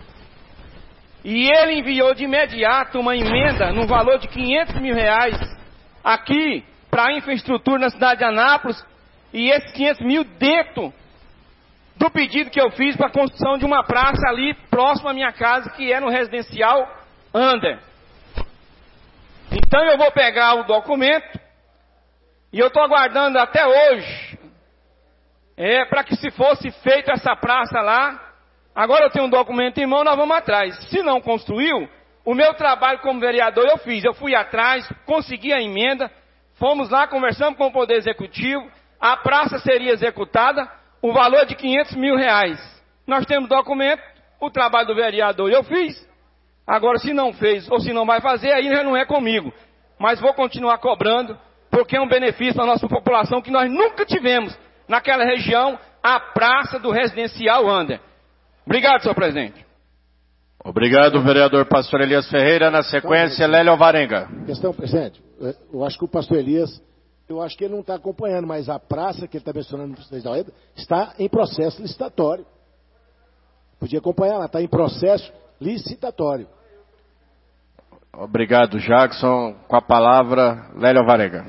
e ele enviou de imediato uma emenda no valor de quinhentos mil reais aqui para a infraestrutura na cidade de Anápolis, e esses quinhentos mil dentro do pedido que eu fiz para a construção de uma praça ali próximo à minha casa, que é no residencial Ander. Então eu vou pegar o documento, e eu estou aguardando até hoje, é, para que se fosse feita essa praça lá. Agora eu tenho um documento em mão, nós vamos atrás. Se não construiu, o meu trabalho como vereador eu fiz. Eu fui atrás, consegui a emenda, fomos lá, conversamos com o Poder Executivo, a praça seria executada, o valor de quinhentos mil reais. Nós temos documento, o trabalho do vereador eu fiz. Agora, se não fez ou se não vai fazer, aí já não é comigo. Mas vou continuar cobrando, porque é um benefício para a nossa população que nós nunca tivemos naquela região, a praça do residencial Ander. Obrigado, senhor presidente. Obrigado, vereador Pastor Elias Ferreira. Na sequência, Lélio Alvarenga. Questão, presidente, eu acho que o pastor Elias, eu acho que ele não está acompanhando, mas a praça que ele está mencionando no presidente da U E D está em processo licitatório. Podia acompanhar, ela está em processo licitatório. Obrigado, Jackson. Com a palavra, Lélio Alvarenga.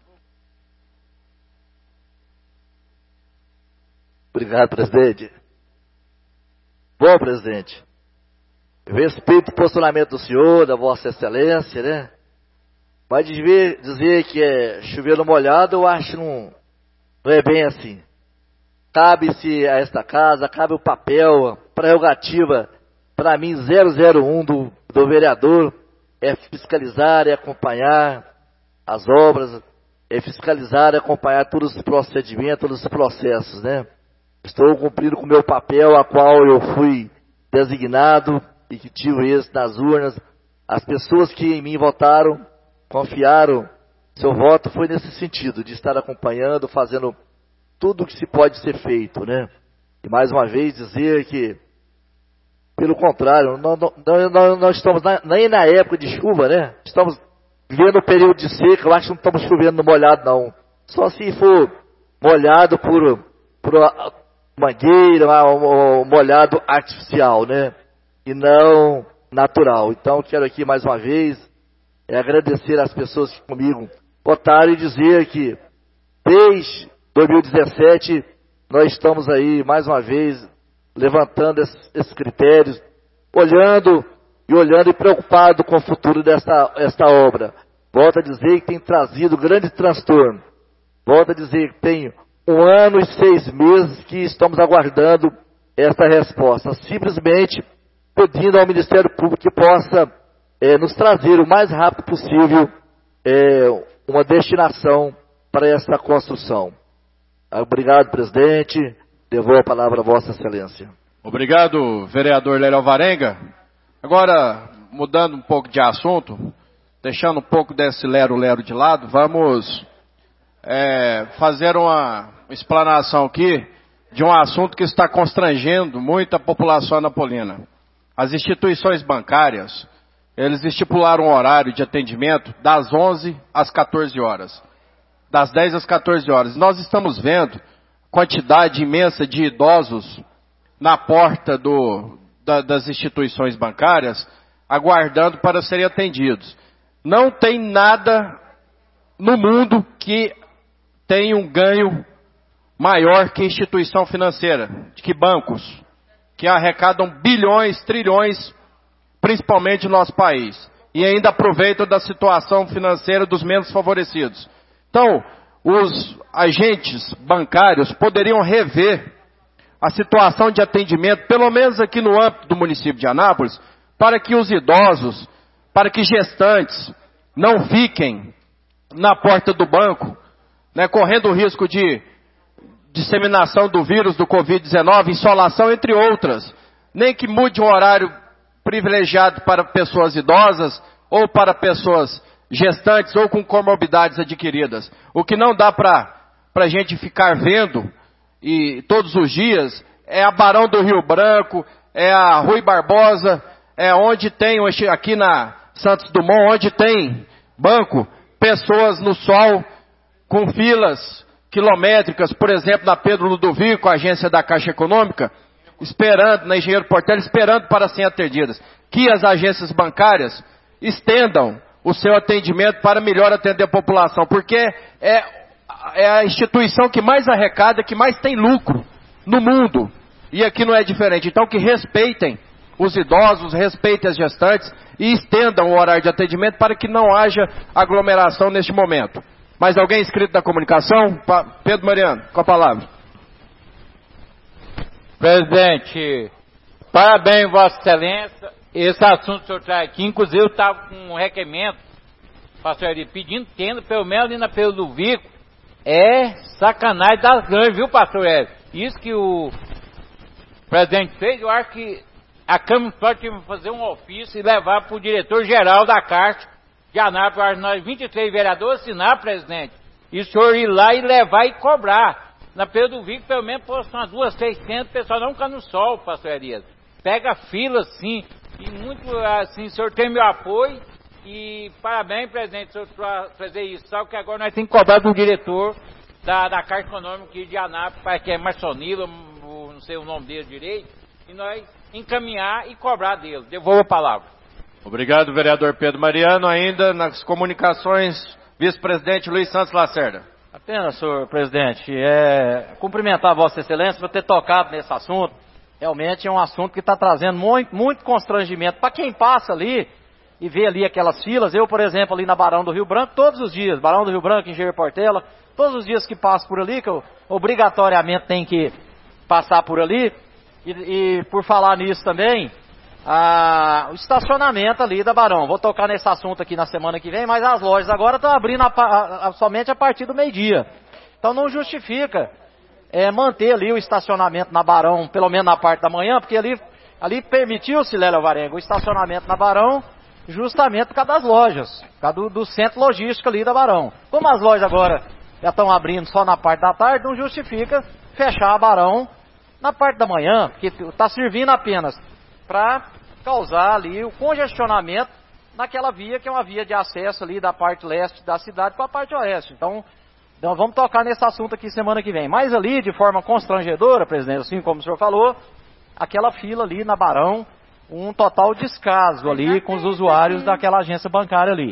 Obrigado, presidente. Bom, presidente, eu respeito o posicionamento do senhor, da Vossa Excelência, né? Mas dizer, dizer que é chover no molhado, eu acho que não, não é bem assim. Cabe-se a esta casa, cabe o papel, a prerrogativa, para mim, zero zero um do, do vereador, é fiscalizar, é acompanhar as obras, é fiscalizar, é acompanhar todos os procedimentos, todos os processos, né? Estou cumprindo com o meu papel, a qual eu fui designado e que tive êxito nas urnas. As pessoas que em mim votaram, confiaram, seu voto foi nesse sentido, de estar acompanhando, fazendo tudo o que se pode ser feito, né? E mais uma vez dizer que, pelo contrário, nós não, não estamos na, nem na época de chuva, né? Estamos vivendo um período de seca, eu acho que não estamos chovendo no molhado, não. Só se for molhado por, por mangueira, um molhado artificial, né? E não natural. Então, quero aqui mais uma vez é, agradecer às pessoas que comigo votaram e dizer que desde dois mil e dezessete nós estamos aí mais uma vez levantando esses, esses critérios, olhando e olhando e preocupado com o futuro desta esta obra. Volto a dizer que tem trazido grande transtorno. Volto a dizer que tem um ano e seis meses que estamos aguardando esta resposta. Simplesmente pedindo ao Ministério Público que possa é, nos trazer o mais rápido possível é, uma destinação para esta construção. Obrigado, presidente. Devolvo a palavra a Vossa Excelência. Obrigado, vereador Lélio Alvarenga. Agora, mudando um pouco de assunto, deixando um pouco desse lero-lero de lado, vamos é, fazer uma explanação aqui de um assunto que está constrangendo muito a população anapolina. As instituições bancárias, eles estipularam um horário de atendimento das onze às quatorze horas. Das dez às quatorze horas. Nós estamos vendo quantidade imensa de idosos na porta do, da, das instituições bancárias, aguardando para serem atendidos. Não tem nada no mundo que tenha um ganho maior que instituição financeira, que bancos, que arrecadam bilhões, trilhões principalmente no nosso país, e ainda aproveitam da situação financeira dos menos favorecidos. Então, os agentes bancários poderiam rever a situação de atendimento, pelo menos aqui no âmbito do município de Anápolis, para que os idosos, para que gestantes não fiquem na porta do banco, né, correndo o risco de disseminação do vírus do covid dezenove, insolação, entre outras. Nem que mude um horário privilegiado para pessoas idosas ou para pessoas gestantes ou com comorbidades adquiridas. O que não dá para a gente ficar vendo e todos os dias é a Barão do Rio Branco, é a Rui Barbosa, é onde tem, aqui na Santos Dumont, onde tem banco, pessoas no sol com filas quilométricas, por exemplo, na Pedro Ludovico, a agência da Caixa Econômica, esperando, na Engenheiro Portela, esperando para serem atendidas. Que as agências bancárias estendam o seu atendimento para melhor atender a população, porque é, é a instituição que mais arrecada, que mais tem lucro no mundo, e aqui não é diferente. Então que respeitem os idosos, respeitem as gestantes e estendam o horário de atendimento para que não haja aglomeração neste momento. Mais alguém inscrito na comunicação? Pedro Mariano, com a palavra. Presidente, parabéns, Vossa Excelência. Esse assunto que o senhor traz aqui, inclusive eu estava com um requerimento, pastor Eli, pedindo tenda, pelo menos ali na Pedro do Vico, é sacanagem das grandes, viu, pastor Eli? Isso que o presidente fez, eu acho que a Câmara pode fazer um ofício e levar para o diretor-geral da Caixa de Anápolis, acho que nós vinte e três vereadores assinar, presidente, e o senhor ir lá e levar e cobrar. Na Pedro do Vico, pelo menos, posto umas duas, seiscentas, o pessoal não fica no sol, pastor Elias. Pega fila, sim, e muito, assim, o senhor tem meu apoio, e parabéns, presidente, o senhor pra fazer isso. Só que agora nós temos que cobrar do diretor da, da Caixa Econômica aqui de Anápolis, parece que é Marçonilo, não sei o nome dele direito, e nós encaminhar e cobrar dele. Devolvo a palavra. Obrigado, vereador Pedro Mariano. Ainda nas comunicações, vice-presidente Luiz Santos Lacerda. Apenas, senhor presidente, é, cumprimentar a Vossa Excelência por ter tocado nesse assunto. Realmente é um assunto que está trazendo muito, muito constrangimento para quem passa ali e vê ali aquelas filas. Eu, por exemplo, ali na Barão do Rio Branco, todos os dias, Barão do Rio Branco, Engenheiro Portela, todos os dias que passo por ali, que eu obrigatoriamente tenho que passar por ali. E, e por falar nisso também, a, o estacionamento ali da Barão. Vou tocar nesse assunto aqui na semana que vem, mas as lojas agora estão abrindo a, a, a, somente a partir do meio-dia. Então não justifica é, manter ali o estacionamento na Barão, pelo menos na parte da manhã, porque ali, ali permitiu-se, Lélia Varenga, o estacionamento na Barão, justamente por causa das lojas, por causa do, do centro logístico ali da Barão. Como as lojas agora já estão abrindo só na parte da tarde, não justifica fechar a Barão na parte da manhã, porque está servindo apenas para causar ali o congestionamento naquela via, que é uma via de acesso ali da parte leste da cidade para a parte oeste. Então, nós vamos tocar nesse assunto aqui semana que vem. Mas ali, de forma constrangedora, presidente, assim como o senhor falou, aquela fila ali na Barão, um total descaso ali com os usuários daquela agência bancária ali.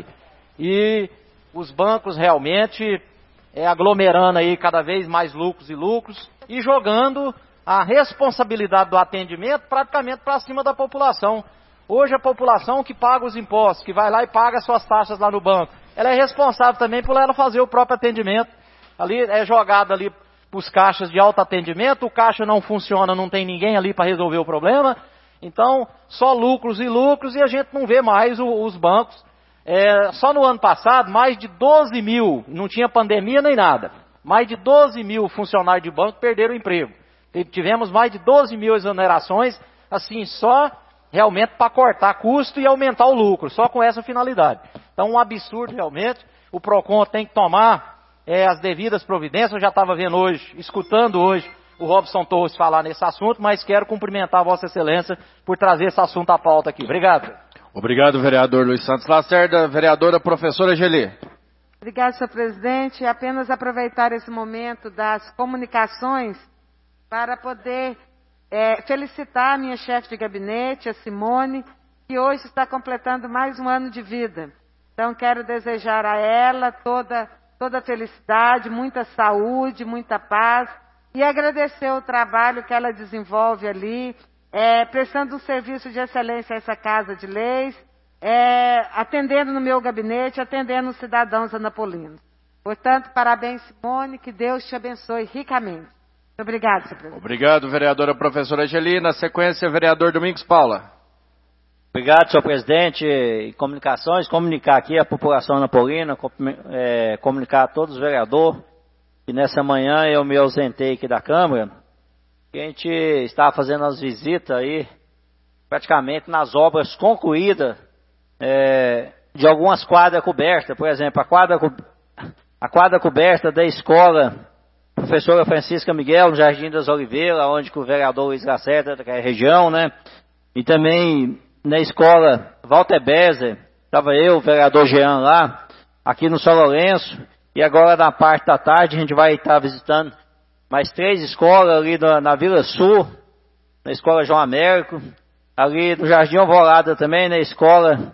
E os bancos realmente é, aglomerando aí cada vez mais lucros e lucros e jogando a responsabilidade do atendimento praticamente para cima da população. Hoje a população que paga os impostos, que vai lá e paga suas taxas lá no banco, ela é responsável também por ela fazer o próprio atendimento. Ali é jogado ali para os caixas de autoatendimento, o caixa não funciona, não tem ninguém ali para resolver o problema. Então, só lucros e lucros e a gente não vê mais o, os bancos. É, só no ano passado, mais de doze mil, não tinha pandemia nem nada, mais de doze mil funcionários de banco perderam o emprego. Tivemos mais de doze mil exonerações, assim, só realmente para cortar custo e aumentar o lucro, só com essa finalidade. Então, um absurdo realmente. O PROCON tem que tomar é, as devidas providências. Eu já estava vendo hoje, escutando hoje, o Robson Torres falar nesse assunto, mas quero cumprimentar a Vossa Excelência por trazer esse assunto à pauta aqui. Obrigado. Obrigado, vereador Luiz Santos Lacerda. Vereadora professora Geli. Obrigado, senhor presidente. Apenas aproveitar esse momento das comunicações para poder é, felicitar a minha chefe de gabinete, a Simone, que hoje está completando mais um ano de vida. Então, quero desejar a ela toda, toda felicidade, muita saúde, muita paz, e agradecer o trabalho que ela desenvolve ali é, prestando um serviço de excelência a essa Casa de Leis, é, atendendo no meu gabinete, atendendo os cidadãos anapolinos. Portanto, parabéns, Simone, que Deus te abençoe ricamente. Muito obrigada, senhor presidente. Obrigado, vereadora professora Angeli. Na sequência, vereador Domingos Paula. Obrigado, senhor presidente. Em comunicações, comunicar aqui a população anapolina, é, comunicar a todos os vereadores que nessa manhã eu me ausentei aqui da Câmara, que a gente estava fazendo as visitas aí, praticamente nas obras concluídas é, de algumas quadras cobertas. Por exemplo, a quadra, a quadra coberta da escola professora Francisca Miguel, no Jardim das Oliveiras, onde que o vereador Luiz Lacerda, que é a região, né? E também na escola Walter Bezer, estava eu, o vereador Jean lá, aqui no São Lourenço, e agora na parte da tarde a gente vai estar visitando mais três escolas ali na, na Vila Sul, na escola João Américo, ali no Jardim Alvorada também, na escola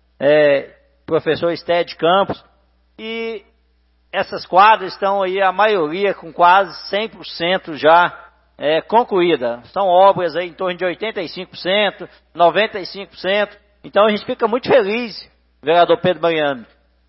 é, professor Estédio Campos, e essas quadras estão aí, a maioria com quase cem por cento já é, concluída. São obras aí em torno de oitenta e cinco por cento, noventa e cinco por cento. Então a gente fica muito feliz, vereador Pedro Mariano,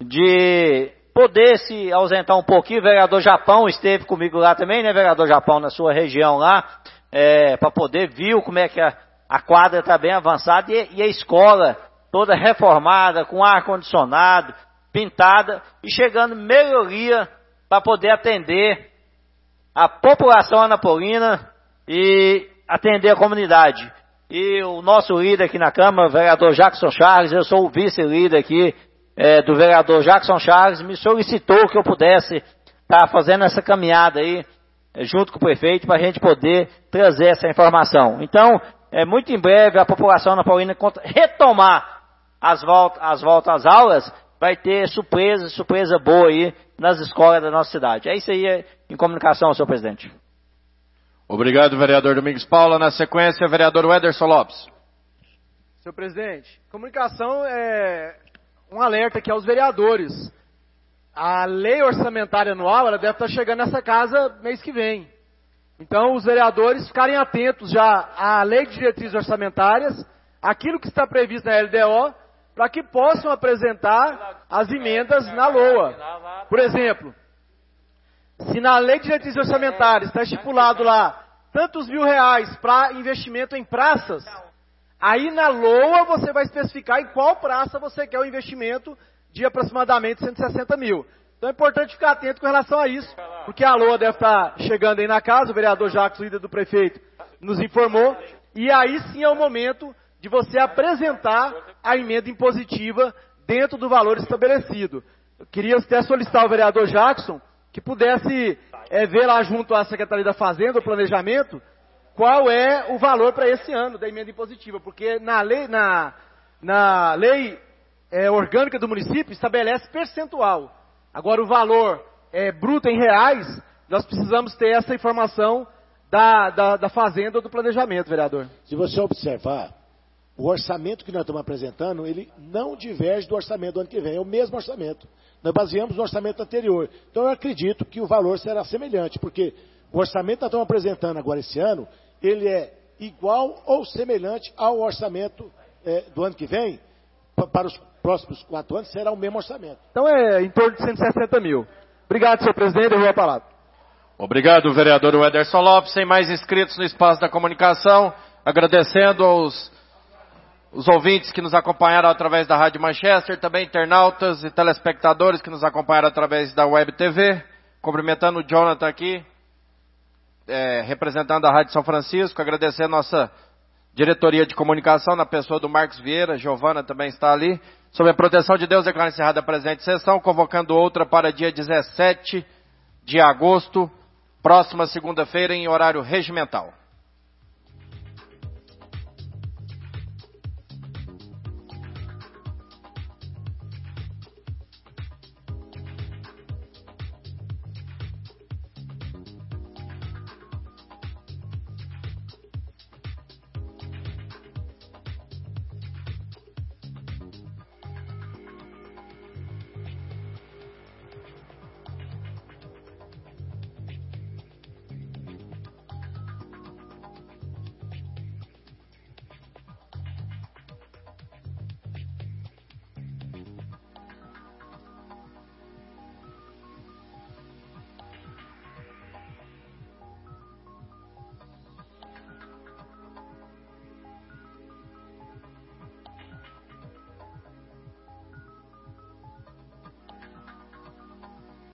de poder se ausentar um pouquinho. O vereador Japão esteve comigo lá também, né, vereador Japão, na sua região lá, é, para poder ver como é que a, a quadra está bem avançada e, e a escola toda reformada, com ar-condicionado, pintada e chegando melhoria para poder atender a população anapolina e atender a comunidade. E o nosso líder aqui na Câmara, o vereador Jackson Charles, eu sou o vice-líder aqui é, do vereador Jackson Charles, me solicitou que eu pudesse estar tá fazendo essa caminhada aí, é, junto com o prefeito, para a gente poder trazer essa informação. Então, é, muito em breve, a população anapolina retomar as voltas, as voltas às aulas, vai ter surpresa, surpresa boa aí nas escolas da nossa cidade. É isso aí em comunicação, senhor presidente. Obrigado, vereador Domingos Paula. Na sequência, vereador Wederson Lopes. Senhor presidente, comunicação é um alerta aqui aos vereadores. A lei orçamentária anual, ela deve estar chegando nessa casa mês que vem. Então, os vereadores ficarem atentos já à lei de diretrizes orçamentárias, aquilo que está previsto na L D O, para que possam apresentar as emendas na L O A. Por exemplo, se na lei de diretrizes orçamentárias está estipulado lá tantos mil reais para investimento em praças, aí na L O A você vai especificar em qual praça você quer o investimento de aproximadamente cento e sessenta mil. Então é importante ficar atento com relação a isso, porque a L O A deve estar chegando aí na casa, o vereador Jacques, líder do prefeito, nos informou, e aí sim é o momento de você apresentar a emenda impositiva dentro do valor estabelecido. Eu queria até solicitar ao vereador Jackson que pudesse é, ver lá junto à Secretaria da Fazenda, o Planejamento, qual é o valor para esse ano da emenda impositiva, porque na lei, na, na lei é, orgânica do município estabelece percentual. Agora o valor é, bruto em reais, nós precisamos ter essa informação da, da, da Fazenda ou do Planejamento, vereador. Se você observar, o orçamento que nós estamos apresentando, ele não diverge do orçamento do ano que vem, é o mesmo orçamento. Nós baseamos no orçamento anterior. Então eu acredito que o valor será semelhante, porque o orçamento que nós estamos apresentando agora esse ano, ele é igual ou semelhante ao orçamento é, do ano que vem, para os próximos quatro anos, será o mesmo orçamento. Então é em torno de cento e sessenta mil. Obrigado, senhor presidente, eu vou a palavra. Obrigado, vereador Wederson Lopes. Sem mais inscritos no espaço da comunicação, agradecendo aos os ouvintes que nos acompanharam através da Rádio Manchester, também internautas e telespectadores que nos acompanharam através da Web T V, cumprimentando o Jonathan aqui, é, representando a Rádio São Francisco, agradecendo a nossa diretoria de comunicação, na pessoa do Marcos Vieira, Giovana também está ali, sob a proteção de Deus, declaro encerrada a presente sessão, convocando outra para dia dezessete de agosto, próxima segunda-feira, em horário regimental.